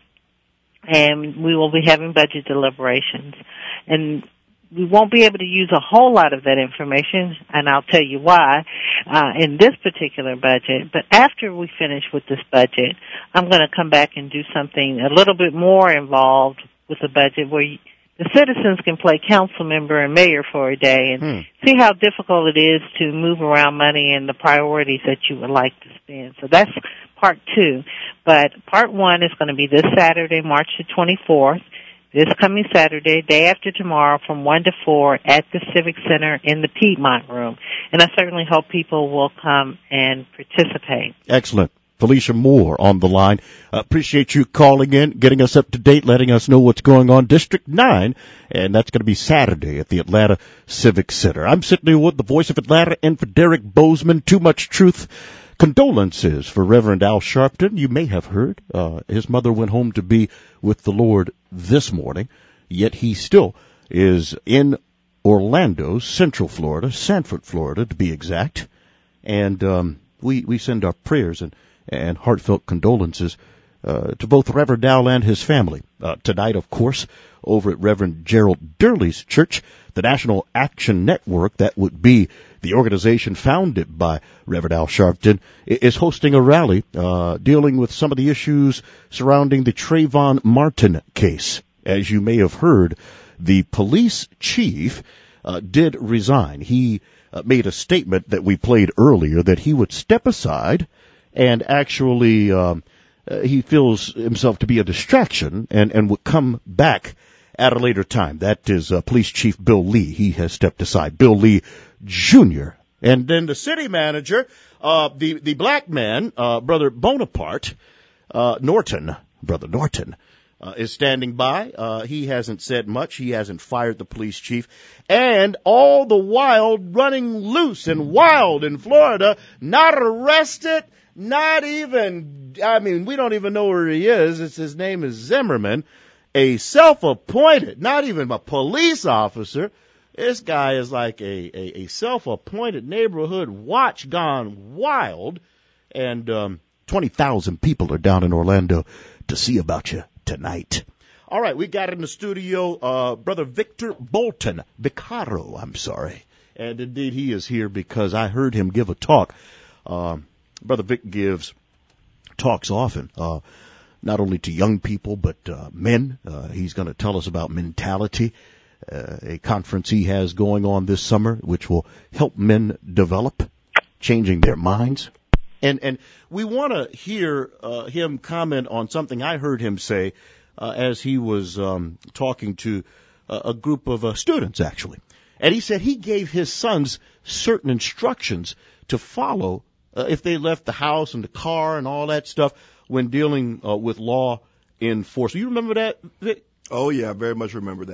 And we will be having budget deliberations. And we won't be able to use a whole lot of that information, and I'll tell you why, uh, in this particular budget. But after we finish with this budget, I'm going to come back and do something a little bit more involved with the budget where you, the citizens can play council member and mayor for a day and hmm. see how difficult it is to move around money and the priorities that you would like to spend. So that's part two. But part one is going to be this Saturday, March the twenty-fourth. This coming Saturday, day after tomorrow, from one to four at the Civic Center in the Piedmont Room. And I certainly hope people will come and participate. Excellent. Felicia Moore on the line. Uh, appreciate you calling in, getting us up to date, letting us know what's going on. District nine, and that's going to be Saturday at the Atlanta Civic Center. I'm Sidney Wood, the voice of Atlanta, in for Derek Bozeman. Too Much Truth. Condolences for Reverend Al Sharpton. You may have heard uh, his mother went home to be with the Lord this morning, yet he still is in Orlando, Central Florida, Sanford, Florida, to be exact. And um, we we send our prayers and, and heartfelt condolences uh, to both Reverend Al and his family. Uh, tonight, of course, over at Reverend Gerald Durley's church, the National Action Network, that would be the organization founded by Reverend Al Sharpton, is hosting a rally uh, dealing with some of the issues surrounding the Trayvon Martin case. As you may have heard, the police chief uh, did resign. He uh, made a statement that we played earlier that he would step aside and actually um, uh, he feels himself to be a distraction and, and would come back at a later time. That is uh, Police Chief Bill Lee. He has stepped aside. Bill Lee Junior And then the city manager, uh, the, the black man, uh, Brother Bonaparte, uh, Norton, Brother Norton, uh, is standing by. Uh, he hasn't said much. He hasn't fired the police chief. And all the while running loose and wild in Florida, not arrested, not even, I mean, we don't even know where he is. It's, his name is Zimmerman, a self-appointed, not even a police officer. This guy is like a, a, a self-appointed neighborhood watch gone wild, and um, twenty thousand people are down in Orlando to see about you tonight. All right, we got in the studio uh, Brother Victor Bolton, Vicaro, I'm sorry. And indeed he is here because I heard him give a talk. Um, Brother Vic gives talks often, uh, not only to young people but uh, men. Uh, he's going to tell us about mentality. Uh, a conference he has going on this summer, which will help men develop, changing their minds. And and we want to hear uh, him comment on something I heard him say uh, as he was um, talking to uh, a group of uh, students, actually. And he said he gave his sons certain instructions to follow uh, if they left the house and the car and all that stuff when dealing uh, with law enforcement. You remember that, Vic? Oh, yeah, I very much remember that.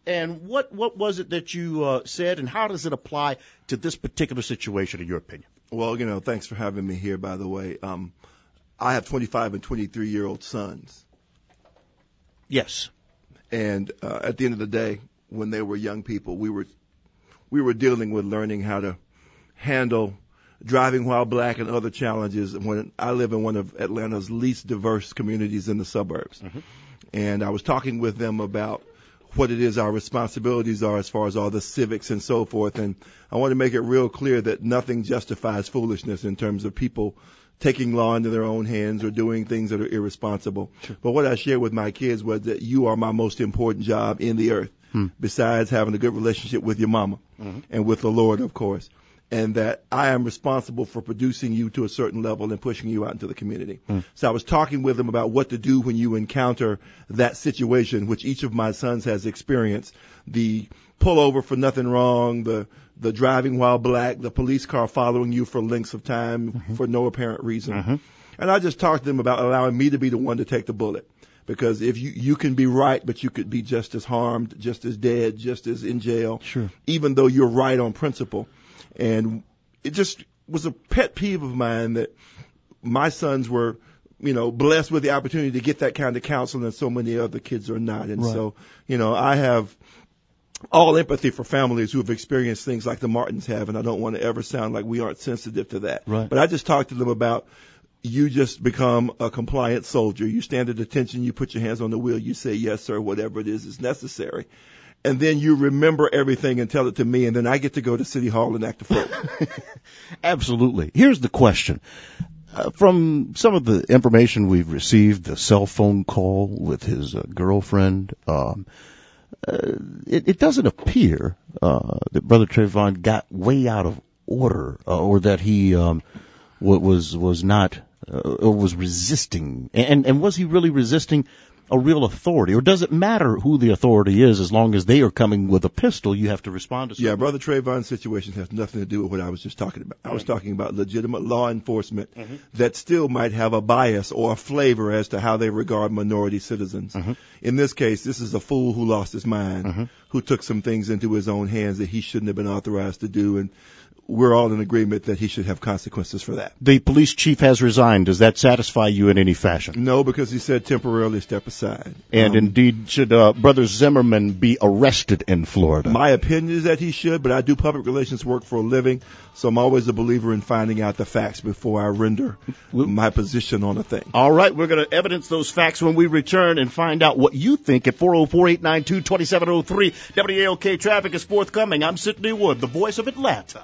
And what, what was it that you uh, said, and how does it apply to this particular situation, in your opinion? Well, you know, thanks for having me here, by the way. Um, I have twenty-five and twenty-three-year-old sons. Yes. And uh, at the end of the day, when they were young people, we were we were dealing with learning how to handle driving while black and other challenges. When I live in one of Atlanta's least diverse communities in the suburbs. Mm-hmm. And I was talking with them about what it is our responsibilities are as far as all the civics and so forth. And I want to make it real clear that nothing justifies foolishness in terms of people taking law into their own hands or doing things that are irresponsible. Sure. But what I shared with my kids was that you are my most important job in the earth, hmm. besides having a good relationship with your mama mm-hmm. and with the Lord, of course. And that I am responsible for producing you to a certain level and pushing you out into the community. Mm. So I was talking with them about what to do when you encounter that situation, which each of my sons has experienced. The pullover for nothing wrong, the the driving while black, the police car following you for lengths of time mm-hmm. for no apparent reason. Mm-hmm. And I just talked to them about allowing me to be the one to take the bullet. Because if you, you can be right, but you could be just as harmed, just as dead, just as in jail, sure. even though you're right on principle. And it just was a pet peeve of mine that my sons were, you know, blessed with the opportunity to get that kind of counseling and so many other kids are not. And right. so, you know, I have all empathy for families who have experienced things like the Martins have, and I don't want to ever sound like we aren't sensitive to that. Right. But I just talked to them about you just become a compliant soldier. You stand at attention, you put your hands on the wheel, you say yes, sir, whatever it is is necessary. And then you remember everything and tell it to me, and then I get to go to City Hall and act a fool. Absolutely. Here's the question. Uh, from some of the information we've received, the cell phone call with his uh, girlfriend, um, uh, it, it doesn't appear uh, that Brother Trayvon got way out of order uh, or that he um, was was not uh, or was resisting. And, and was he really resisting a real authority, or does it matter who the authority is as long as they are coming with a pistol? You have to respond to something. Yeah, Brother Trayvon's situation has nothing to do with what I was just talking about. I was talking about legitimate law enforcement mm-hmm. that still might have a bias or a flavor as to how they regard minority citizens. Mm-hmm. In this case, this is a fool who lost his mind, mm-hmm. who took some things into his own hands that he shouldn't have been authorized to do, and we're all in agreement that he should have consequences for that. The police chief has resigned. Does that satisfy you in any fashion? No, because he said temporarily step aside. And um, indeed, should uh, Brother Zimmerman be arrested in Florida? My opinion is that he should, but I do public relations work for a living, so I'm always a believer in finding out the facts before I render my position on a thing. All right, we're going to evidence those facts when we return and find out what you think at four oh four, eight nine two, two seven oh three. W A L K Traffic is forthcoming. I'm Sidney Wood, the voice of Atlanta.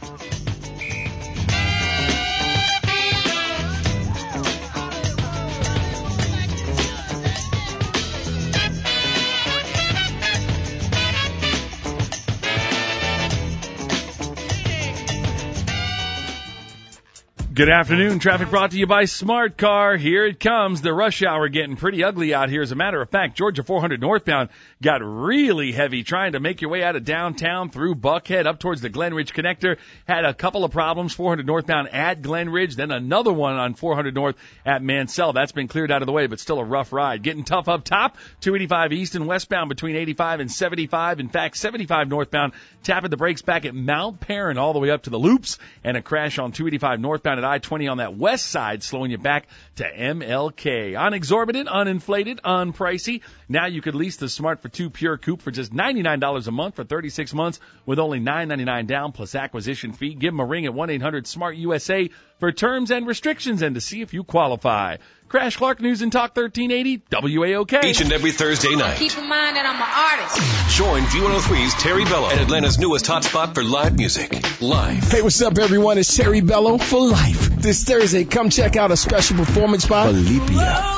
Good afternoon. Traffic brought to you by Smart Car. Here it comes. The rush hour getting pretty ugly out here. As a matter of fact, Georgia four hundred northbound got really heavy trying to make your way out of downtown through Buckhead up towards the Glen Ridge connector. Had a couple of problems. four hundred northbound at Glen Ridge, then another one on four hundred north at Mansell. That's been cleared out of the way, but still a rough ride. Getting tough up top. two eighty-five east and westbound between eighty-five and seventy-five. In fact, seventy-five northbound tapping the brakes back at Mount Perrin all the way up to the loops, and a crash on two eighty-five northbound at I twenty on that west side, slowing you back to M L K. Unexorbitant, uninflated, unpricey. Now you could lease the Smart for two Pure Coupe for just ninety-nine dollars a month for thirty-six months with only nine ninety-nine down plus acquisition fee. Give them a ring at one eight hundred SMART U S A for terms and restrictions and to see if you qualify. Crash Clark, News and Talk thirteen eighty, W A O K. Each and every Thursday night. Keep in mind that I'm an artist. Join V one oh three's Terry Bello at Atlanta's newest hotspot for live music. Live. Hey, what's up, everyone? It's Terry Bello for life. This Thursday, come check out a special performance by Felicia.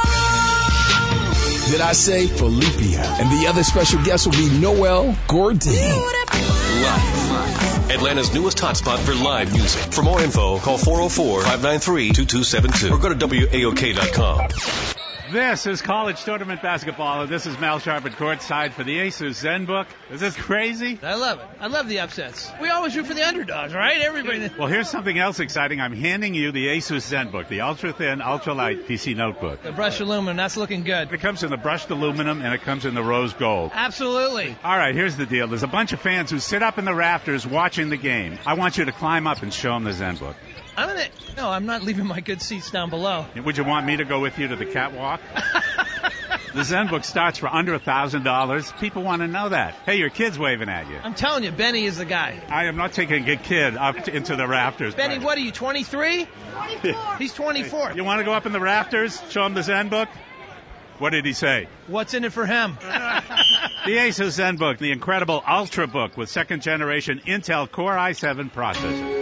Did I say Felicia? And the other special guest will be Noel Gordon. Live. Atlanta's newest hotspot for live music. For more info, call four oh four, five nine three, two two seven two or go to W A O K dot com. This is college tournament basketball, and this is Mal Sharp at courtside for the Asus ZenBook. Is this crazy? I love it. I love the upsets. We always root for the underdogs, right? Everybody. Well, here's something else exciting. I'm handing you the Asus ZenBook, the ultra-thin, ultra-light P C notebook. The brushed aluminum, that's looking good. It comes in the brushed aluminum, and it comes in the rose gold. Absolutely. All right, here's the deal. There's a bunch of fans who sit up in the rafters watching the game. I want you to climb up and show them the ZenBook. I'm gonna. No, I'm not leaving my good seats down below. Would you want me to go with you to the catwalk? The ZenBook starts for under one thousand dollars. People want to know that. Hey, your kid's waving at you. I'm telling you, Benny is the guy. I am not taking a kid up to, into the rafters. Benny, what are you, twenty-three? twenty-four. He's twenty-four. You want to go up in the rafters, show him the ZenBook? What did he say? What's in it for him? The Asus ZenBook, the incredible Ultrabook with second generation Intel Core i seven processor.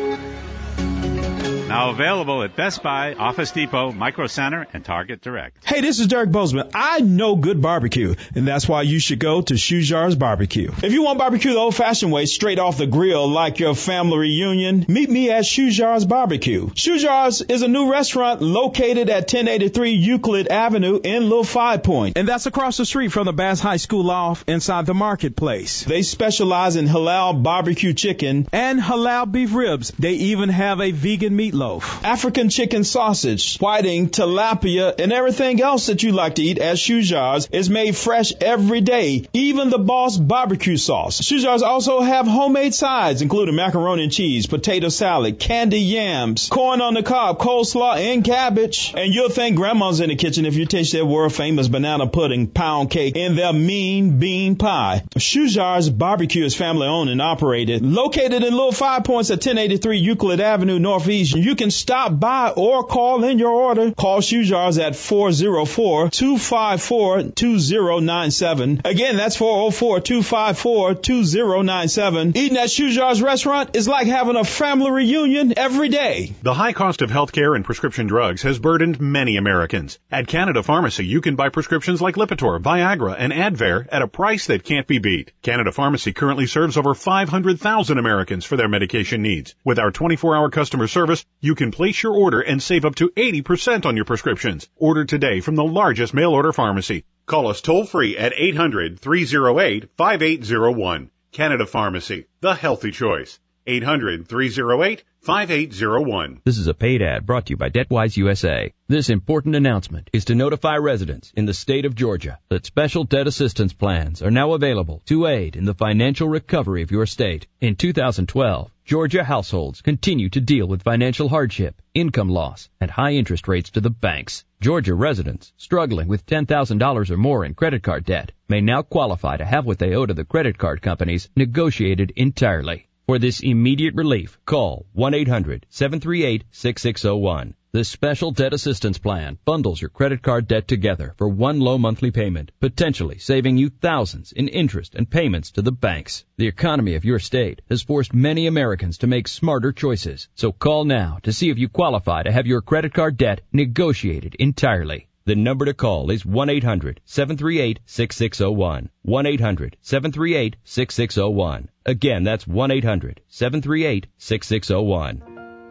Now available at Best Buy, Office Depot, Micro Center, and Target Direct. Hey, this is Derek Bozeman. I know good barbecue, and that's why you should go to Shujar's Barbecue. If you want barbecue the old-fashioned way, straight off the grill, like your family reunion, meet me at Shujar's Barbecue. Shujar's is a new restaurant located at ten eighty-three Euclid Avenue in Little Five Point, and that's across the street from the Bass High School loft inside the marketplace. They specialize in halal barbecue chicken and halal beef ribs. They even have a vegan meatloaf, African chicken sausage, whiting, tilapia, and everything else that you like to eat at Shujar's is made fresh every day. Even the Boss barbecue sauce. Shujar's also have homemade sides, including macaroni and cheese, potato salad, candy yams, corn on the cob, coleslaw, and cabbage. And you'll think grandma's in the kitchen if you taste their world-famous banana pudding, pound cake, and their mean bean pie. Shujar's Barbecue is family-owned and operated. Located in Little Five Points at ten eighty-three Euclid Avenue Northeast. You can stop by or call in your order. Call Shujar's at four oh four, two five four, two oh nine seven. Again, that's four oh four, two five four, two oh nine seven. Eating at Shujar's restaurant is like having a family reunion every day. The high cost of healthcare and prescription drugs has burdened many Americans. At Canada Pharmacy, you can buy prescriptions like Lipitor, Viagra, and Advair at a price that can't be beat. Canada Pharmacy currently serves over five hundred thousand Americans for their medication needs. With our twenty-four hour customer service, you can place your order and save up to eighty percent on your prescriptions. Order today from the largest mail-order pharmacy. Call us toll-free at eight hundred, three oh eight, five eight oh one. Canada Pharmacy, the healthy choice. eight hundred, three oh eight, five eight oh one. This is a paid ad brought to you by DebtWise U S A. This important announcement is to notify residents in the state of Georgia that special debt assistance plans are now available to aid in the financial recovery of your state. In two thousand twelve, Georgia households continue to deal with financial hardship, income loss, and high interest rates to the banks. Georgia residents struggling with ten thousand dollars or more in credit card debt may now qualify to have what they owe to the credit card companies negotiated entirely. For this immediate relief, call one eight hundred, seven three eight, six six zero one. This special debt assistance plan bundles your credit card debt together for one low monthly payment, potentially saving you thousands in interest and payments to the banks. The economy of your state has forced many Americans to make smarter choices. So call now to see if you qualify to have your credit card debt negotiated entirely. The number to call is one eight hundred, seven three eight, six six zero one. one eight hundred, seven three eight, six six zero one. Again, that's one eight hundred, seven three eight, six six zero one.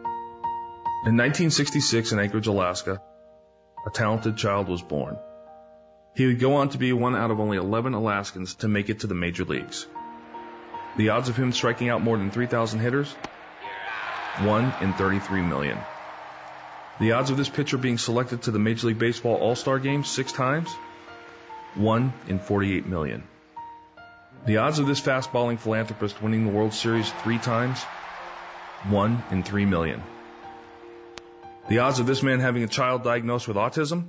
In nineteen sixty-six in Anchorage, Alaska, a talented child was born. He would go on to be one out of only eleven Alaskans to make it to the major leagues. The odds of him striking out more than three thousand hitters? one in thirty-three million. The odds of this pitcher being selected to the Major League Baseball All-Star Game six times? one in forty-eight million. The odds of this fast-balling philanthropist winning the World Series three times? one in three million. The odds of this man having a child diagnosed with autism?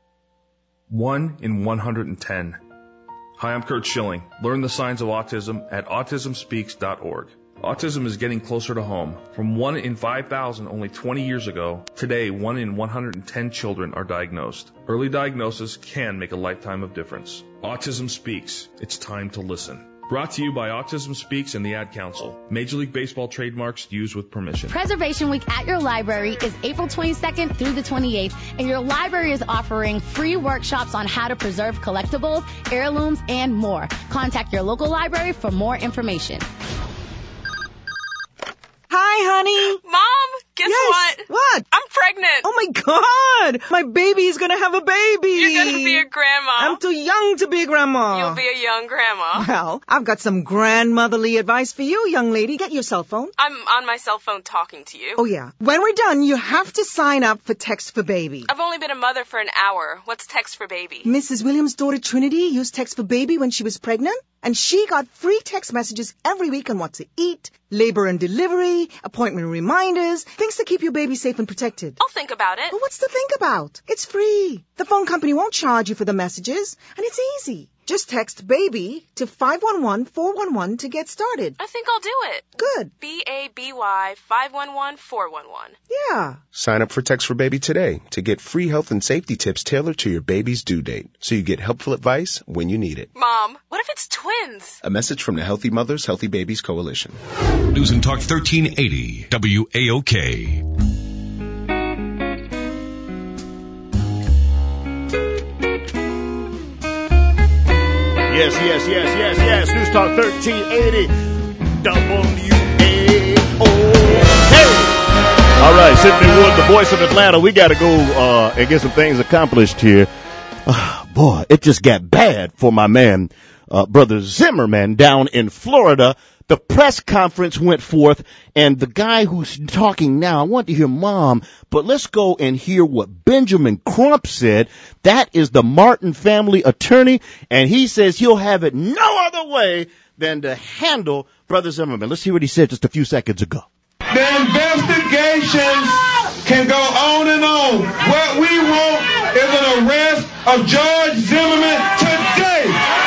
one in one hundred ten. Hi, I'm Kurt Schilling. Learn the signs of autism at autism speaks dot org. Autism is getting closer to home. From one in five thousand only twenty years ago, today one in one hundred ten children are diagnosed. Early diagnosis can make a lifetime of difference. Autism Speaks. It's time to listen. Brought to you by Autism Speaks and the Ad Council. Major League Baseball trademarks used with permission. Preservation Week at your library is April twenty-second through the twenty-eighth, and your library is offering free workshops on how to preserve collectibles, heirlooms, and more. Contact your local library for more information. Hi, honey. Mom, Guess yes. what? What? I'm pregnant. Oh, my God. My baby's going to have a baby. You're going to be a grandma. I'm too young to be a grandma. You'll be a young grandma. Well, I've got some grandmotherly advice for you, young lady. Get your cell phone. I'm on my cell phone talking to you. Oh, yeah. When we're done, you have to sign up for Text for Baby. I've only been a mother for an hour. What's Text for Baby? Missus Williams' daughter Trinity used Text for Baby when she was pregnant, and she got free text messages every week on what to eat, labor and delivery, appointment reminders, things to keep your baby safe and protected. I'll think about it. Well, what's to think about? It's free. The phone company won't charge you for the messages, and it's easy. Just text BABY to five one one four one one to get started. I think I'll do it. Good. B A B Y five one one four one one. Yeah. Sign up for Text for Baby today to get free health and safety tips tailored to your baby's due date, so you get helpful advice when you need it. Mom, what if it's twins? A message from the Healthy Mothers, Healthy Babies Coalition. News and Talk thirteen eighty W A O K. Yes, yes, yes, yes, yes. News Talk thirteen eighty W A O K. All right, Sydney Wood, the voice of Atlanta. We got to go uh, and get some things accomplished here. Uh, boy, it just got bad for my man, uh, Brother Zimmerman down in Florida. The press conference went forth, and the guy who's talking now, I want to hear Mom, but let's go and hear what Benjamin Crump said. That is the Martin family attorney, and he says he'll have it no other way than to handle Brother Zimmerman. Let's hear what he said just a few seconds ago. The investigations can go on and on. What we want is an arrest of George Zimmerman today.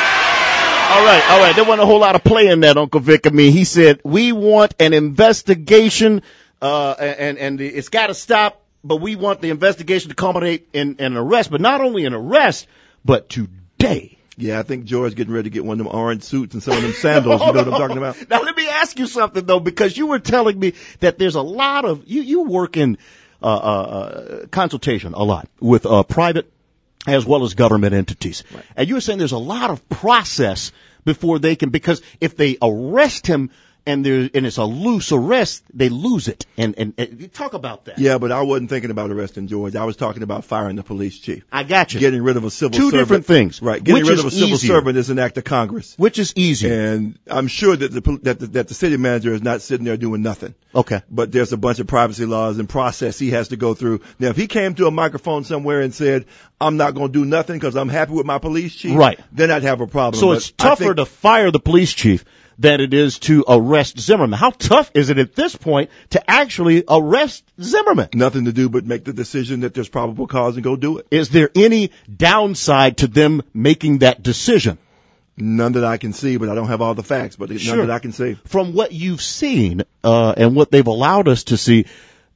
All right, all right. There wasn't a whole lot of play in that, Uncle Vic. I mean, he said, we want an investigation, uh, and, and it's got to stop, but we want the investigation to culminate in, in an arrest, but not only an arrest, but today. Yeah, I think George getting ready to get one of them orange suits and some of them sandals. You know what I'm talking about? Now, let me ask you something, though, because you were telling me that there's a lot of, you, you work in, uh, uh, consultation a lot with, uh, private as well as government entities. Right. And you were saying there's a lot of process before they can, because if they arrest him and there and it's a loose arrest, they lose it. And, and, and talk about that. Yeah, but I wasn't thinking about arresting George. I was talking about firing the police chief. I got you. Getting rid of a civil Two servant. Two different things. Right. Getting Which rid of a civil easier? servant is an act of Congress. Which is easier. And I'm sure that the, that the, that the city manager is not sitting there doing nothing. Okay. But there's a bunch of privacy laws and process he has to go through. Now, if he came to a microphone somewhere and said, I'm not going to do nothing because I'm happy with my police chief, right, then I'd have a problem. So but it's tougher think, to fire the police chief than it is to arrest Zimmerman. How tough is it at this point to actually arrest Zimmerman? Nothing to do but make the decision that there's probable cause and go do it. Is there any downside to them making that decision? None that I can see, but I don't have all the facts, but sure. none that I can see. From what you've seen uh, and what they've allowed us to see,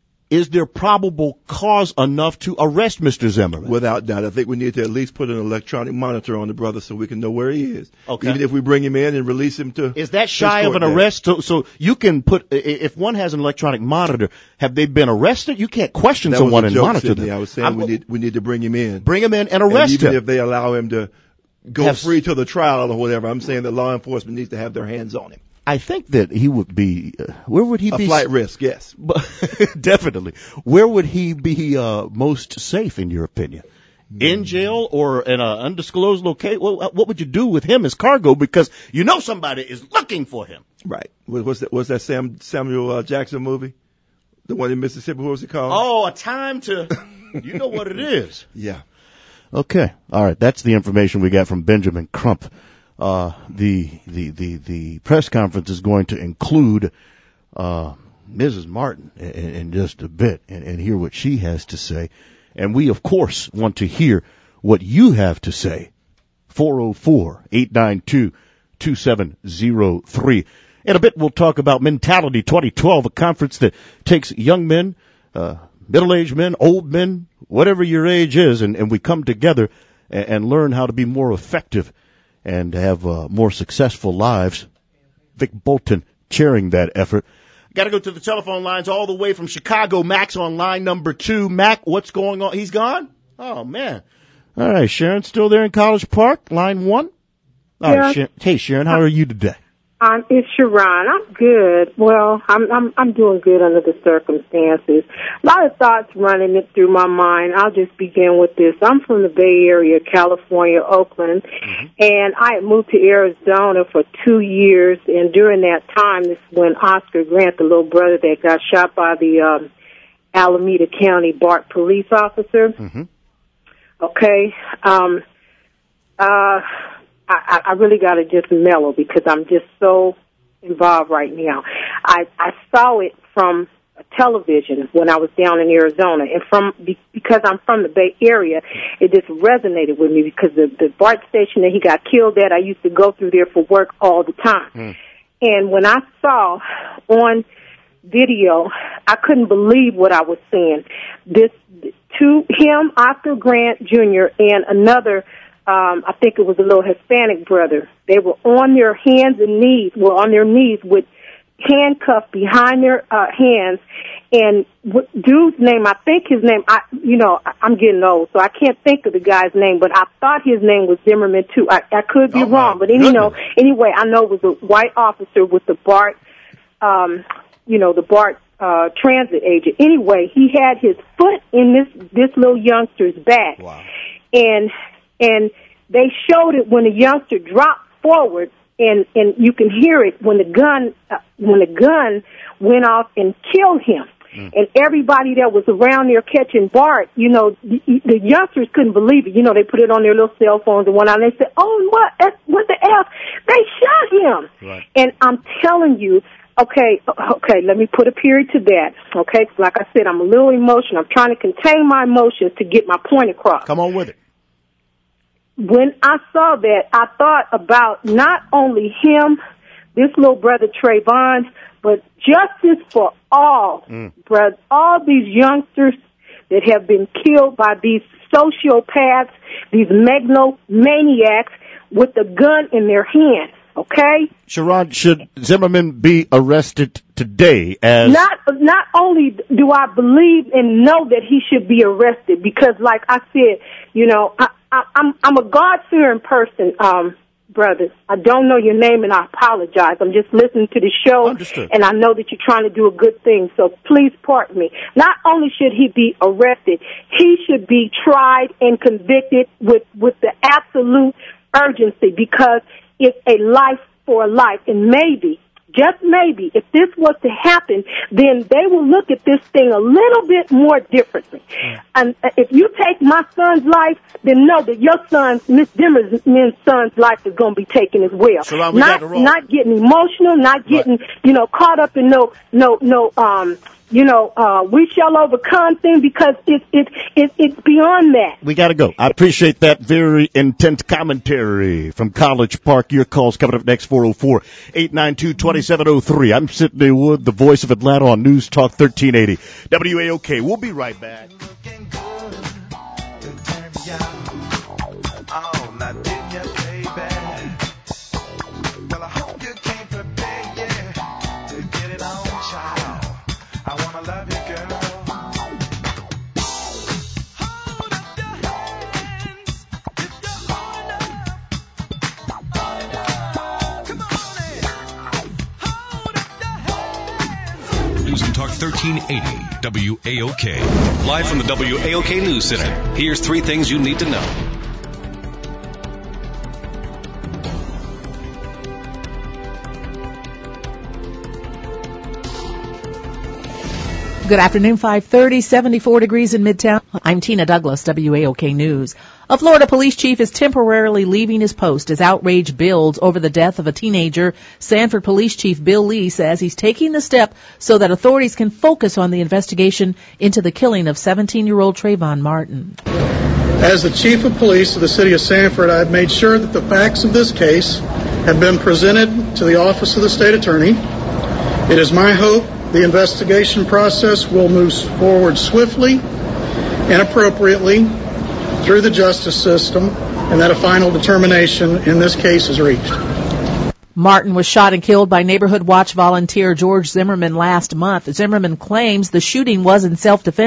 is there probable cause enough to arrest Mister Zimmerman? Without doubt. I think we need to at least put an electronic monitor on the brother so we can know where he is. Okay. Even if we bring him in and release him to... Is that shy of an day. arrest? So, so you can put, if one has an electronic monitor, have they been arrested? You can't question that someone was a and joke, monitor Sydney. them. I was saying I'm, we need, we need to bring him in. Bring him in and arrest and even him. if they allow him to go have, free to the trial or whatever, I'm saying that law enforcement needs to have their hands on him. I think that he would be, uh, where would he a be? A flight risk, yes. Definitely. Where would he be uh, most safe, in your opinion? In jail or in an undisclosed location? What, what would you do with him as cargo? Because you know somebody is looking for him. Right. What's that, what's that Sam, Samuel uh, Jackson movie? The one in Mississippi, what was it called? Oh, A Time to, you know what it is. Yeah. Okay. All right. That's the information we got from Benjamin Crump. Uh, the, the, the, the press conference is going to include, uh, Missus Martin in, in just a bit and, and hear what she has to say. And we, of course, want to hear what you have to say. four oh four, eight nine two, two seven oh three. In a bit, we'll talk about Mentality twenty twelve, a conference that takes young men, uh, middle-aged men, old men, whatever your age is, and, and we come together and, and learn how to be more effective and have uh, more successful lives. Vic Bolton chairing that effort. Got to go to the telephone lines all the way from Chicago. Mac's on line number two. Mac, what's going on? He's gone? Oh, man. All right, Sharon, still there in College Park, line one? All yeah. right, Sharon. Hey, Sharon, how are you today? Um, it's Sharon. I'm good. Well, I'm I'm I'm doing good under the circumstances. A lot of thoughts running it through my mind. I'll just begin with this. I'm from the Bay Area, California, Oakland, mm-hmm. and I had moved to Arizona for two years. And during that time, this is when Oscar Grant, the little brother that got shot by the um, Alameda County BART police officer. Mm-hmm. Okay. Um. Uh. I, I really got to just mellow because I'm just so involved right now. I, I saw it from television when I was down in Arizona, and from because I'm from the Bay Area, it just resonated with me because the, the BART station that he got killed at, I used to go through there for work all the time. Mm. And when I saw on video, I couldn't believe what I was seeing. This to him, Oscar Grant Junior, and another. Um, I think it was a little Hispanic brother. They were on their hands and knees, were on their knees with handcuffed behind their uh, hands. And what, dude's name, I think his name, I, you know, I'm getting old, so I can't think of the guy's name, but I thought his name was Zimmerman too. I, I could be oh, wrong, but you know, anyway, I know it was a white officer with the BART, um, you know, the BART uh, transit agent. Anyway, he had his foot in this this little youngster's back, wow. and. And they showed it when the youngster dropped forward, and, and you can hear it when the gun uh, when the gun went off and killed him. Mm. And everybody that was around there catching Bart, you know, the, the youngsters couldn't believe it. You know, they put it on their little cell phones and went out, and they said, "Oh, what? What the F? They shot him!" Right. And I'm telling you. Okay, okay, let me put a period to that, okay? Like I said, I'm a little emotional. I'm trying to contain my emotions to get my point across. Come on with it. When I saw that, I thought about not only him, this little brother Trayvon, but justice for all, mm. brothers, all these youngsters that have been killed by these sociopaths, these megalomaniacs with a gun in their hands, okay? Sharon, should Zimmerman be arrested today as... Not, not only do I believe and know that he should be arrested, because like I said, you know, I, I, I'm I'm a God-fearing person, um, brothers. I don't know your name, and I apologize. I'm just listening to the show, Understood. And I know that you're trying to do a good thing, so please pardon me. Not only should he be arrested, he should be tried and convicted with, with the absolute urgency, because it's a life for a life, and maybe, just maybe, if this was to happen, then they will look at this thing a little bit more differently. Mm. And if you take my son's life, then know that your son's, Miss Zimmerman's son's life is going to be taken as well. So we not, not getting emotional, not getting, right. you know, caught up in no, no, no, um, you know, uh, we shall overcome thing, because it, it, it, it's beyond that. We got to go. I appreciate that very intense commentary from College Park. Your call's coming up next, four oh four, eight nine two, two seven oh three. I'm Sidney Wood, the voice of Atlanta on News Talk thirteen eighty. W A O K. We'll be right back. Talk thirteen eighty W A O K. Live from the W A O K News Center. Here's three things you need to know. Good afternoon, five thirty, seventy-four degrees in Midtown. I'm Tina Douglas, W A O K News. A Florida police chief is temporarily leaving his post as outrage builds over the death of a teenager. Sanford Police Chief Bill Lee says he's taking the step so that authorities can focus on the investigation into the killing of seventeen-year-old Trayvon Martin. As the Chief of Police of the City of Sanford, I have made sure that the facts of this case have been presented to the Office of the State Attorney. It is my hope the investigation process will move forward swiftly and appropriately through the justice system, and that a final determination in this case is reached. Martin was shot and killed by Neighborhood Watch volunteer George Zimmerman last month. Zimmerman claims the shooting was in self-defense,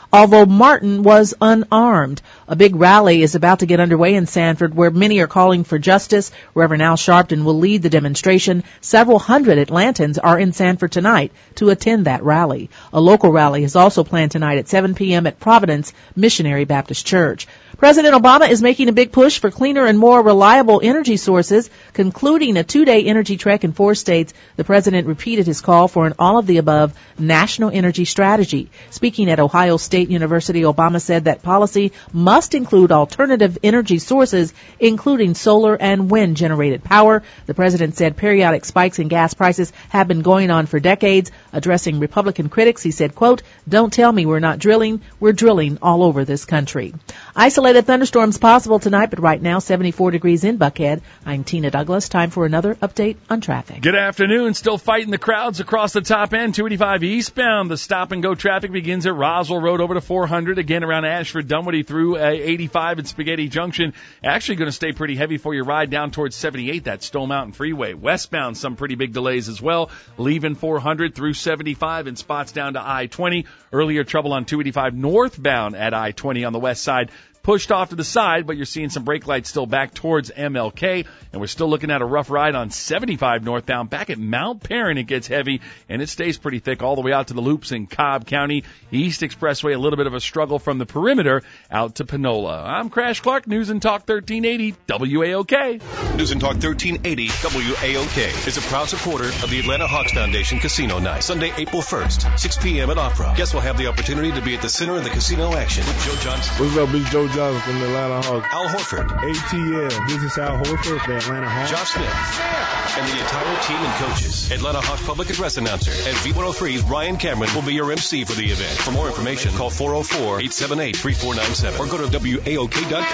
although Martin was unarmed. A big rally is about to get underway in Sanford, where many are calling for justice. Reverend Al Sharpton will lead the demonstration. Several hundred Atlantans are in Sanford tonight to attend that rally. A local rally is also planned tonight at seven p.m. at Providence Missionary Baptist Church. President Obama is making a big push for cleaner and more reliable energy sources. Concluding a two-day energy trek in four states, the president repeated his call for an all-of-the-above national energy strategy. Speaking at Ohio State University, Obama said that policy must include alternative energy sources, including solar and wind-generated power. The president said periodic spikes in gas prices have been going on for decades. Addressing Republican critics, he said, quote, "Don't tell me we're not drilling. We're drilling all over this country." Isolated thunderstorms possible tonight, but right now seventy-four degrees in Buckhead. I'm Tina Douglas. Time for another update on traffic. Good afternoon. Still fighting the crowds across the top end. two eighty-five eastbound. The stop-and-go traffic begins at Roswell Road over to four hundred. Again around Ashford, Dunwoody through uh, eighty-five and Spaghetti Junction. Actually going to stay pretty heavy for your ride down towards seventy-eight, that Stone Mountain Freeway. Westbound, some pretty big delays as well. Leaving four hundred through seventy-five and spots down to I twenty. Earlier trouble on two eighty-five northbound at I twenty on the west side. Pushed off to the side, but you're seeing some brake lights still back towards M L K, and we're still looking at a rough ride on seventy-five northbound. Back at Mount Perrin, it gets heavy, and it stays pretty thick all the way out to the loops in Cobb County. East Expressway, a little bit of a struggle from the perimeter out to Panola. I'm Crash Clark, News and Talk thirteen eighty W A O K. News and Talk thirteen eighty W A O K is a proud supporter of the Atlanta Hawks Foundation Casino Night, Sunday, April first, six p.m. at Opera. Guests will have the opportunity to be at the center of the casino action with Joe Johnson. What's up, Big Joe Johnson from the Atlanta Hawks. Al Horford. A T L. This is Al Horford, the Atlanta Hawks. Josh Smith. And the entire team and coaches. Atlanta Hawks public address announcer and V one oh three's Ryan Cameron will be your M C for the event. For more information, call four oh four, eight seven eight, three four nine seven or go to W A O K dot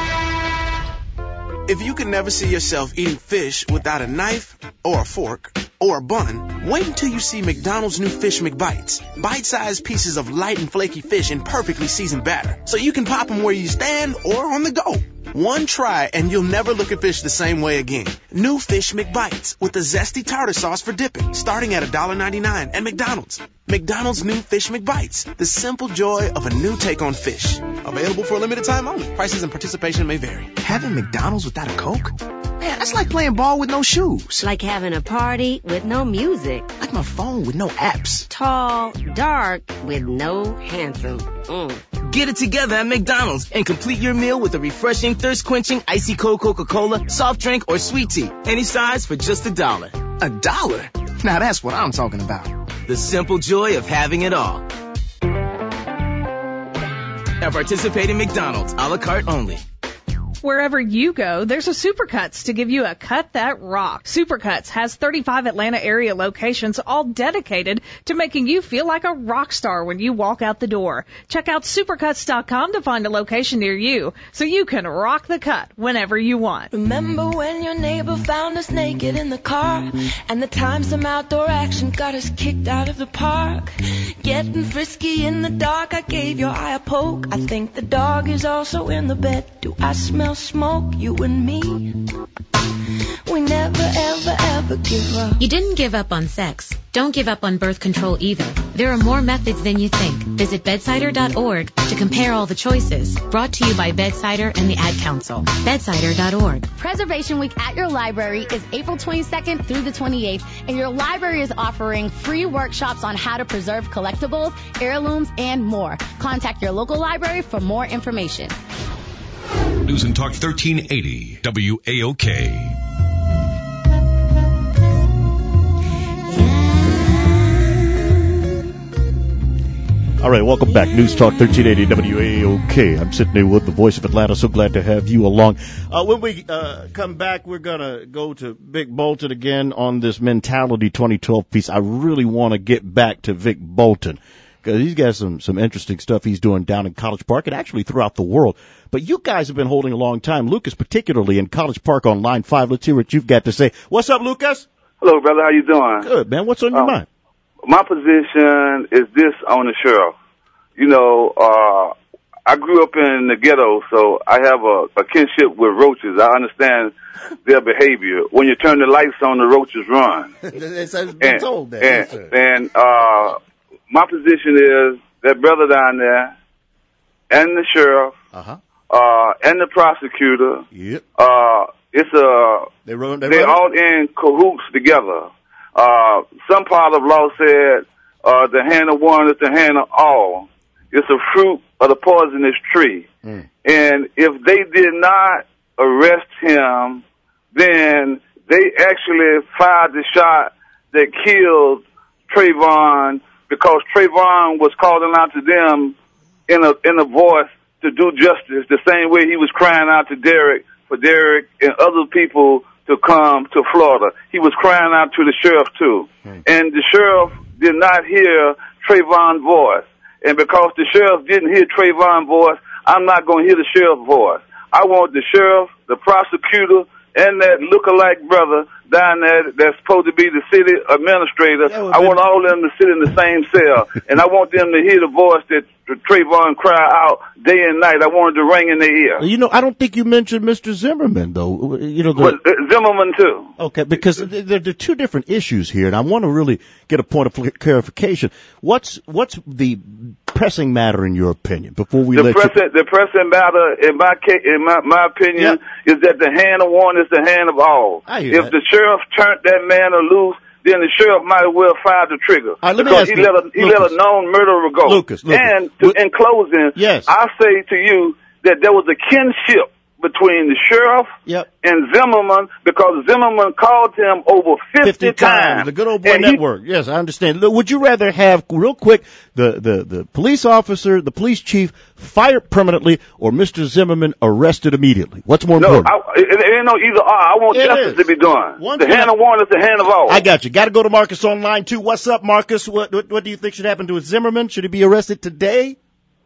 com. If you can never see yourself eating fish without a knife or a fork or a bun, wait until you see McDonald's new Fish McBites. Bite-sized pieces of light and flaky fish in perfectly seasoned batter, so you can pop them where you stand or on the go. One try and you'll never look at fish the same way again. New Fish McBites with a zesty tartar sauce for dipping, starting at one ninety-nine at McDonald's. McDonald's new Fish McBites, the simple joy of a new take on fish. Available for a limited time only. Prices and participation may vary. Having McDonald's without a Coke? Man, that's like playing ball with no shoes. Like having a party with no music. Like my phone with no apps. Tall, dark, with no handsome. Mm. Get it together at McDonald's and complete your meal with a refreshing, thirst-quenching, icy cold Coca-Cola, soft drink, or sweet tea. Any size for just a dollar. A dollar? Now that's what I'm talking about. The simple joy of having it all. At participating McDonald's, a la carte only. Wherever you go, there's a Supercuts to give you a cut that rocks. Supercuts has thirty-five Atlanta area locations, all dedicated to making you feel like a rock star when you walk out the door. Check out supercuts dot com to find a location near you so you can rock the cut whenever you want. Remember when your neighbor found us naked in the car, and the time some outdoor action got us kicked out of the park? Getting frisky in the dark, I gave your eye a poke. I think the dog is also in the bed. Do I smell smoke, you and me? We never, ever, ever give up. You didn't give up on sex. Don't give up on birth control either. There are more methods than you think. Visit bedsider dot org to compare all the choices. Brought to you by Bedsider and the Ad Council. bedsider dot org. Preservation Week at your library is April twenty-second through the twenty-eighth, and your library is offering free workshops on how to preserve collectibles, heirlooms, and more. Contact your local library for more information. News and Talk thirteen eighty W A O K. All right, welcome back. News Talk thirteen eighty W A O K. I'm Sidney Wood, the voice of Atlanta. So glad to have you along. Uh, when we uh, come back, we're going to go to Vic Bolton again on this Mentality twenty twelve piece. I really want to get back to Vic Bolton because he's got some, some interesting stuff he's doing down in College Park and actually throughout the world. But you guys have been holding a long time, Lucas particularly in College Park on line five. Let's hear what you've got to say. What's up, Lucas? Hello, brother. How you doing? Good, man. What's on your um, mind? My position is this on the sheriff. You know, uh, I grew up in the ghetto, so I have a, a kinship with roaches. I understand their behavior. When you turn the lights on, the roaches run. It's been and, told that. And, Yes, sir. and uh, my position is that brother down there, and the sheriff, uh-huh. uh, and the prosecutor. Yep. Uh, it's a they run, they they're run all in cahoots together. Uh, some part of law said uh, the hand of one is the hand of all. It's a fruit of the poisonous tree. Mm. And if they did not arrest him, then they actually fired the shot that killed Trayvon, because Trayvon was calling out to them in a in a voice to do justice, the same way he was crying out to Derek for Derek and other people to come to Florida. He was crying out to the sheriff too. Mm. And the sheriff did not hear Trayvon's voice. And because the sheriff didn't hear Trayvon's voice, I'm not going to hear the sheriff's voice. I want the sheriff, the prosecutor, and that lookalike brother down there that's supposed to be the city administrator. Yeah, well, I want all of them to sit in the same cell. And I want them to hear the voice that Trayvon cry out day and night. I want it to ring in their ear. You know, I don't think you mentioned Mister Zimmerman, though. You know, the, well, Zimmerman, too. Okay, because there, there are two different issues here, and I want to really get a point of clarification. What's what's the pressing matter in your opinion before we the let pressing, you... The pressing matter, in my case, in my, my opinion, yeah. is that the hand of one is the hand of all. I hear if that. the sheriff turned that man loose, then the sheriff might as well fire the trigger. All right, let me because ask he you, let a he Lucas. let a known murderer go. Lucas, Lucas. And to, in closing, yes. I say to you that there was a kinship between the sheriff yep. and Zimmerman, because Zimmerman called him over fifty, fifty times. The good old boy and he- network. Yes, I understand. Look, would you rather have, real quick, the, the, the police officer, the police chief fired permanently, or Mister Zimmerman arrested immediately? What's more No, important? I, it, it ain't no either or. I want It justice is. to be done. One the thing hand I- of one is the hand of all. I got you. Got to go to Marcus on line two. What's up, Marcus? What, what what do you think should happen to Zimmerman? Should he be arrested today?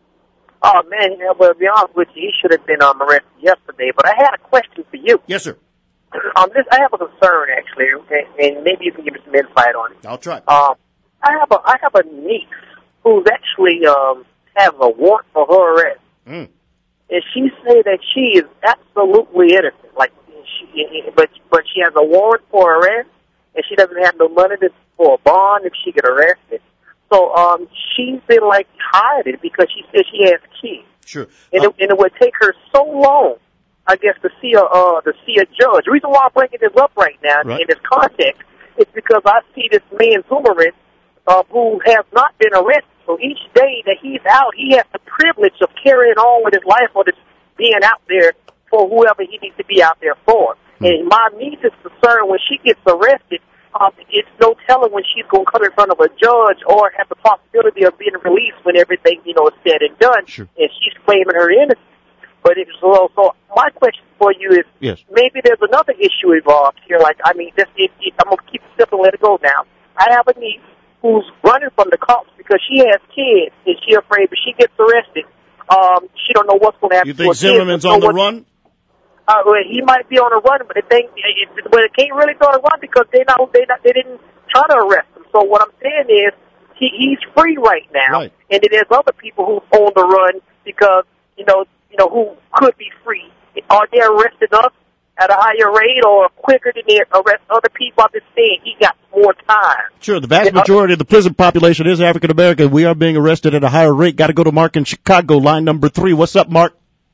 Oh, man, you know, well, to be honest with you, he should have been um, arrested yesterday. But I had a question for you. Yes, sir. Um, this, I have a concern, actually, okay, and maybe you can give me some insight on it. I'll try. Um, I have a I have a niece who's actually um have a warrant for her arrest, Mm. and she say that she is absolutely innocent. Like, she, but but she has a warrant for arrest, and she doesn't have no money to, for a bond if she get arrested. So um, she's been like hiding because she says she has kids. Sure. And, Uh, it, and it would take her so long, I guess, to see a uh, to see a judge. The reason why I'm bringing this up right now Right. in this context is because I see this man Zimmerman, uh, who has not been arrested. So each day that he's out, he has the privilege of carrying on with his life or just being out there for whoever he needs to be out there for. Hmm. And my niece is concerned when she gets arrested. Um, it's no telling when she's going to come in front of a judge or have the possibility of being released when everything, you know, is said and done. Sure. And she's claiming her innocence. But it's so, so my question for you is, Yes. maybe there's another issue involved here. Like, I mean, this, it, it, I'm going to keep it simple and let it go now. I have a niece who's running from the cops because she has kids and she's afraid if she gets arrested, um, she don't know what's going to happen You to think her Zimmerman's kids. So on the what- run? Uh, well, he might be on a run, but the thing, it, but it can't really go on a run because they not, they not, they didn't try to arrest him. So what I'm saying is, he, he's free right now, Right. and then there's other people who's on the run because you know, you know, who could be free. Are they arresting us at a higher rate or quicker than they arrest other people? I'm just saying he got more time. Sure, the vast majority of the prison population is African American. We are being arrested at a higher rate. Got to go to Mark in Chicago, line number three. What's up, Mark?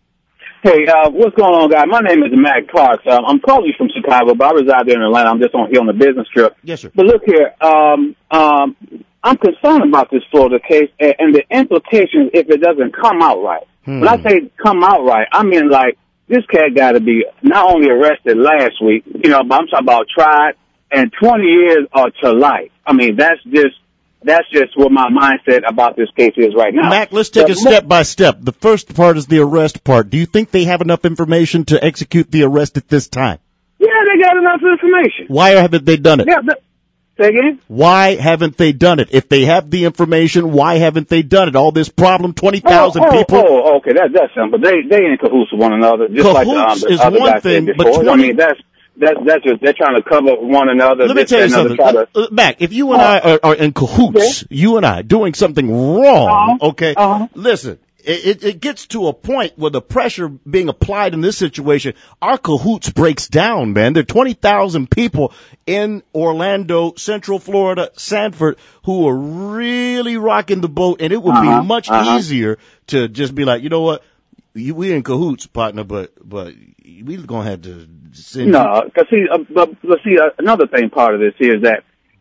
Hey, uh, what's going on, guys? My name is Matt Clark. Um, I'm calling you from Chicago, but I reside there in Atlanta. I'm just on here on a business trip. Yes, sir. But look here, um, um, I'm concerned about this Florida case and, and the implications if it doesn't come out right. Hmm. When I say come out right, I mean like this cat got to be not only arrested last week, you know, but I'm talking about tried and twenty years or to life. I mean, that's just that's just what my mindset about this case is right now. Mac, let's take The it step by step. The first part is the arrest part. Do you think they have enough information to execute the arrest at this time? Yeah, they got enough information. Why haven't they done it? Yeah, but, say again? Why haven't they done it? If they have the information, why haven't they done it? All this problem, twenty thousand oh, oh, people. Oh, okay, that, that's simple. They they in cahoots with one another, just like the, um, Cahoots the is other one guy thing, said but before. I twenty mean, that's that's that's just they're trying to cover one another. Let me this, tell you that, and something. another, try to- Uh, uh, Mac, if you and I are, are in cahoots, you and I doing something wrong, okay? Uh-huh. Listen, it, it gets to a point where the pressure being applied in this situation, our cahoots breaks down, man. There are twenty thousand people in Orlando, Central Florida, Sanford, who are really rocking the boat, and it would Uh-huh, be much uh-huh. easier to just be like, you know what, you, we in cahoots, partner, but but we gonna have to send No, because see, uh, but, but see, uh, another thing part of this is that,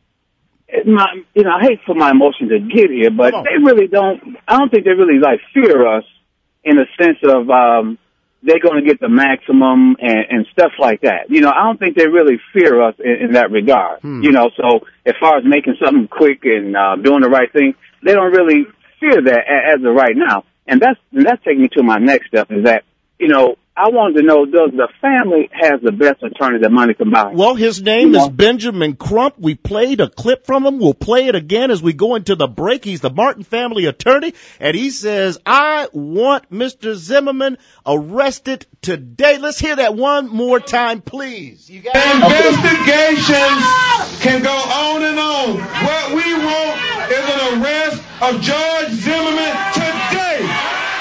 it, my, you know, I hate for my emotions to get here, but they really don't, I don't think they really, like, fear us in a sense of, um, they're going to get the maximum and, and stuff like that. You know, I don't think they really fear us in, in that regard. Hmm. You know, so as far as making something quick and, uh, doing the right thing, they don't really fear that as, as of right now. And that's, and that's taking me to my next step is that, you know, I wanted to know, does the family have the best attorney that money can buy? Well, his name You know? is Benjamin Crump. We played a clip from him. We'll play it again as we go into the break. He's the Martin family attorney, and he says, I want Mister Zimmerman arrested today. Let's hear that one more time, please. You got Investigations can go on and on. What we want is an arrest of George Zimmerman today.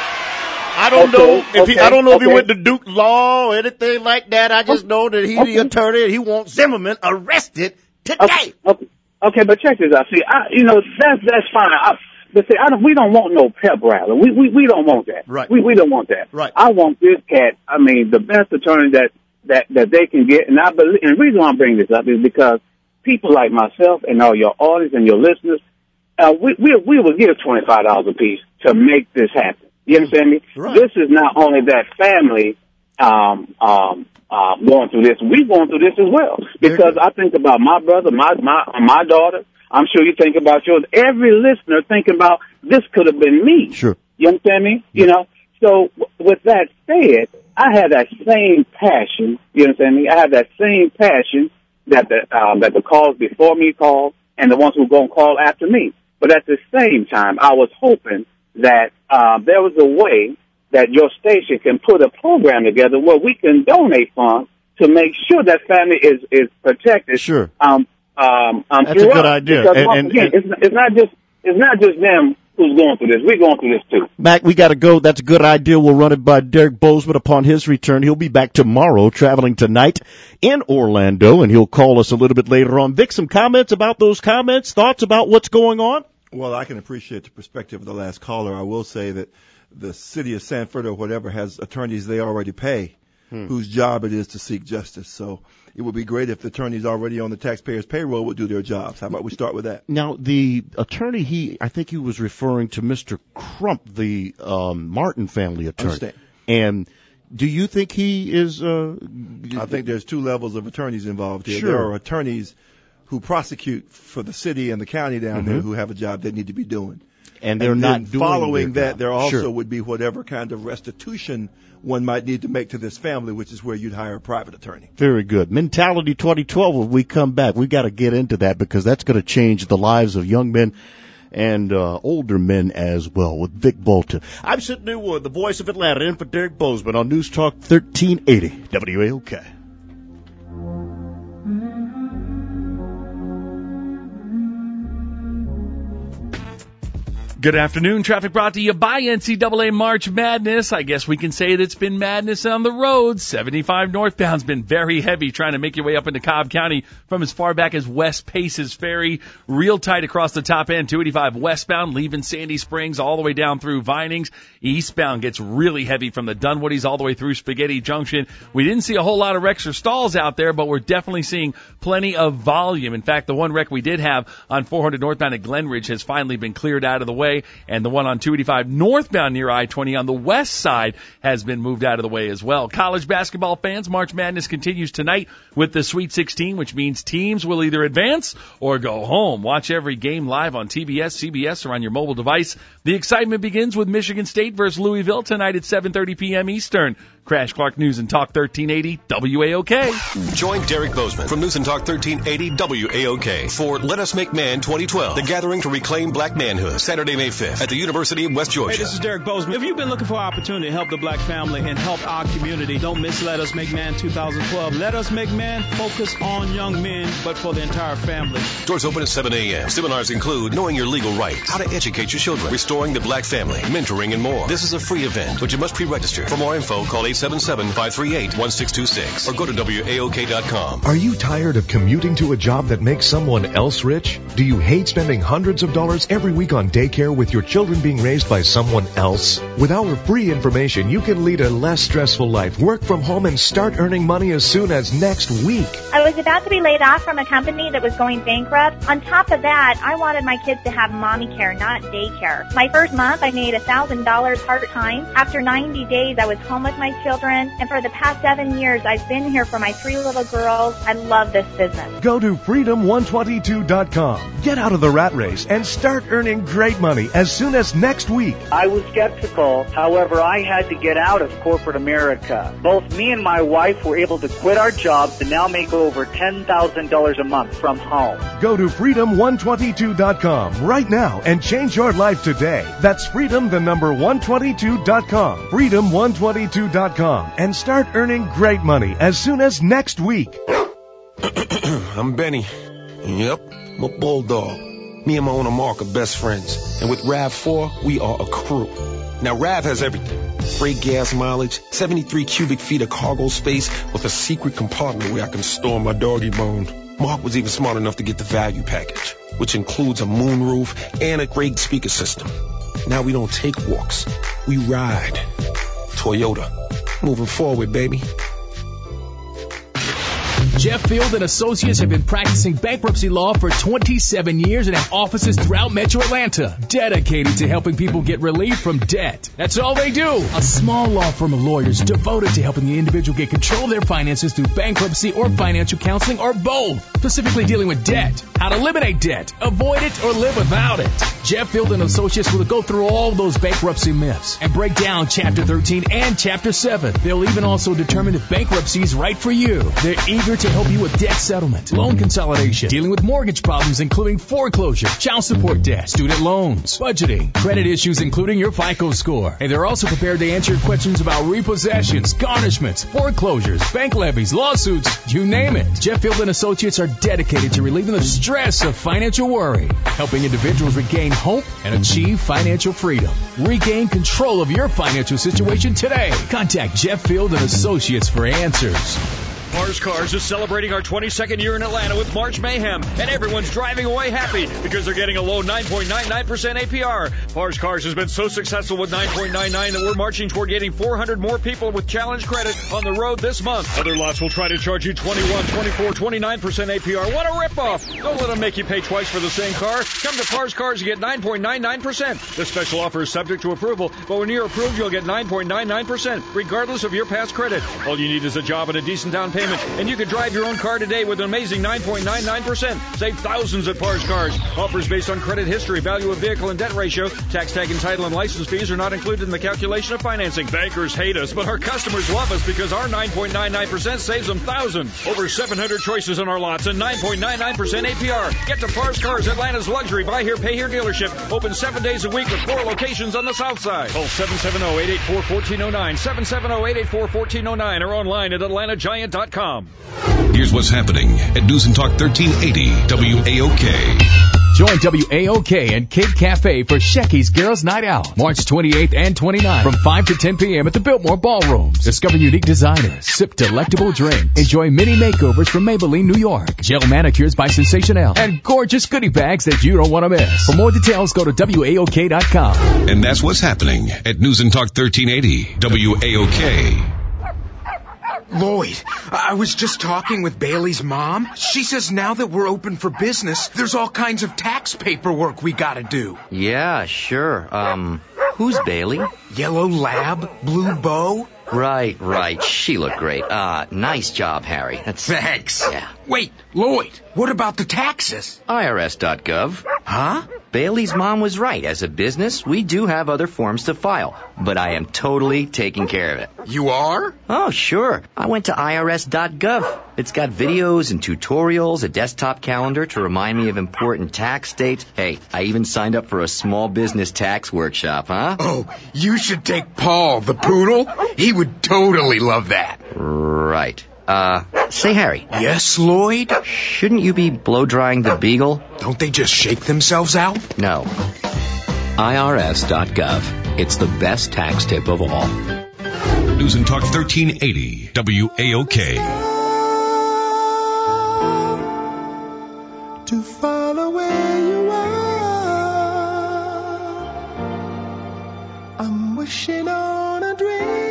I don't Okay, know if he, okay, I don't know if he okay. went to Duke Law or anything like that. I just know that he's the attorney and he wants Zimmerman arrested today. Okay, okay, but check this out. See, I, you know, that's, that's fine. I, but see, I don't, we don't want no pep rally. We, we, we don't want that. Right. We, we don't want that. Right. I want this cat, I mean, the best attorney that, that, that they can get. And I believe, and the reason why I'm bringing this up is because people like myself and all your audience and your listeners, uh, we, we, we will give twenty-five dollars a piece to make this happen. You understand me? Right. This is not only that family, um, um, uh, going through this. We're going through this as well. Because I think about my brother, my, my, my daughter. I'm sure you think about yours. Every listener thinking about this could have been me. Sure. You understand me? You know? So w- with that said, I have that same passion. You understand me? I have that same passion that the, um, that the calls before me call and the ones who are going to call after me. But at the same time, I was hoping that uh, there was a way that your station can put a program together where we can donate funds to make sure that family is, is protected. Sure. Um, um, um, That's a good throughout. idea. Because And- once and- again, and- it's, it's not just it's not just them who's going through this. We're going through this too. Mac, we got to go. That's a good idea. We'll run it by Derek Bozeman upon his return. He'll be back tomorrow, traveling tonight in Orlando, and he'll call us a little bit later on. Vic, some comments about those comments, thoughts about what's going on? Well, I can appreciate the perspective of the last caller. I will say that the city of Sanford or whatever has attorneys they already pay, hmm. whose job it is to seek justice. So it would be great if the attorneys already on the taxpayers' payroll would do their jobs. How about we start with that? Now, the attorney, he, I think he was referring to Mister Crump, the um, Martin family attorney. Understand. And do you think he is? Uh, I think there's two levels of attorneys involved here. Sure. There are attorneys who prosecute for the city and the county down mm-hmm. there who have a job they need to be doing. And they're and not doing following their that, job. there also Sure. would be whatever kind of restitution one might need to make to this family, which is where you'd hire a private attorney. Very good. Mentality twenty twelve, when we come back, we got to get into that because that's going to change the lives of young men and uh, older men as well with Vic Bolton. I'm Sid Newwood, the voice of Atlanta, in for Derek Bozeman on News Talk thirteen eighty W A O K. Good afternoon. Traffic brought to you by N C double A March Madness. I guess we can say that it's been madness on the road. seventy-five northbound's been very heavy trying to make your way up into Cobb County from as far back as West Paces Ferry. Real tight across the top end. two eighty-five westbound leaving Sandy Springs all the way down through Vinings. Eastbound gets really heavy from the Dunwoody's all the way through Spaghetti Junction. We didn't see a whole lot of wrecks or stalls out there, but we're definitely seeing plenty of volume. In fact, the one wreck we did have on four hundred northbound at Glenridge has finally been cleared out of the way. And the one on two eighty-five northbound near I twenty on the west side has been moved out of the way as well. College basketball fans, March Madness continues tonight with the Sweet sixteen, which means teams will either advance or go home. Watch every game live on T B S, C B S, or on your mobile device. The excitement begins with Michigan State versus Louisville tonight at seven thirty p.m. Eastern. Crash Clark News and Talk thirteen eighty W A O K. Join Derek Bozeman from News and Talk thirteen eighty W A O K for Let Us Make Man twenty twelve, the gathering to reclaim black manhood, Saturday, May fifth at the University of West Georgia. Hey, this is Derek Bozeman. If you've been looking for an opportunity to help the black family and help our community, don't miss Let Us Make Man twenty twelve. Let Us Make Man focus on young men, but for the entire family. Doors open at seven a.m. Seminars include knowing your legal rights, how to educate your children, restoring the black family, mentoring, and more. This is a free event, but you must pre-register. For more info, call eight seven seven, five three eight, one six two six or go to W A O K dot com. Are you tired of commuting to a job that makes someone else rich? Do you hate spending hundreds of dollars every week on daycare with your children being raised by someone else? With our free information, you can lead a less stressful life, work from home, and start earning money as soon as next week. I was about to be laid off from a company that was going bankrupt. On top of that, I wanted my kids to have mommy care, not daycare. My first month, I made one thousand dollars part-time. After ninety days, I was home with my children. And for the past seven years, I've been here for my three little girls. I love this business. Go to freedom one twenty-two dot com. Get out of the rat race and start earning great money as soon as next week. I was skeptical. However, I had to get out of corporate America. Both me and my wife were able to quit our jobs and now make over ten thousand dollars a month from home. Go to freedom one twenty-two dot com right now and change your life today. That's freedom, the number one twenty-two dot com. freedom one twenty-two dot com. And start earning great money as soon as next week. I'm Benny. Yep, I'm a bulldog. Me and my owner Mark are best friends. And with RAV four, we are a crew. Now, RAV has everything. Freight gas mileage, seventy-three cubic feet of cargo space with a secret compartment where I can store my doggy bone. Mark was even smart enough to get the value package, which includes a moonroof and a great speaker system. Now we don't take walks, we ride. Toyota. Moving forward, baby. Jeff Field and Associates have been practicing bankruptcy law for twenty-seven years and have offices throughout Metro Atlanta, dedicated to helping people get relief from debt. That's all they do. A small law firm of lawyers devoted to helping the individual get control of their finances through bankruptcy or financial counseling or both. Specifically dealing with debt, how to eliminate debt, avoid it, or live without it. Jeff Field and Associates will go through all those bankruptcy myths and break down Chapter thirteen and Chapter seven. They'll even also determine if bankruptcy is right for you. They're eager to help you with debt settlement, loan consolidation, dealing with mortgage problems including foreclosure, child support debt, student loans, budgeting, credit issues including your FICO score. And they're also prepared to answer your questions about repossessions, garnishments, foreclosures, bank levies, lawsuits, you name it. Jeff Field and Associates are dedicated to relieving the stress of financial worry, helping individuals regain hope and achieve financial freedom. Regain control of your financial situation today. Contact Jeff Field and Associates for answers. Pars Cars is celebrating our twenty-second year in Atlanta with March Mayhem, and everyone's driving away happy because they're getting a low nine point nine nine percent A P R. Pars Cars has been so successful with nine point nine nine that we're marching toward getting four hundred more people with challenge credit on the road this month. Other lots will try to charge you twenty-one, twenty-four, twenty-nine percent A P R. What a ripoff! Don't let them make you pay twice for the same car. Come to Pars Cars and get nine point nine nine percent. This special offer is subject to approval, but when you're approved, you'll get nine point nine nine percent, regardless of your past credit. All you need is a job and a decent down payment, and you can drive your own car today with an amazing nine point nine nine percent. Save thousands at Pars Cars. Offers based on credit history, value of vehicle, and debt ratio. Tax tag and title and license fees are not included in the calculation of financing. Bankers hate us, but our customers love us because our nine point nine nine percent saves them thousands. Over seven hundred choices on our lots and nine point nine nine percent A P R. Get to Pars Cars, Atlanta's luxury buy here, pay here dealership. Open seven days a week with four locations on the south side. Call seven seven zero, eight eight four, one four zero nine, seven seven zero, eight eight four, one four zero nine, or online at atlanta giant dot com. Here's what's happening at News and Talk thirteen eighty W A O K. Join W A O K and Kid Cafe for Shecky's Girls Night Out, March twenty-eighth and twenty-ninth from five to ten p.m. at the Biltmore Ballrooms. Discover unique designers, sip delectable drinks, enjoy mini makeovers from Maybelline, New York, gel manicures by Sensational, and gorgeous goodie bags that you don't want to miss. For more details, go to W A O K dot com. And that's what's happening at News and Talk thirteen eighty W A O K. Lloyd, I was just talking with Bailey's mom. She says now that we're open for business, there's all kinds of tax paperwork we gotta do. Yeah, sure. Um, who's Bailey? Yellow lab, blue bow. Right, right. She looked great. Uh, nice job, Harry. That's... Thanks. Yeah. Wait, Lloyd, what about the taxes? I R S dot gov. Huh? Bailey's mom was right. As a business, we do have other forms to file, but I am totally taking care of it. You are? Oh, sure. I went to I R S dot gov. It's got videos and tutorials, a desktop calendar to remind me of important tax dates. Hey, I even signed up for a small business tax workshop, huh? Oh, you should take Paul, the poodle. He would totally love that. Right. Uh, say, Harry. Yes, Lloyd? Shouldn't you be blow-drying the beagle? Don't they just shake themselves out? No. I R S dot gov. It's the best tax tip of all. News and Talk thirteen eighty, W A O K. To follow where you are, I'm wishing on a dream.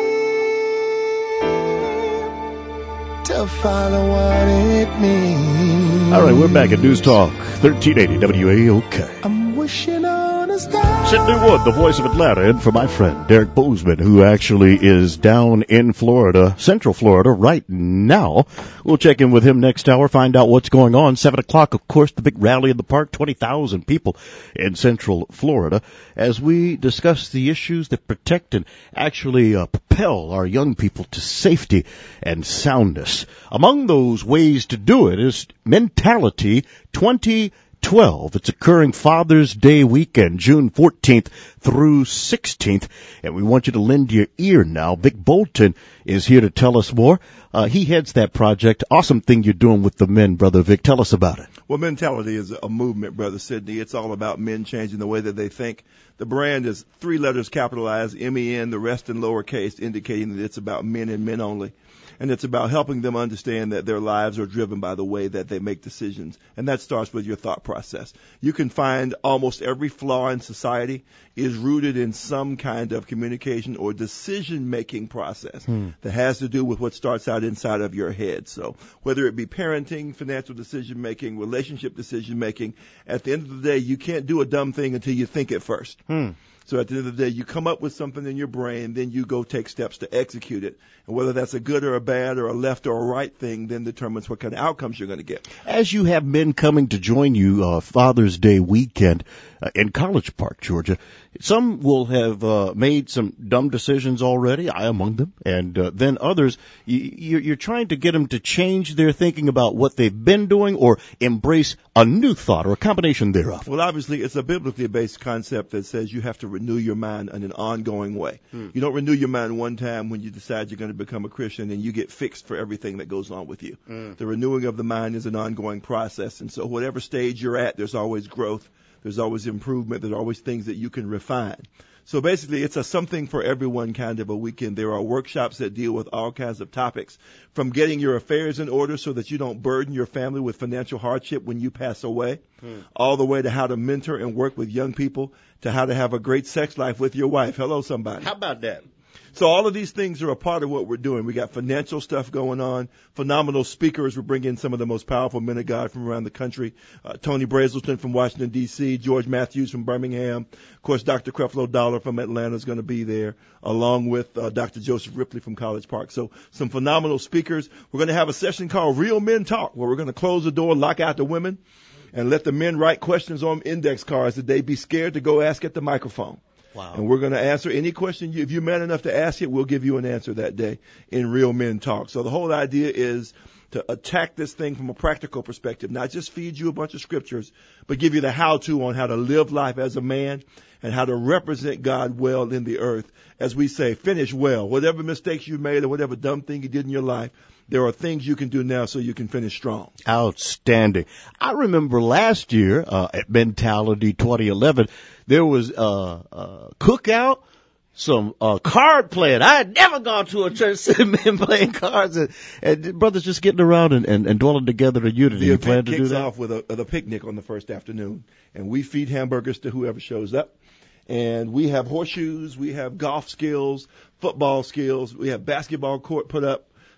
To follow what it means. All right, we're back at News Talk thirteen eighty W A O K. I'm wishing on a star. Sidney Wood, the voice of Atlanta, and for my friend Derek Bozeman, who actually is down in Florida, Central Florida, right now. We'll check in with him next hour, find out what's going on. Seven o'clock, of course, the big rally in the park, twenty thousand people in Central Florida, as we discuss the issues that protect and actually uh, propel our young people to safety and soundness. Among those ways to do it is Mentality twenty twelve. It's occurring Father's Day weekend, June fourteenth through sixteenth, and we want you to lend your ear now. Vic Bolton is here to tell us more. Uh, he heads that project. Awesome thing you're doing with the men, Brother Vic. Tell us about it. Well, Mentality is a movement, Brother Sidney. It's all about men changing the way that they think. The brand is three letters capitalized, M E N, the rest in lowercase, indicating that it's about men and men only. And it's about helping them understand that their lives are driven by the way that they make decisions. And that starts with your thought process. You can find almost every flaw in society is rooted in some kind of communication or decision-making process hmm. that has to do with what starts out inside of your head. So whether it be parenting, financial decision-making, relationship decision-making, at the end of the day, you can't do a dumb thing until you think it first. Hmm. So at the end of the day, you come up with something in your brain, then you go take steps to execute it. And whether that's a good or a bad or a left or a right thing then determines what kind of outcomes you're going to get. As you have men coming to join you uh, Father's Day weekend uh, in College Park, Georgia, some will have uh, made some dumb decisions already, I among them, and uh, then others, you, you're trying to get them to change their thinking about what they've been doing or embrace a new thought or a combination thereof. Well, obviously, it's a biblically based concept that says you have to renew your mind in an ongoing way. Hmm. You don't renew your mind one time when you decide you're going to become a Christian and you get fixed for everything that goes on with you. Hmm. The renewing of the mind is an ongoing process, and so whatever stage you're at, there's always growth. There's always improvement. There's always things that you can refine. So basically, it's a something for everyone kind of a weekend. There are workshops that deal with all kinds of topics, from getting your affairs in order so that you don't burden your family with financial hardship when you pass away, hmm. all the way to how to mentor and work with young people, to how to have a great sex life with your wife. Hello, somebody. How about that? So all of these things are a part of what we're doing. We got financial stuff going on, phenomenal speakers. We're bringing some of the most powerful men of God from around the country. Uh, Tony Brazelton from Washington, D C, George Matthews from Birmingham. Of course, Doctor Creflo Dollar from Atlanta is going to be there, along with uh, Doctor Joseph Ripley from College Park. So some phenomenal speakers. We're going to have a session called Real Men Talk, where we're going to close the door, lock out the women, and let the men write questions on index cards that they be scared to go ask at the microphone. Wow. And we're going to answer any question. You, if you're man enough to ask it, we'll give you an answer that day in Real Men Talk. So the whole idea is to attack this thing from a practical perspective, not just feed you a bunch of scriptures, but give you the how-to on how to live life as a man and how to represent God well in the earth. As we say, finish well. Whatever mistakes you made or whatever dumb thing you did in your life, there are things you can do now so you can finish strong. Outstanding. I remember last year uh, at Mentality twenty eleven, there was a uh, uh, cookout, some uh, card playing. I had never gone to a church seeing men playing cards and, and brothers just getting around and, and, and dwelling together in unity. The you event plan to kicks do that? off with a, with a picnic on the first afternoon, and we feed hamburgers to whoever shows up. And we have horseshoes, we have golf skills, football skills, we have basketball court put up.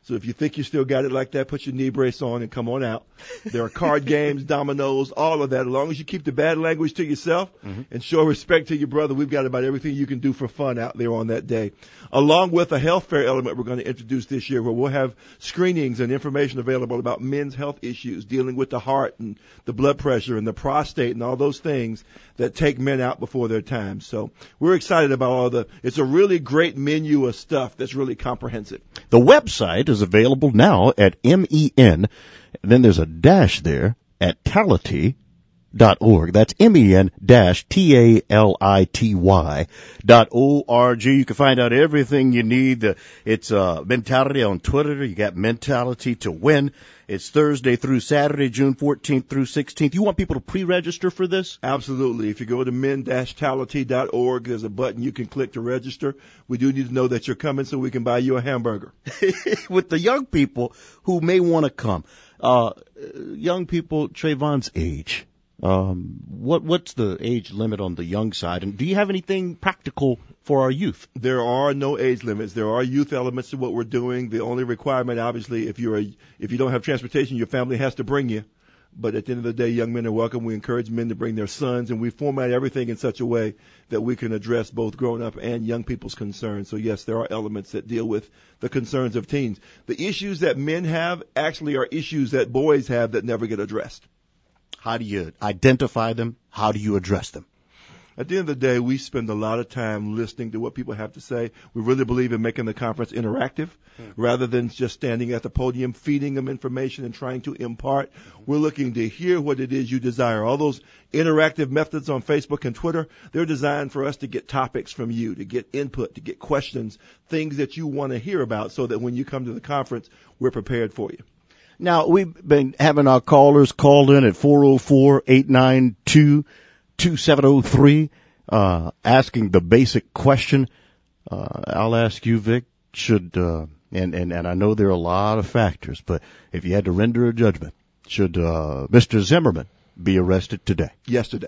So if you think you still got it like that, put your knee brace on and come on out. There are card games, dominoes, all of that. As long as you keep the bad language to yourself mm-hmm. and show respect to your brother, we've got about everything you can do for fun out there on that day. Along with a health fair element we're going to introduce this year where we'll have screenings and information available about men's health issues, dealing with the heart and the blood pressure and the prostate and all those things that take men out before their time. So we're excited about all the, it's a really great menu of stuff that's really comprehensive. The website is available now at M E N, and then there's a dash there at tality dot org. That's M E N dash T A L I T Y dot O R G. You can find out everything you need. It's uh, Mentality on Twitter. You got Mentality to Win. It's Thursday through Saturday, June fourteenth through sixteenth. You want people to pre-register for this? Absolutely. If you go to men dash tality dot org, there's a button you can click to register. We do need to know that you're coming so we can buy you a hamburger. With the young people who may want to come, uh, young people Trayvon's age, um, what what's the age limit on the young side? And do you have anything practical for our youth? There are no age limits. There are youth elements to what we're doing. The only requirement, obviously, if you're a, if you don't have transportation, your family has to bring you. But at the end of the day, young men are welcome. We encourage men to bring their sons, and we format everything in such a way that we can address both grown-up and young people's concerns. So, yes, there are elements that deal with the concerns of teens. The issues that men have actually are issues that boys have that never get addressed. How do you identify them? How do you address them? At the end of the day, we spend a lot of time listening to what people have to say. We really believe in making the conference interactive mm. rather than just standing at the podium, feeding them information and trying to impart. We're looking to hear what it is you desire. All those interactive methods on Facebook and Twitter, they're designed for us to get topics from you, to get input, to get questions, things that you want to hear about so that when you come to the conference, we're prepared for you. Now, we've been having our callers call in at four oh four, eight nine two, two seven oh three, uh, asking the basic question. Uh, I'll ask you, Vic, should, uh, and, and, and I know there are a lot of factors, but if you had to render a judgment, should, uh, Mister Zimmerman be arrested today? Yesterday.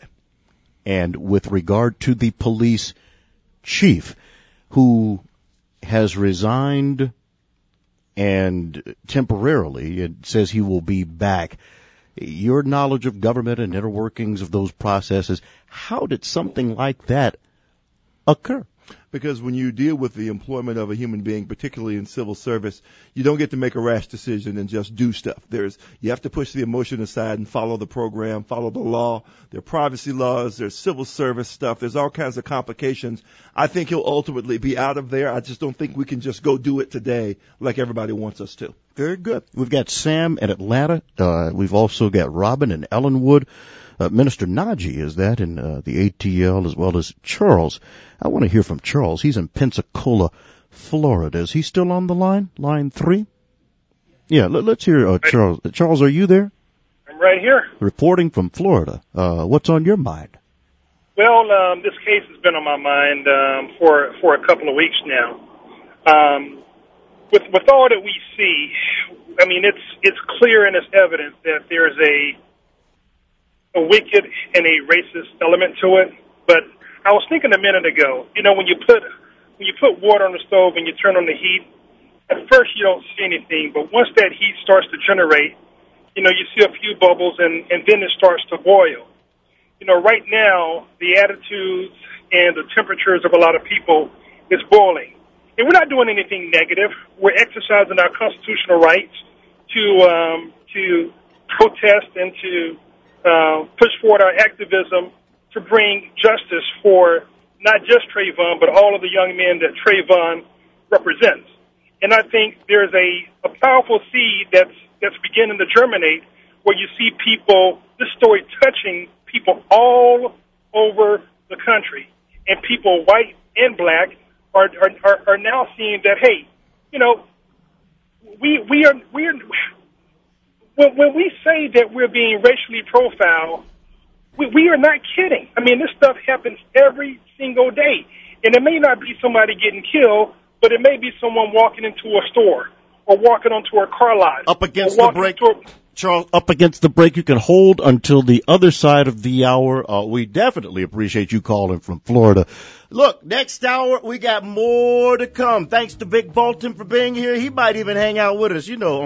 And with regard to the police chief who has resigned and temporarily it says he will be back, your knowledge of government and inner workings of those processes, how did something like that occur? Because when you deal with the employment of a human being, particularly in civil service, you don't get to make a rash decision and just do stuff. There's, you have to push the emotion aside and follow the program, follow the law. There are privacy laws, there's civil service stuff, there's all kinds of complications. I think he'll ultimately be out of there. I just don't think we can just go do it today like everybody wants us to. Very good. We've got Sam in Atlanta. Uh, we've also got Robin in Ellenwood. Uh, Minister Najee is that in uh, the A T L, as well as Charles. I want to hear from Charles. He's in Pensacola, Florida. Is he still on the line? Line three? Yeah, let, let's hear uh, Charles. Uh, Charles, are you there? I'm right here. Reporting from Florida. Uh, what's on your mind? Well, um, this case has been on my mind um, for for a couple of weeks now. Um, with with all that we see, I mean, it's it's clear and it's evident that there's a a wicked and a racist element to it. But I was thinking a minute ago, you know, when you put when you put water on the stove and you turn on the heat, at first you don't see anything, but once that heat starts to generate, you know, you see a few bubbles and, and then it starts to boil. You know, right now, the attitudes and the temperatures of a lot of people is boiling. And we're not doing anything negative. We're exercising our constitutional rights to um, to protest and to Uh, push forward our activism to bring justice for not just Trayvon, but all of the young men that Trayvon represents. And I think there's a, a powerful seed that's that's beginning to germinate where you see people, this story touching people all over the country. And people, white and black, are are, are, are now seeing that, hey, you know, we we are we are When, when we say that we're being racially profiled, we, we are not kidding. I mean, this stuff happens every single day. And it may not be somebody getting killed, but it may be someone walking into a store or walking onto a car lot. Up against or the walking brake. into a- Charles, up against the break. You can hold until the other side of the hour. Uh, we definitely appreciate you calling from Florida. Look, next hour, we got more to come. Thanks to Vic Bolton for being here. He might even hang out with us, you know.